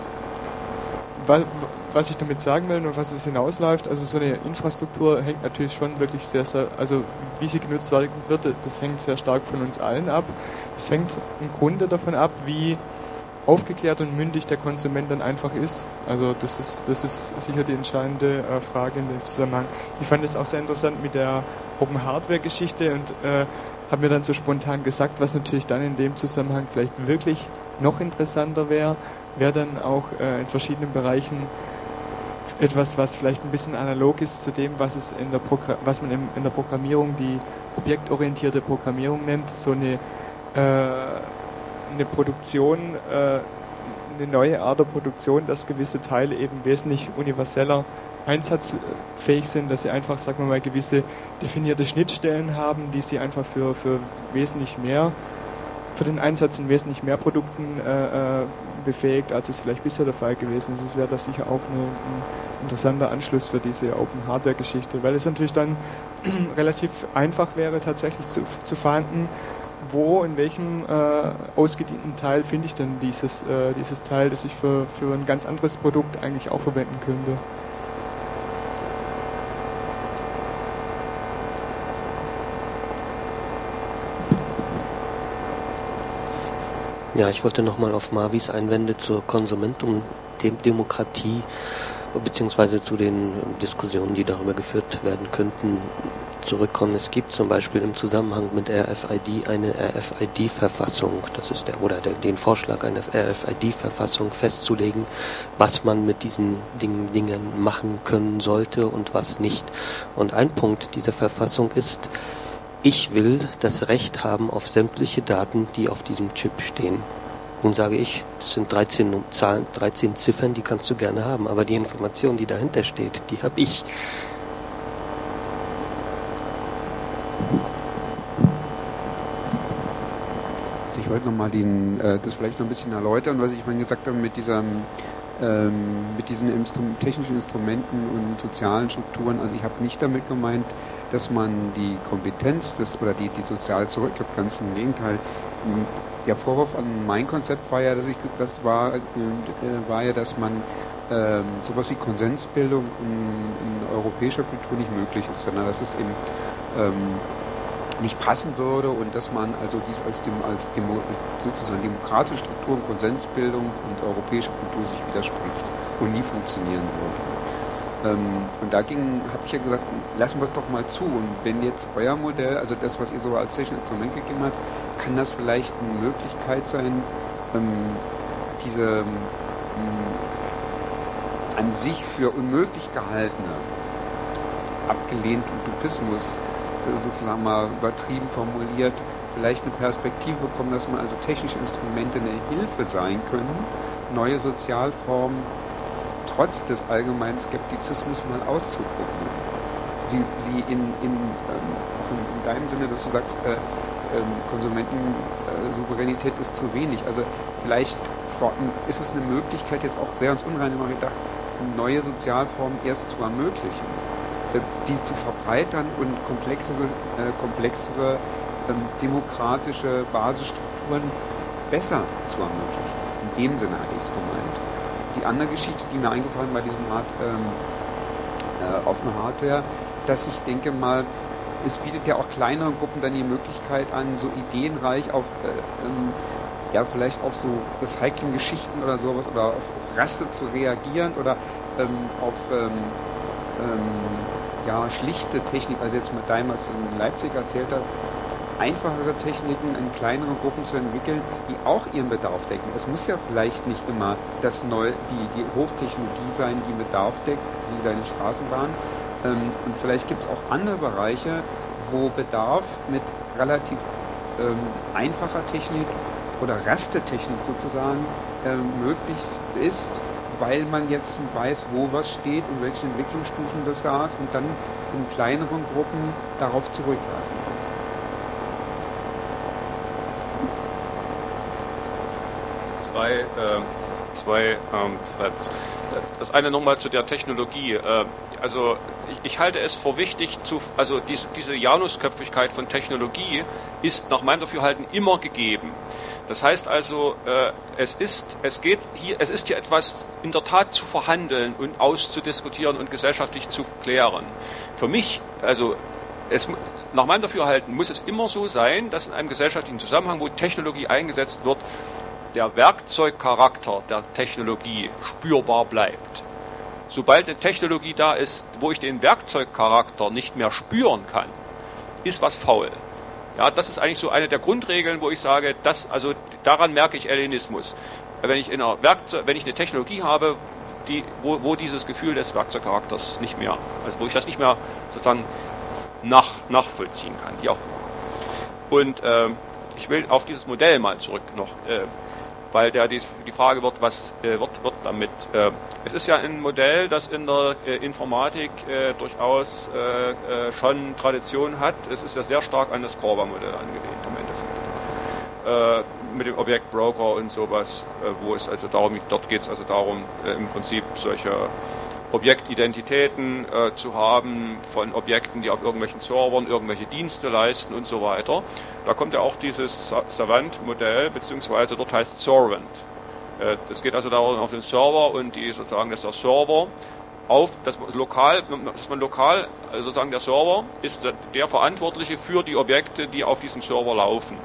was ich damit sagen will und was es hinausläuft, also so eine Infrastruktur hängt natürlich schon wirklich sehr, sehr, also wie sie genutzt wird, das hängt sehr stark von uns allen ab. Es hängt im Grunde davon ab, wie aufgeklärt und mündig der Konsument dann einfach ist. Also das ist, das ist sicher die entscheidende äh, Frage in dem Zusammenhang. Ich fand es auch sehr interessant mit der Open Hardware Geschichte und äh, habe mir dann so spontan gesagt, was natürlich dann in dem Zusammenhang vielleicht wirklich noch interessanter wäre, wäre dann auch äh, in verschiedenen Bereichen etwas, was vielleicht ein bisschen analog ist zu dem, was es in der Progr- was man in, in der Programmierung die objektorientierte Programmierung nennt, so eine äh, eine Produktion, äh, eine neue Art der Produktion, dass gewisse Teile eben wesentlich universeller einsatzfähig sind, dass sie einfach, sagen wir mal, gewisse definierte Schnittstellen haben, die sie einfach für, für wesentlich mehr, für den Einsatz in wesentlich mehr Produkten äh, befähigt, als es vielleicht bisher der Fall gewesen ist. Es wäre da sicher auch eine, ein interessanter Anschluss für diese Open-Hardware-Geschichte, weil es natürlich dann relativ einfach wäre, tatsächlich zu, zu verhandeln, wo, in welchem äh, ausgedienten Teil finde ich denn dieses, äh, dieses Teil, das ich für, für ein ganz anderes Produkt eigentlich auch verwenden könnte. Ja, ich wollte nochmal auf Marvis Einwände zur Konsumentendemokratie beziehungsweise zu den Diskussionen, die darüber geführt werden könnten, zurückkommen. Es gibt zum Beispiel im Zusammenhang mit R F I D eine R F I D-Verfassung, das ist der, oder der, den Vorschlag, eine R F I D-Verfassung festzulegen, was man mit diesen Dingen, Dingen machen können sollte und was nicht. Und ein Punkt dieser Verfassung ist, ich will das Recht haben auf sämtliche Daten, die auf diesem Chip stehen. Nun sage ich, das sind dreizehn Zahlen, dreizehn Ziffern, die kannst du gerne haben, aber die Information, die dahinter steht, die habe ich. Also ich wollte nochmal äh, das vielleicht noch ein bisschen erläutern, was ich vorhin gesagt habe mit dieser ähm, mit diesen Instru- technischen Instrumenten und sozialen Strukturen. Also ich habe nicht damit gemeint, dass man die Kompetenz des, oder die, die sozial zurückgibt, ganz im Gegenteil. Der Vorwurf an mein Konzept war ja, dass ich, das war, äh, war ja, dass man äh, sowas wie Konsensbildung in, in europäischer Kultur nicht möglich ist, sondern dass es eben ähm, nicht passen würde und dass man also dies als, dem, als Demo, sozusagen demokratische Strukturen, Konsensbildung und europäische Kultur sich widerspricht und nie funktionieren würde. Ähm, und dagegen habe ich ja gesagt, lassen wir es doch mal zu. Und wenn jetzt euer Modell, also das, was ihr so als technisches Instrument gegeben habt, kann das vielleicht eine Möglichkeit sein, ähm, diese ähm, an sich für unmöglich gehaltene, abgelehnte Utopismus äh, sozusagen mal übertrieben formuliert, vielleicht eine Perspektive bekommen, dass man also technische Instrumente eine Hilfe sein können, neue Sozialformen trotz des allgemeinen Skeptizismus mal auszuprobieren. Sie, sie in, in, ähm, in, in deinem Sinne, dass du sagst, äh, ähm, Konsumentensouveränität äh, ist zu wenig. Also vielleicht ist es eine Möglichkeit, jetzt auch sehr ins Unreine mal gedacht, neue Sozialformen erst zu ermöglichen, äh, die zu verbreitern und komplexere, äh, komplexere ähm, demokratische Basisstrukturen besser zu ermöglichen. In dem Sinne hatte ich es gemeint. Die andere Geschichte, die mir eingefallen bei diesem Art ähm, äh, offene Hardware, dass ich denke mal, es bietet ja auch kleineren Gruppen dann die Möglichkeit an, so ideenreich auf, äh, ähm, ja, vielleicht auf so Recycling-Geschichten oder sowas oder auf, auf Raste zu reagieren oder ähm, auf ähm, ähm, ja, schlichte Technik, also jetzt mit deinem, was du in Leipzig erzählt hast, einfachere Techniken in kleineren Gruppen zu entwickeln, die auch ihren Bedarf decken. Es muss ja vielleicht nicht immer das Neu, die, die Hochtechnologie sein, die Bedarf deckt, sie seine Straßenbahn. Ähm, und vielleicht gibt es auch andere Bereiche, wo Bedarf mit relativ ähm, einfacher Technik oder Rastetechnik sozusagen ähm, möglich ist, weil man jetzt weiß, wo was steht und welche Entwicklungsstufen das da hat und dann in kleineren Gruppen darauf zurückgreifen kann. Zwei, äh, zwei ähm, Threads. Das eine nochmal zu der Technologie. Äh, also ich, ich halte es für wichtig, zu, also diese, diese Janusköpfigkeit von Technologie ist nach meinem Dafürhalten immer gegeben. Das heißt also, äh, es ist, es geht hier, es ist hier etwas in der Tat zu verhandeln und auszudiskutieren und gesellschaftlich zu klären. Für mich, also es, nach meinem Dafürhalten muss es immer so sein, dass in einem gesellschaftlichen Zusammenhang, wo Technologie eingesetzt wird, der Werkzeugcharakter der Technologie spürbar bleibt. Sobald eine Technologie da ist, wo ich den Werkzeugcharakter nicht mehr spüren kann, ist was faul. Ja, das ist eigentlich so eine der Grundregeln, wo ich sage, dass, also daran merke ich Hellenismus. Wenn ich, in einer Werkzeug, wenn ich eine Technologie habe, die, wo, wo dieses Gefühl des Werkzeugcharakters nicht mehr, also wo ich das nicht mehr sozusagen nach, nachvollziehen kann, wie auch immer. Und äh, ich will auf dieses Modell mal zurück noch, äh, weil der die, die Frage wird, was äh, wird, wird damit. Äh, es ist ja ein Modell, das in der äh, Informatik äh, durchaus äh, äh, schon Tradition hat. Es ist ja sehr stark an das Korber-Modell angelehnt im Endeffekt. Äh, mit dem Objektbroker und sowas, äh, wo es also darum, dort geht es also darum, äh, im Prinzip solche Objektidentitäten äh, zu haben von Objekten, die auf irgendwelchen Servern irgendwelche Dienste leisten und so weiter. Da kommt ja auch dieses Savant-Modell, beziehungsweise dort heißt Servant. Äh, das geht also darum auf den Server und die sozusagen, dass der Server auf, dass man lokal, dass man lokal, also sozusagen der Server ist der Verantwortliche für die Objekte, die auf diesem Server laufen.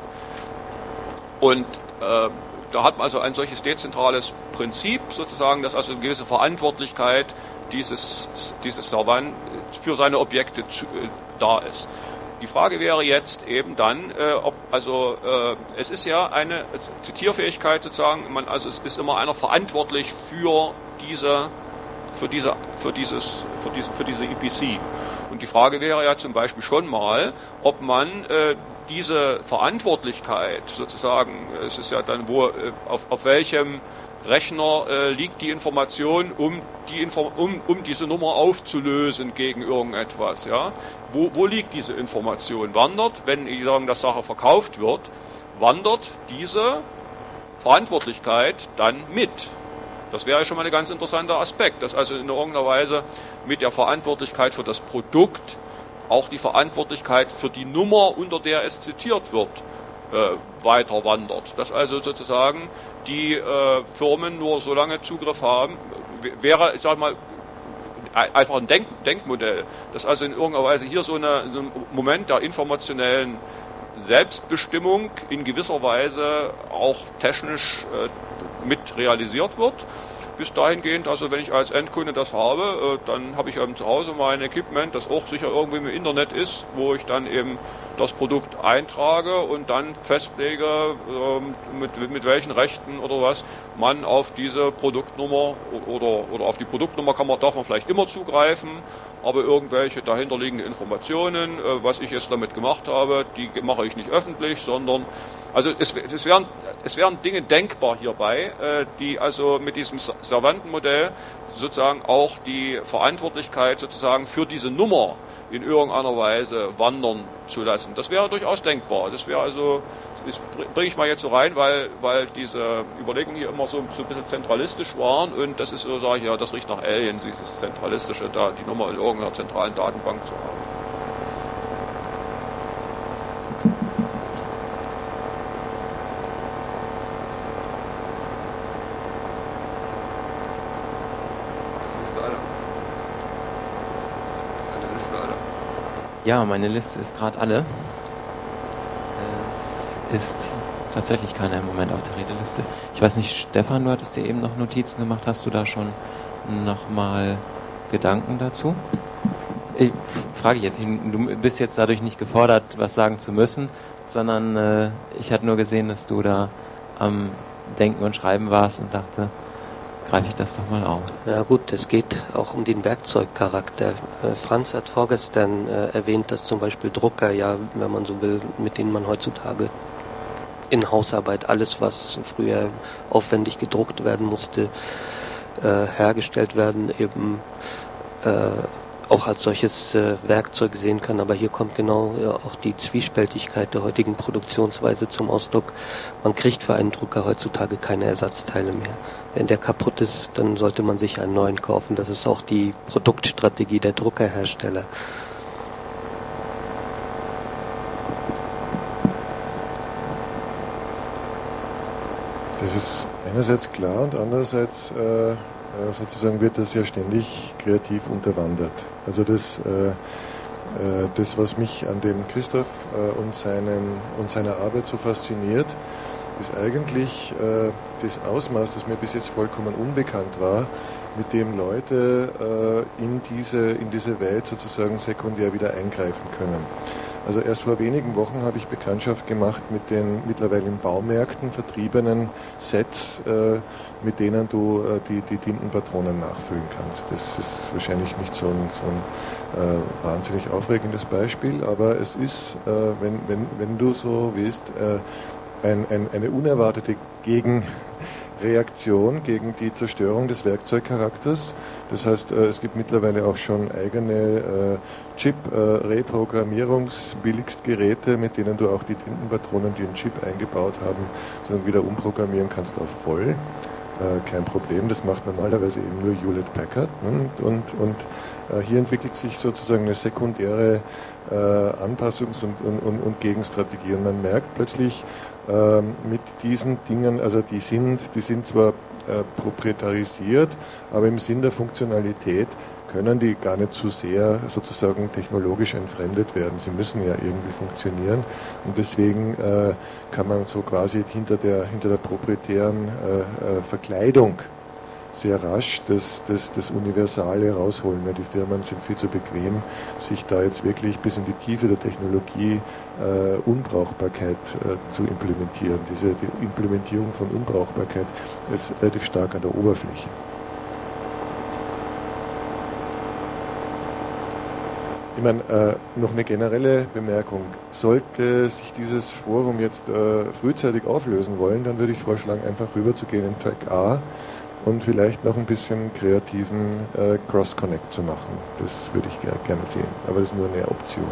Und äh, da hat man also ein solches dezentrales Prinzip sozusagen, dass also eine gewisse Verantwortlichkeit dieses, dieses Servant für seine Objekte zu, äh, da ist. Die Frage wäre jetzt eben dann, äh, ob, also äh, es ist ja eine Zitierfähigkeit sozusagen, man, also es ist immer einer verantwortlich für diese, für diese, für dieses, für diese, für diese E P C. Und die Frage wäre ja zum Beispiel schon mal, ob man äh, diese Verantwortlichkeit sozusagen, es ist ja dann, wo, auf, auf welchem Rechner äh, liegt die Information, um, die Info, um, um diese Nummer aufzulösen gegen irgendetwas. Ja? Wo, wo liegt diese Information? Wandert, wenn irgendeine Sache verkauft wird, wandert diese Verantwortlichkeit dann mit? Das wäre schon mal ein ganz interessanter Aspekt, dass also in irgendeiner Weise mit der Verantwortlichkeit für das Produkt auch die Verantwortlichkeit für die Nummer, unter der es zitiert wird, äh, weiter wandert. Dass also sozusagen die äh, Firmen nur so lange Zugriff haben, wäre, ich sag mal, einfach ein Denk Denkmodell, dass also in irgendeiner Weise hier so, eine, so ein Moment der informationellen Selbstbestimmung in gewisser Weise auch technisch äh, mit realisiert wird. Bis dahingehend, also wenn ich als Endkunde das habe, äh, dann habe ich eben zu Hause mein Equipment, das auch sicher irgendwie im Internet ist, wo ich dann eben das Produkt eintrage und dann festlege, äh, mit, mit welchen Rechten oder was man auf diese Produktnummer oder, oder auf die Produktnummer kann man, darf man vielleicht immer zugreifen, aber irgendwelche dahinterliegende Informationen, äh, was ich jetzt damit gemacht habe, die mache ich nicht öffentlich, sondern also es, es, wären, es wären Dinge denkbar hierbei, äh, die also mit diesem Servantenmodell sozusagen auch die Verantwortlichkeit sozusagen für diese Nummer in irgendeiner Weise wandern zu lassen. Das wäre durchaus denkbar. Das wäre also, das bringe ich mal jetzt so rein, weil, weil diese Überlegungen hier immer so, so ein bisschen zentralistisch waren und das ist so, sage ich ja, das riecht nach Alien, dieses Zentralistische, da die Nummer in irgendeiner zentralen Datenbank zu haben. Ja, meine Liste ist gerade alle. Es ist tatsächlich keiner im Moment auf der Redeliste. Ich weiß nicht, Stefan, du hattest dir eben noch Notizen gemacht. Hast du da schon nochmal Gedanken dazu? Ich frage jetzt, du bist jetzt dadurch nicht gefordert, was sagen zu müssen, sondern äh, ich hatte nur gesehen, dass du da am Denken und Schreiben warst und dachte, greife ich das doch mal auf. Ja gut, es geht auch um den Werkzeugcharakter. Äh, Franz hat vorgestern äh, erwähnt, dass zum Beispiel Drucker, ja, wenn man so will, mit denen man heutzutage in Hausarbeit alles, was früher aufwendig gedruckt werden musste, äh, hergestellt werden, eben äh, auch als solches äh, Werkzeug sehen kann. Aber hier kommt genau ja, auch die Zwiespältigkeit der heutigen Produktionsweise zum Ausdruck. Man kriegt für einen Drucker heutzutage keine Ersatzteile mehr. Wenn der kaputt ist, dann sollte man sich einen neuen kaufen. Das ist auch die Produktstrategie der Druckerhersteller. Das ist einerseits klar und andererseits äh, sozusagen wird das ja ständig kreativ unterwandert. Also das, äh, äh, das was mich an dem Christoph äh, und, seinen, und seiner Arbeit so fasziniert, ist eigentlich äh, das Ausmaß, das mir bis jetzt vollkommen unbekannt war, mit dem Leute äh, in, diese, in diese Welt sozusagen sekundär wieder eingreifen können. Also erst vor wenigen Wochen habe ich Bekanntschaft gemacht mit den mittlerweile in Baumärkten vertriebenen Sets, äh, mit denen du äh, die, die Tintenpatronen nachfüllen kannst. Das ist wahrscheinlich nicht so ein, so ein äh, wahnsinnig aufregendes Beispiel, aber es ist, äh, wenn, wenn, wenn du so willst, äh, ein, ein, eine unerwartete Gegenreaktion gegen die Zerstörung des Werkzeugcharakters. Das heißt, es gibt mittlerweile auch schon eigene Chip-Reprogrammierungs-Billigstgeräte, mit denen du auch die Tintenpatronen, die einen Chip eingebaut haben, wieder umprogrammieren kannst auf voll. Kein Problem, das macht normalerweise eben nur Hewlett Packard. Und, und, und hier entwickelt sich sozusagen eine sekundäre Anpassungs- und, und, und Gegenstrategie. Und man merkt plötzlich, mit diesen Dingen, also die sind, die sind zwar äh, proprietarisiert, aber im Sinn der Funktionalität können die gar nicht zu sehr sozusagen technologisch entfremdet werden. Sie müssen ja irgendwie funktionieren und deswegen äh, kann man so quasi hinter der, hinter der proprietären äh, äh, Verkleidung sehr rasch das, das, das Universale rausholen, weil die Firmen sind viel zu bequem, sich da jetzt wirklich bis in die Tiefe der Technologie äh, Unbrauchbarkeit äh, zu implementieren. Diese die Implementierung von Unbrauchbarkeit ist relativ stark an der Oberfläche. Ich meine, äh, noch eine generelle Bemerkung. Sollte sich dieses Forum jetzt äh, frühzeitig auflösen wollen, dann würde ich vorschlagen, einfach rüberzugehen in Track A und vielleicht noch ein bisschen kreativen äh, Cross-Connect zu machen. Das würde ich ger- gerne sehen, aber das ist nur eine Option.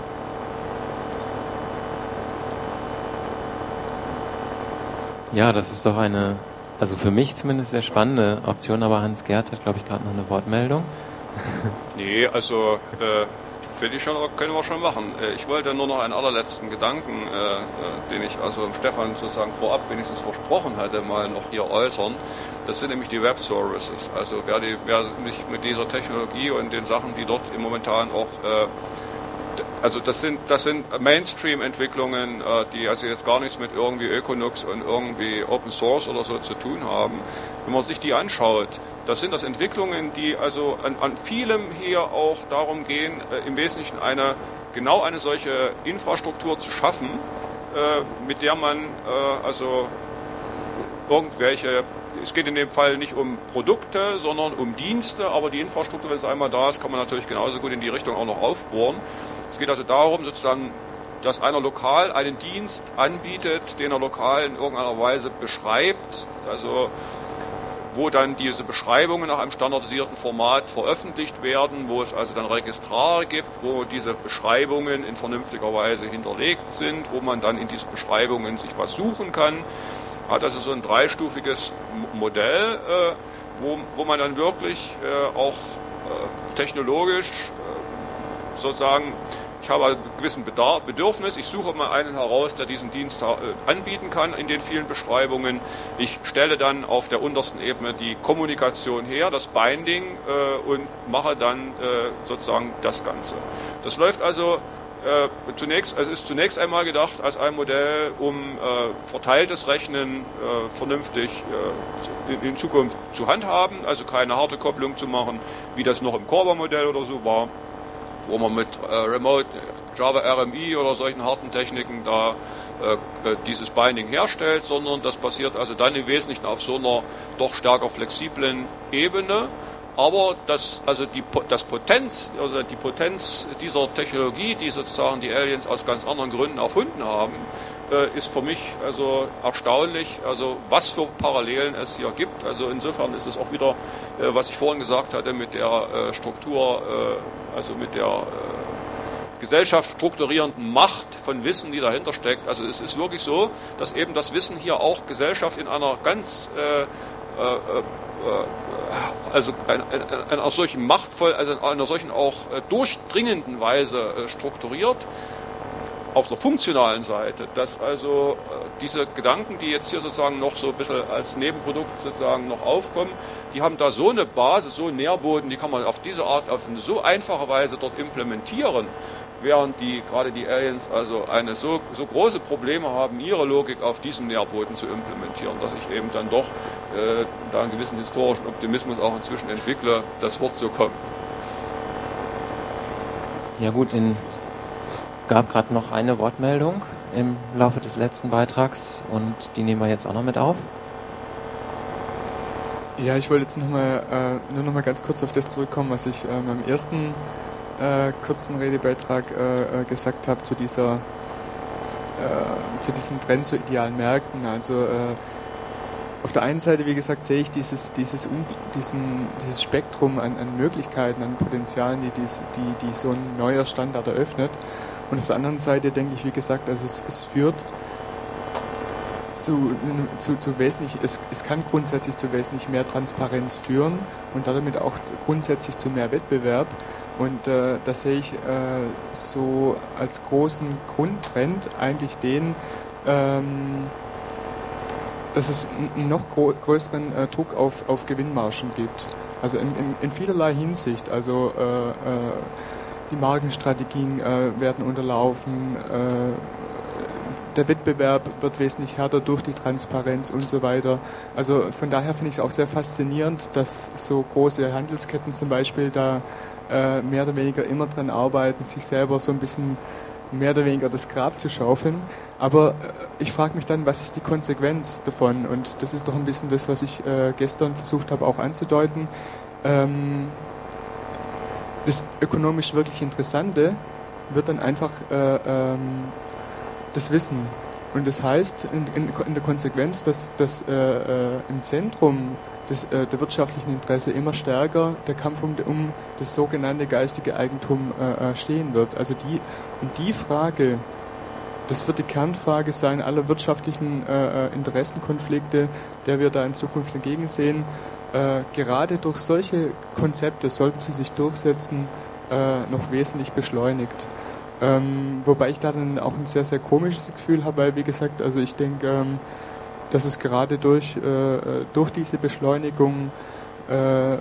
Ja, das ist doch eine, also für mich zumindest sehr spannende Option, aber Hans-Gert hat, glaube ich, gerade noch eine Wortmeldung. Nee, also äh, finde ich schon, können wir schon machen. Äh, ich wollte nur noch einen allerletzten Gedanken, äh, äh, den ich also Stefan sozusagen vorab wenigstens versprochen hatte, mal noch hier äußern. Das sind nämlich die Web Services. Also wer, die, wer sich mit dieser Technologie und den Sachen, die dort im momentan auch, äh, also das sind, das sind Mainstream-Entwicklungen, äh, die also jetzt gar nichts mit irgendwie Ökonux und irgendwie Open Source oder so zu tun haben. Wenn man sich die anschaut, das sind das Entwicklungen, die also an, an vielem hier auch darum gehen, äh, im Wesentlichen eine, genau eine solche Infrastruktur zu schaffen, äh, mit der man äh, also irgendwelche, es geht in dem Fall nicht um Produkte, sondern um Dienste, aber die Infrastruktur, wenn es einmal da ist, kann man natürlich genauso gut in die Richtung auch noch aufbohren. Es geht also darum, sozusagen, dass einer lokal einen Dienst anbietet, den er lokal in irgendeiner Weise beschreibt, also wo dann diese Beschreibungen nach einem standardisierten Format veröffentlicht werden, wo es also dann Registrare gibt, wo diese Beschreibungen in vernünftiger Weise hinterlegt sind, wo man dann in diesen Beschreibungen sich was suchen kann. Hat also so ein dreistufiges Modell, äh, wo, wo man dann wirklich äh, auch äh, technologisch äh, sozusagen, ich habe einen gewissen Bedarf, Bedürfnis, ich suche mal einen heraus, der diesen Dienst äh, anbieten kann in den vielen Beschreibungen. Ich stelle dann auf der untersten Ebene die Kommunikation her, das Binding äh, und mache dann äh, sozusagen das Ganze. Das läuft also äh, zunächst, es ist zunächst einmal gedacht als ein Modell, um äh, verteiltes Rechnen äh, vernünftig äh, in, in Zukunft zu handhaben, also keine harte Kopplung zu machen, wie das noch im Corba-Modell oder so war, wo man mit äh, Remote Java R M I oder solchen harten Techniken da äh, dieses Binding herstellt, sondern das passiert also dann im Wesentlichen auf so einer doch stärker flexiblen Ebene. Aber das, also die, das Potenz, also die Potenz dieser Technologie, die sozusagen die Aliens aus ganz anderen Gründen erfunden haben, äh, ist für mich also erstaunlich, also was für Parallelen es hier gibt. Also insofern ist es auch wieder, äh, was ich vorhin gesagt hatte, mit der äh, Struktur, äh, also mit der äh, Gesellschaft strukturierenden Macht von Wissen, die dahinter steckt. Also es ist wirklich so, dass eben das Wissen hier auch Gesellschaft in einer ganz äh, äh, äh, also in einer solchen machtvoll, also in einer solchen auch äh, durchdringenden Weise äh, strukturiert auf der funktionalen Seite, dass also äh, diese Gedanken, die jetzt hier sozusagen noch so ein bisschen als Nebenprodukt sozusagen noch aufkommen, die haben da so eine Basis, so einen Nährboden, die kann man auf diese Art, auf eine so einfache Weise dort implementieren, während die, gerade die Aliens, also eine so, so große Probleme haben, ihre Logik auf diesem Nährboden zu implementieren, dass ich eben dann doch äh, da einen gewissen historischen Optimismus auch inzwischen entwickle, das wird so kommen. Ja gut, in, es gab gerade noch eine Wortmeldung im Laufe des letzten Beitrags und die nehmen wir jetzt auch noch mit auf. Ja, ich wollte jetzt noch mal, äh, nur noch mal ganz kurz auf das zurückkommen, was ich äh, beim ersten Äh, kurzen Redebeitrag äh, äh, gesagt habe zu dieser äh, zu diesem Trend zu idealen Märkten. Also äh, auf der einen Seite, wie gesagt, sehe ich dieses dieses diesen, dieses Spektrum an, an Möglichkeiten, an Potenzialen, die, dies, die die so ein neuer Standard eröffnet. Und auf der anderen Seite denke ich, wie gesagt, also es, es führt zu, zu, zu wesentlich, es, es kann grundsätzlich zu wesentlich mehr Transparenz führen und damit auch zu, grundsätzlich zu mehr Wettbewerb. Und äh, da sehe ich äh, so als großen Grundtrend eigentlich den, ähm, dass es einen noch gro- größeren äh, Druck auf, auf Gewinnmargen gibt. Also in, in, in vielerlei Hinsicht. Also äh, äh, die Markenstrategien äh, werden unterlaufen, äh, der Wettbewerb wird wesentlich härter durch die Transparenz und so weiter. Also von daher finde ich es auch sehr faszinierend, dass so große Handelsketten zum Beispiel da äh, mehr oder weniger immer dran arbeiten, sich selber so ein bisschen mehr oder weniger das Grab zu schaufeln. Aber äh, ich frage mich dann, was ist die Konsequenz davon? Und das ist doch ein bisschen das, was ich äh, gestern versucht habe auch anzudeuten. Ähm, das ökonomisch wirklich Interessante wird dann einfach äh, ähm, das Wissen. Und das heißt in, in, in der Konsequenz, dass, dass äh, äh, im Zentrum des, äh, der wirtschaftlichen Interesse immer stärker der Kampf um, um das sogenannte geistige Eigentum äh, stehen wird. Also die, um die Frage, das wird die Kernfrage sein aller wirtschaftlichen äh, Interessenkonflikte, der wir da in Zukunft entgegensehen. Äh, gerade durch solche Konzepte sollten sie sich durchsetzen, äh, noch wesentlich beschleunigt. Ähm, wobei ich da dann auch ein sehr, sehr komisches Gefühl habe, weil, wie gesagt, also ich denke, ähm, dass es gerade durch, äh, durch diese Beschleunigung äh,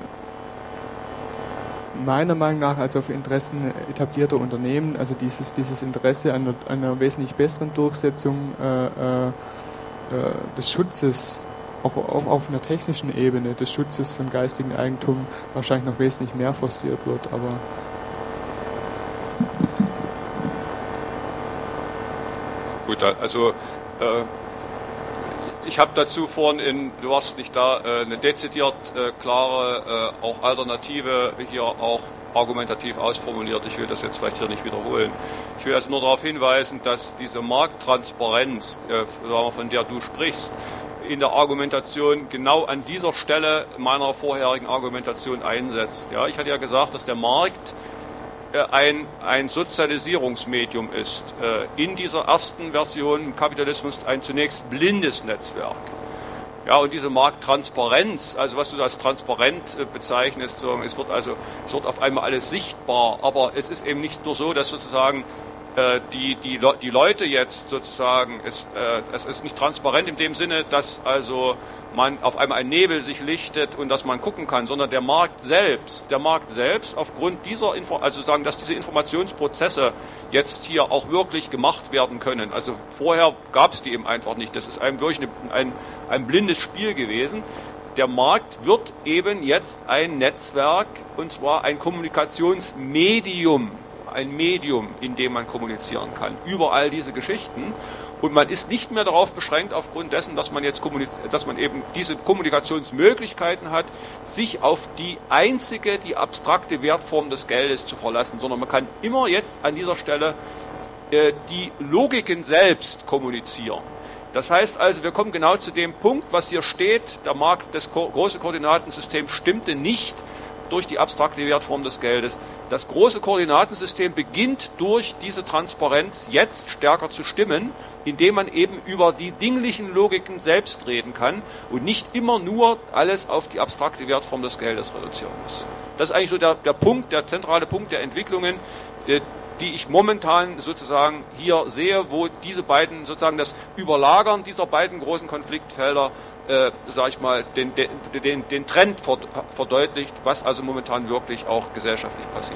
meiner Meinung nach, also auf Interessen etablierter Unternehmen, also dieses, dieses Interesse an einer, einer wesentlich besseren Durchsetzung äh, äh, des Schutzes, auch, auch auf einer technischen Ebene, des Schutzes von geistigem Eigentum wahrscheinlich noch wesentlich mehr forciert wird, aber gut, also äh, ich habe dazu vorhin, in, du warst nicht da, äh, eine dezidiert äh, klare, äh, auch Alternative hier auch argumentativ ausformuliert. Ich will das jetzt vielleicht hier nicht wiederholen. Ich will also nur darauf hinweisen, dass diese Markttransparenz, äh, von der du sprichst, in der Argumentation genau an dieser Stelle meiner vorherigen Argumentation einsetzt. Ja, ich hatte ja gesagt, dass der Markt Ein, ein Sozialisierungsmedium ist. In dieser ersten Version im Kapitalismus ein zunächst blindes Netzwerk. Ja, und diese Markttransparenz, also was du als transparent bezeichnest, es wird also es wird auf einmal alles sichtbar, aber es ist eben nicht nur so, dass sozusagen die, die, die Leute jetzt sozusagen, es, es ist nicht transparent in dem Sinne, dass also man auf einmal ein Nebel sich lichtet und dass man gucken kann, sondern der Markt selbst, der Markt selbst aufgrund dieser Info, also sagen, dass diese Informationsprozesse jetzt hier auch wirklich gemacht werden können. Also vorher gab es die eben einfach nicht. Das ist ein, wirklich ein, ein blindes Spiel gewesen. Der Markt wird eben jetzt ein Netzwerk, und zwar ein Kommunikationsmedium, ein Medium, in dem man kommunizieren kann, über all diese Geschichten. Und man ist nicht mehr darauf beschränkt, aufgrund dessen, dass man jetzt dass man eben diese Kommunikationsmöglichkeiten hat, sich auf die einzige, die abstrakte Wertform des Geldes zu verlassen, sondern man kann immer jetzt an dieser Stelle äh, die Logiken selbst kommunizieren. Das heißt also, wir kommen genau zu dem Punkt, was hier steht, der Markt, das große Koordinatensystem stimmte nicht durch die abstrakte Wertform des Geldes. Das große Koordinatensystem beginnt durch diese Transparenz jetzt stärker zu stimmen, indem man eben über die dinglichen Logiken selbst reden kann und nicht immer nur alles auf die abstrakte Wertform des Geldes reduzieren muss. Das ist eigentlich so der, der Punkt, der zentrale Punkt der Entwicklungen, äh, die ich momentan sozusagen hier sehe, wo diese beiden, sozusagen das Überlagern dieser beiden großen Konfliktfelder, äh, sage ich mal, den, den, den, den Trend verdeutlicht, was also momentan wirklich auch gesellschaftlich passiert.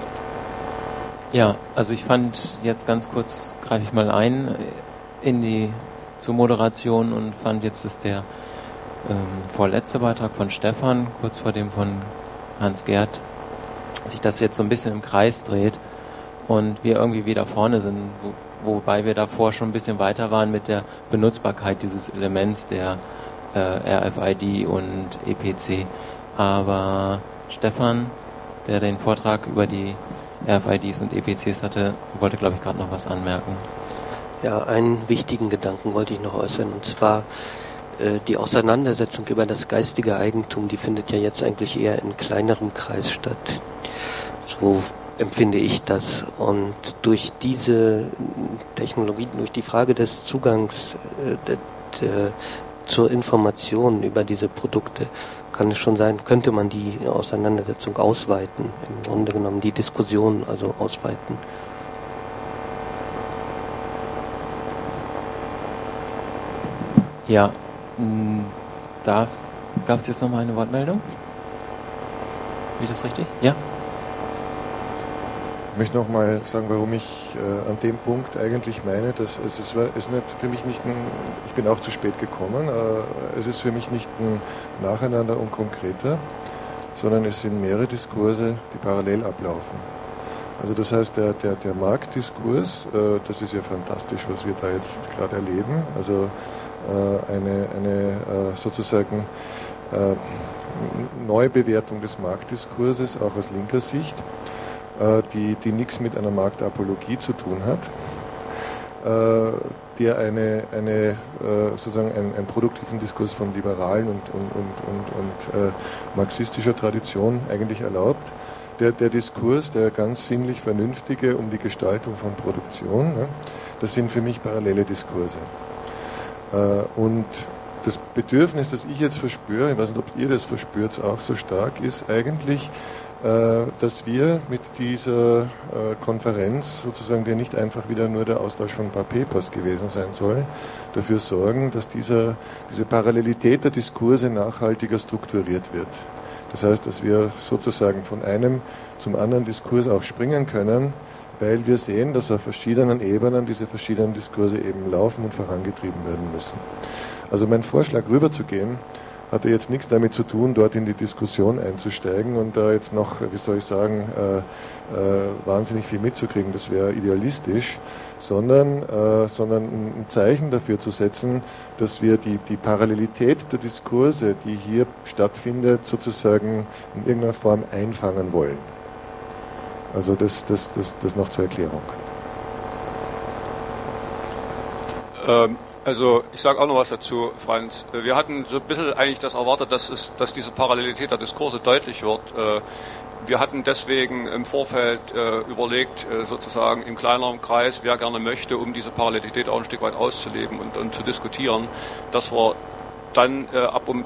Ja, also ich fand jetzt ganz kurz, greife ich mal ein in die zur Moderation und fand jetzt, dass der ähm, vorletzte Beitrag von Stefan, kurz vor dem von Hans-Gert, sich das jetzt so ein bisschen im Kreis dreht und wir irgendwie wieder vorne sind, wo, wobei wir davor schon ein bisschen weiter waren mit der Benutzbarkeit dieses Elements der äh, R F I D und E P C. Aber Stefan, der den Vortrag über die R F I Ds und E P Cs hatte, wollte, glaube ich, gerade noch was anmerken. Ja, einen wichtigen Gedanken wollte ich noch äußern, und zwar äh, die Auseinandersetzung über das geistige Eigentum, die findet ja jetzt eigentlich eher in kleinerem Kreis statt. So empfinde ich das. Und durch diese Technologie, durch die Frage des Zugangs äh, de, de, zur Information über diese Produkte, kann es schon sein, könnte man die Auseinandersetzung ausweiten, im Grunde genommen die Diskussion also ausweiten. Ja, da gab es jetzt nochmal eine Wortmeldung. Wie das richtig? Ja? Ich möchte nochmal sagen, warum ich äh, an dem Punkt eigentlich meine, dass es ist, es ist nicht für mich nicht ein, ich bin auch zu spät gekommen, äh, es ist für mich nicht ein Nacheinander und konkreter, sondern es sind mehrere Diskurse, die parallel ablaufen. Also das heißt, der, der, der Marktdiskurs, äh, das ist ja fantastisch, was wir da jetzt gerade erleben, also äh, eine, eine äh, sozusagen äh, Neubewertung des Marktdiskurses, auch aus linker Sicht, die, die nichts mit einer Marktapologie zu tun hat, äh, der eine, eine äh, sozusagen einen, einen produktiven Diskurs von liberalen und, und, und, und, und äh, marxistischer Tradition eigentlich erlaubt. Der, der Diskurs, der ganz sinnlich vernünftige um die Gestaltung von Produktion, ne, das sind für mich parallele Diskurse. Äh, und das Bedürfnis, das ich jetzt verspüre, ich weiß nicht, ob ihr das verspürt, auch so stark ist, eigentlich, dass wir mit dieser Konferenz sozusagen, die nicht einfach wieder nur der Austausch von ein paar Papers gewesen sein soll, dafür sorgen, dass dieser, diese Parallelität der Diskurse nachhaltiger strukturiert wird. Das heißt, dass wir sozusagen von einem zum anderen Diskurs auch springen können, weil wir sehen, dass auf verschiedenen Ebenen diese verschiedenen Diskurse eben laufen und vorangetrieben werden müssen. Also mein Vorschlag, rüberzugehen, hatte jetzt nichts damit zu tun, dort in die Diskussion einzusteigen und da jetzt noch, wie soll ich sagen, äh, äh, wahnsinnig viel mitzukriegen, das wäre idealistisch, sondern, äh, sondern ein Zeichen dafür zu setzen, dass wir die, die Parallelität der Diskurse, die hier stattfindet, sozusagen in irgendeiner Form einfangen wollen. Also das, das, das, das noch zur Erklärung. Ähm. Also ich sage auch noch was dazu, Franz. Wir hatten so ein bisschen eigentlich das erwartet, dass, es, dass diese Parallelität der Diskurse deutlich wird. Wir hatten deswegen im Vorfeld überlegt, sozusagen im kleineren Kreis, wer gerne möchte, um diese Parallelität auch ein Stück weit auszuleben und, und zu diskutieren, dass wir dann ab um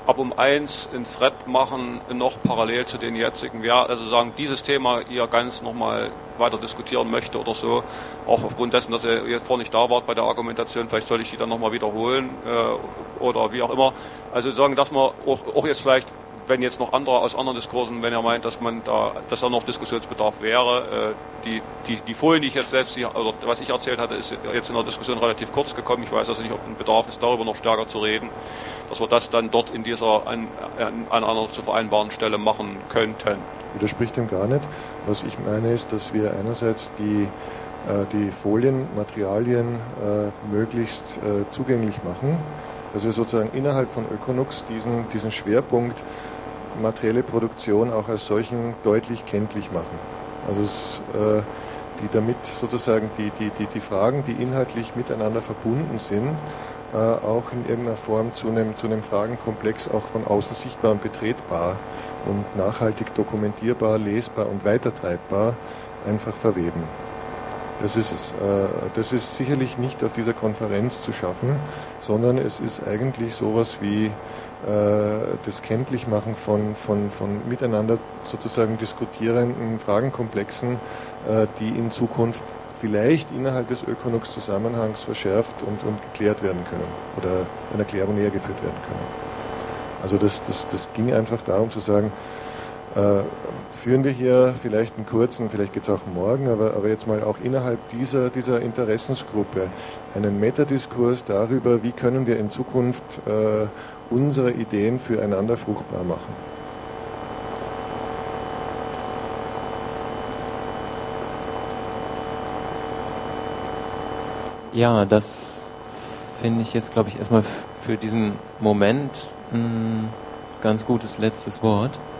ab um eins ins Thread machen, noch parallel zu den jetzigen. Wer also sagen, dieses Thema ihr ganz nochmal weiter diskutieren möchte oder so, auch aufgrund dessen, dass ihr jetzt vorher nicht da wart bei der Argumentation, vielleicht soll ich die dann nochmal wiederholen äh, oder wie auch immer. Also sagen, dass man auch, auch jetzt vielleicht, wenn jetzt noch andere aus anderen Diskursen, wenn er meint, dass man da, dass da noch Diskussionsbedarf wäre, äh, die, die, die Folien, die ich jetzt selbst, hier, oder was ich erzählt hatte, ist jetzt in der Diskussion relativ kurz gekommen. Ich weiß also nicht, ob ein Bedarf ist, darüber noch stärker zu reden, dass wir das dann dort in dieser an, an, an einer zu vereinbaren Stelle machen könnten. Widerspricht dem gar nicht. Was ich meine ist, dass wir einerseits die, äh, die Folien, Materialien äh, möglichst äh, zugänglich machen, dass wir sozusagen innerhalb von Ökonux diesen, diesen Schwerpunkt materielle Produktion auch als solchen deutlich kenntlich machen. Also es, äh, die damit sozusagen die, die, die, die Fragen, die inhaltlich miteinander verbunden sind, äh, auch in irgendeiner Form zu einem, zu einem Fragenkomplex auch von außen sichtbar und betretbar und nachhaltig dokumentierbar, lesbar und weitertreibbar einfach verweben. Das ist es. Das ist sicherlich nicht auf dieser Konferenz zu schaffen, sondern es ist eigentlich sowas wie das Kenntlichmachen von, von, von miteinander sozusagen diskutierenden Fragenkomplexen, die in Zukunft vielleicht innerhalb des Ökonux-Zusammenhangs verschärft und, und geklärt werden können oder einer Klärung näher geführt werden können. Also das, das, das ging einfach darum zu sagen, äh, führen wir hier vielleicht einen kurzen, vielleicht geht es auch morgen, aber, aber jetzt mal auch innerhalb dieser, dieser Interessensgruppe einen Metadiskurs darüber, wie können wir in Zukunft äh, unsere Ideen füreinander fruchtbar machen. Ja, das finde ich jetzt, glaube ich, erstmal für diesen Moment ein ganz gutes letztes Wort.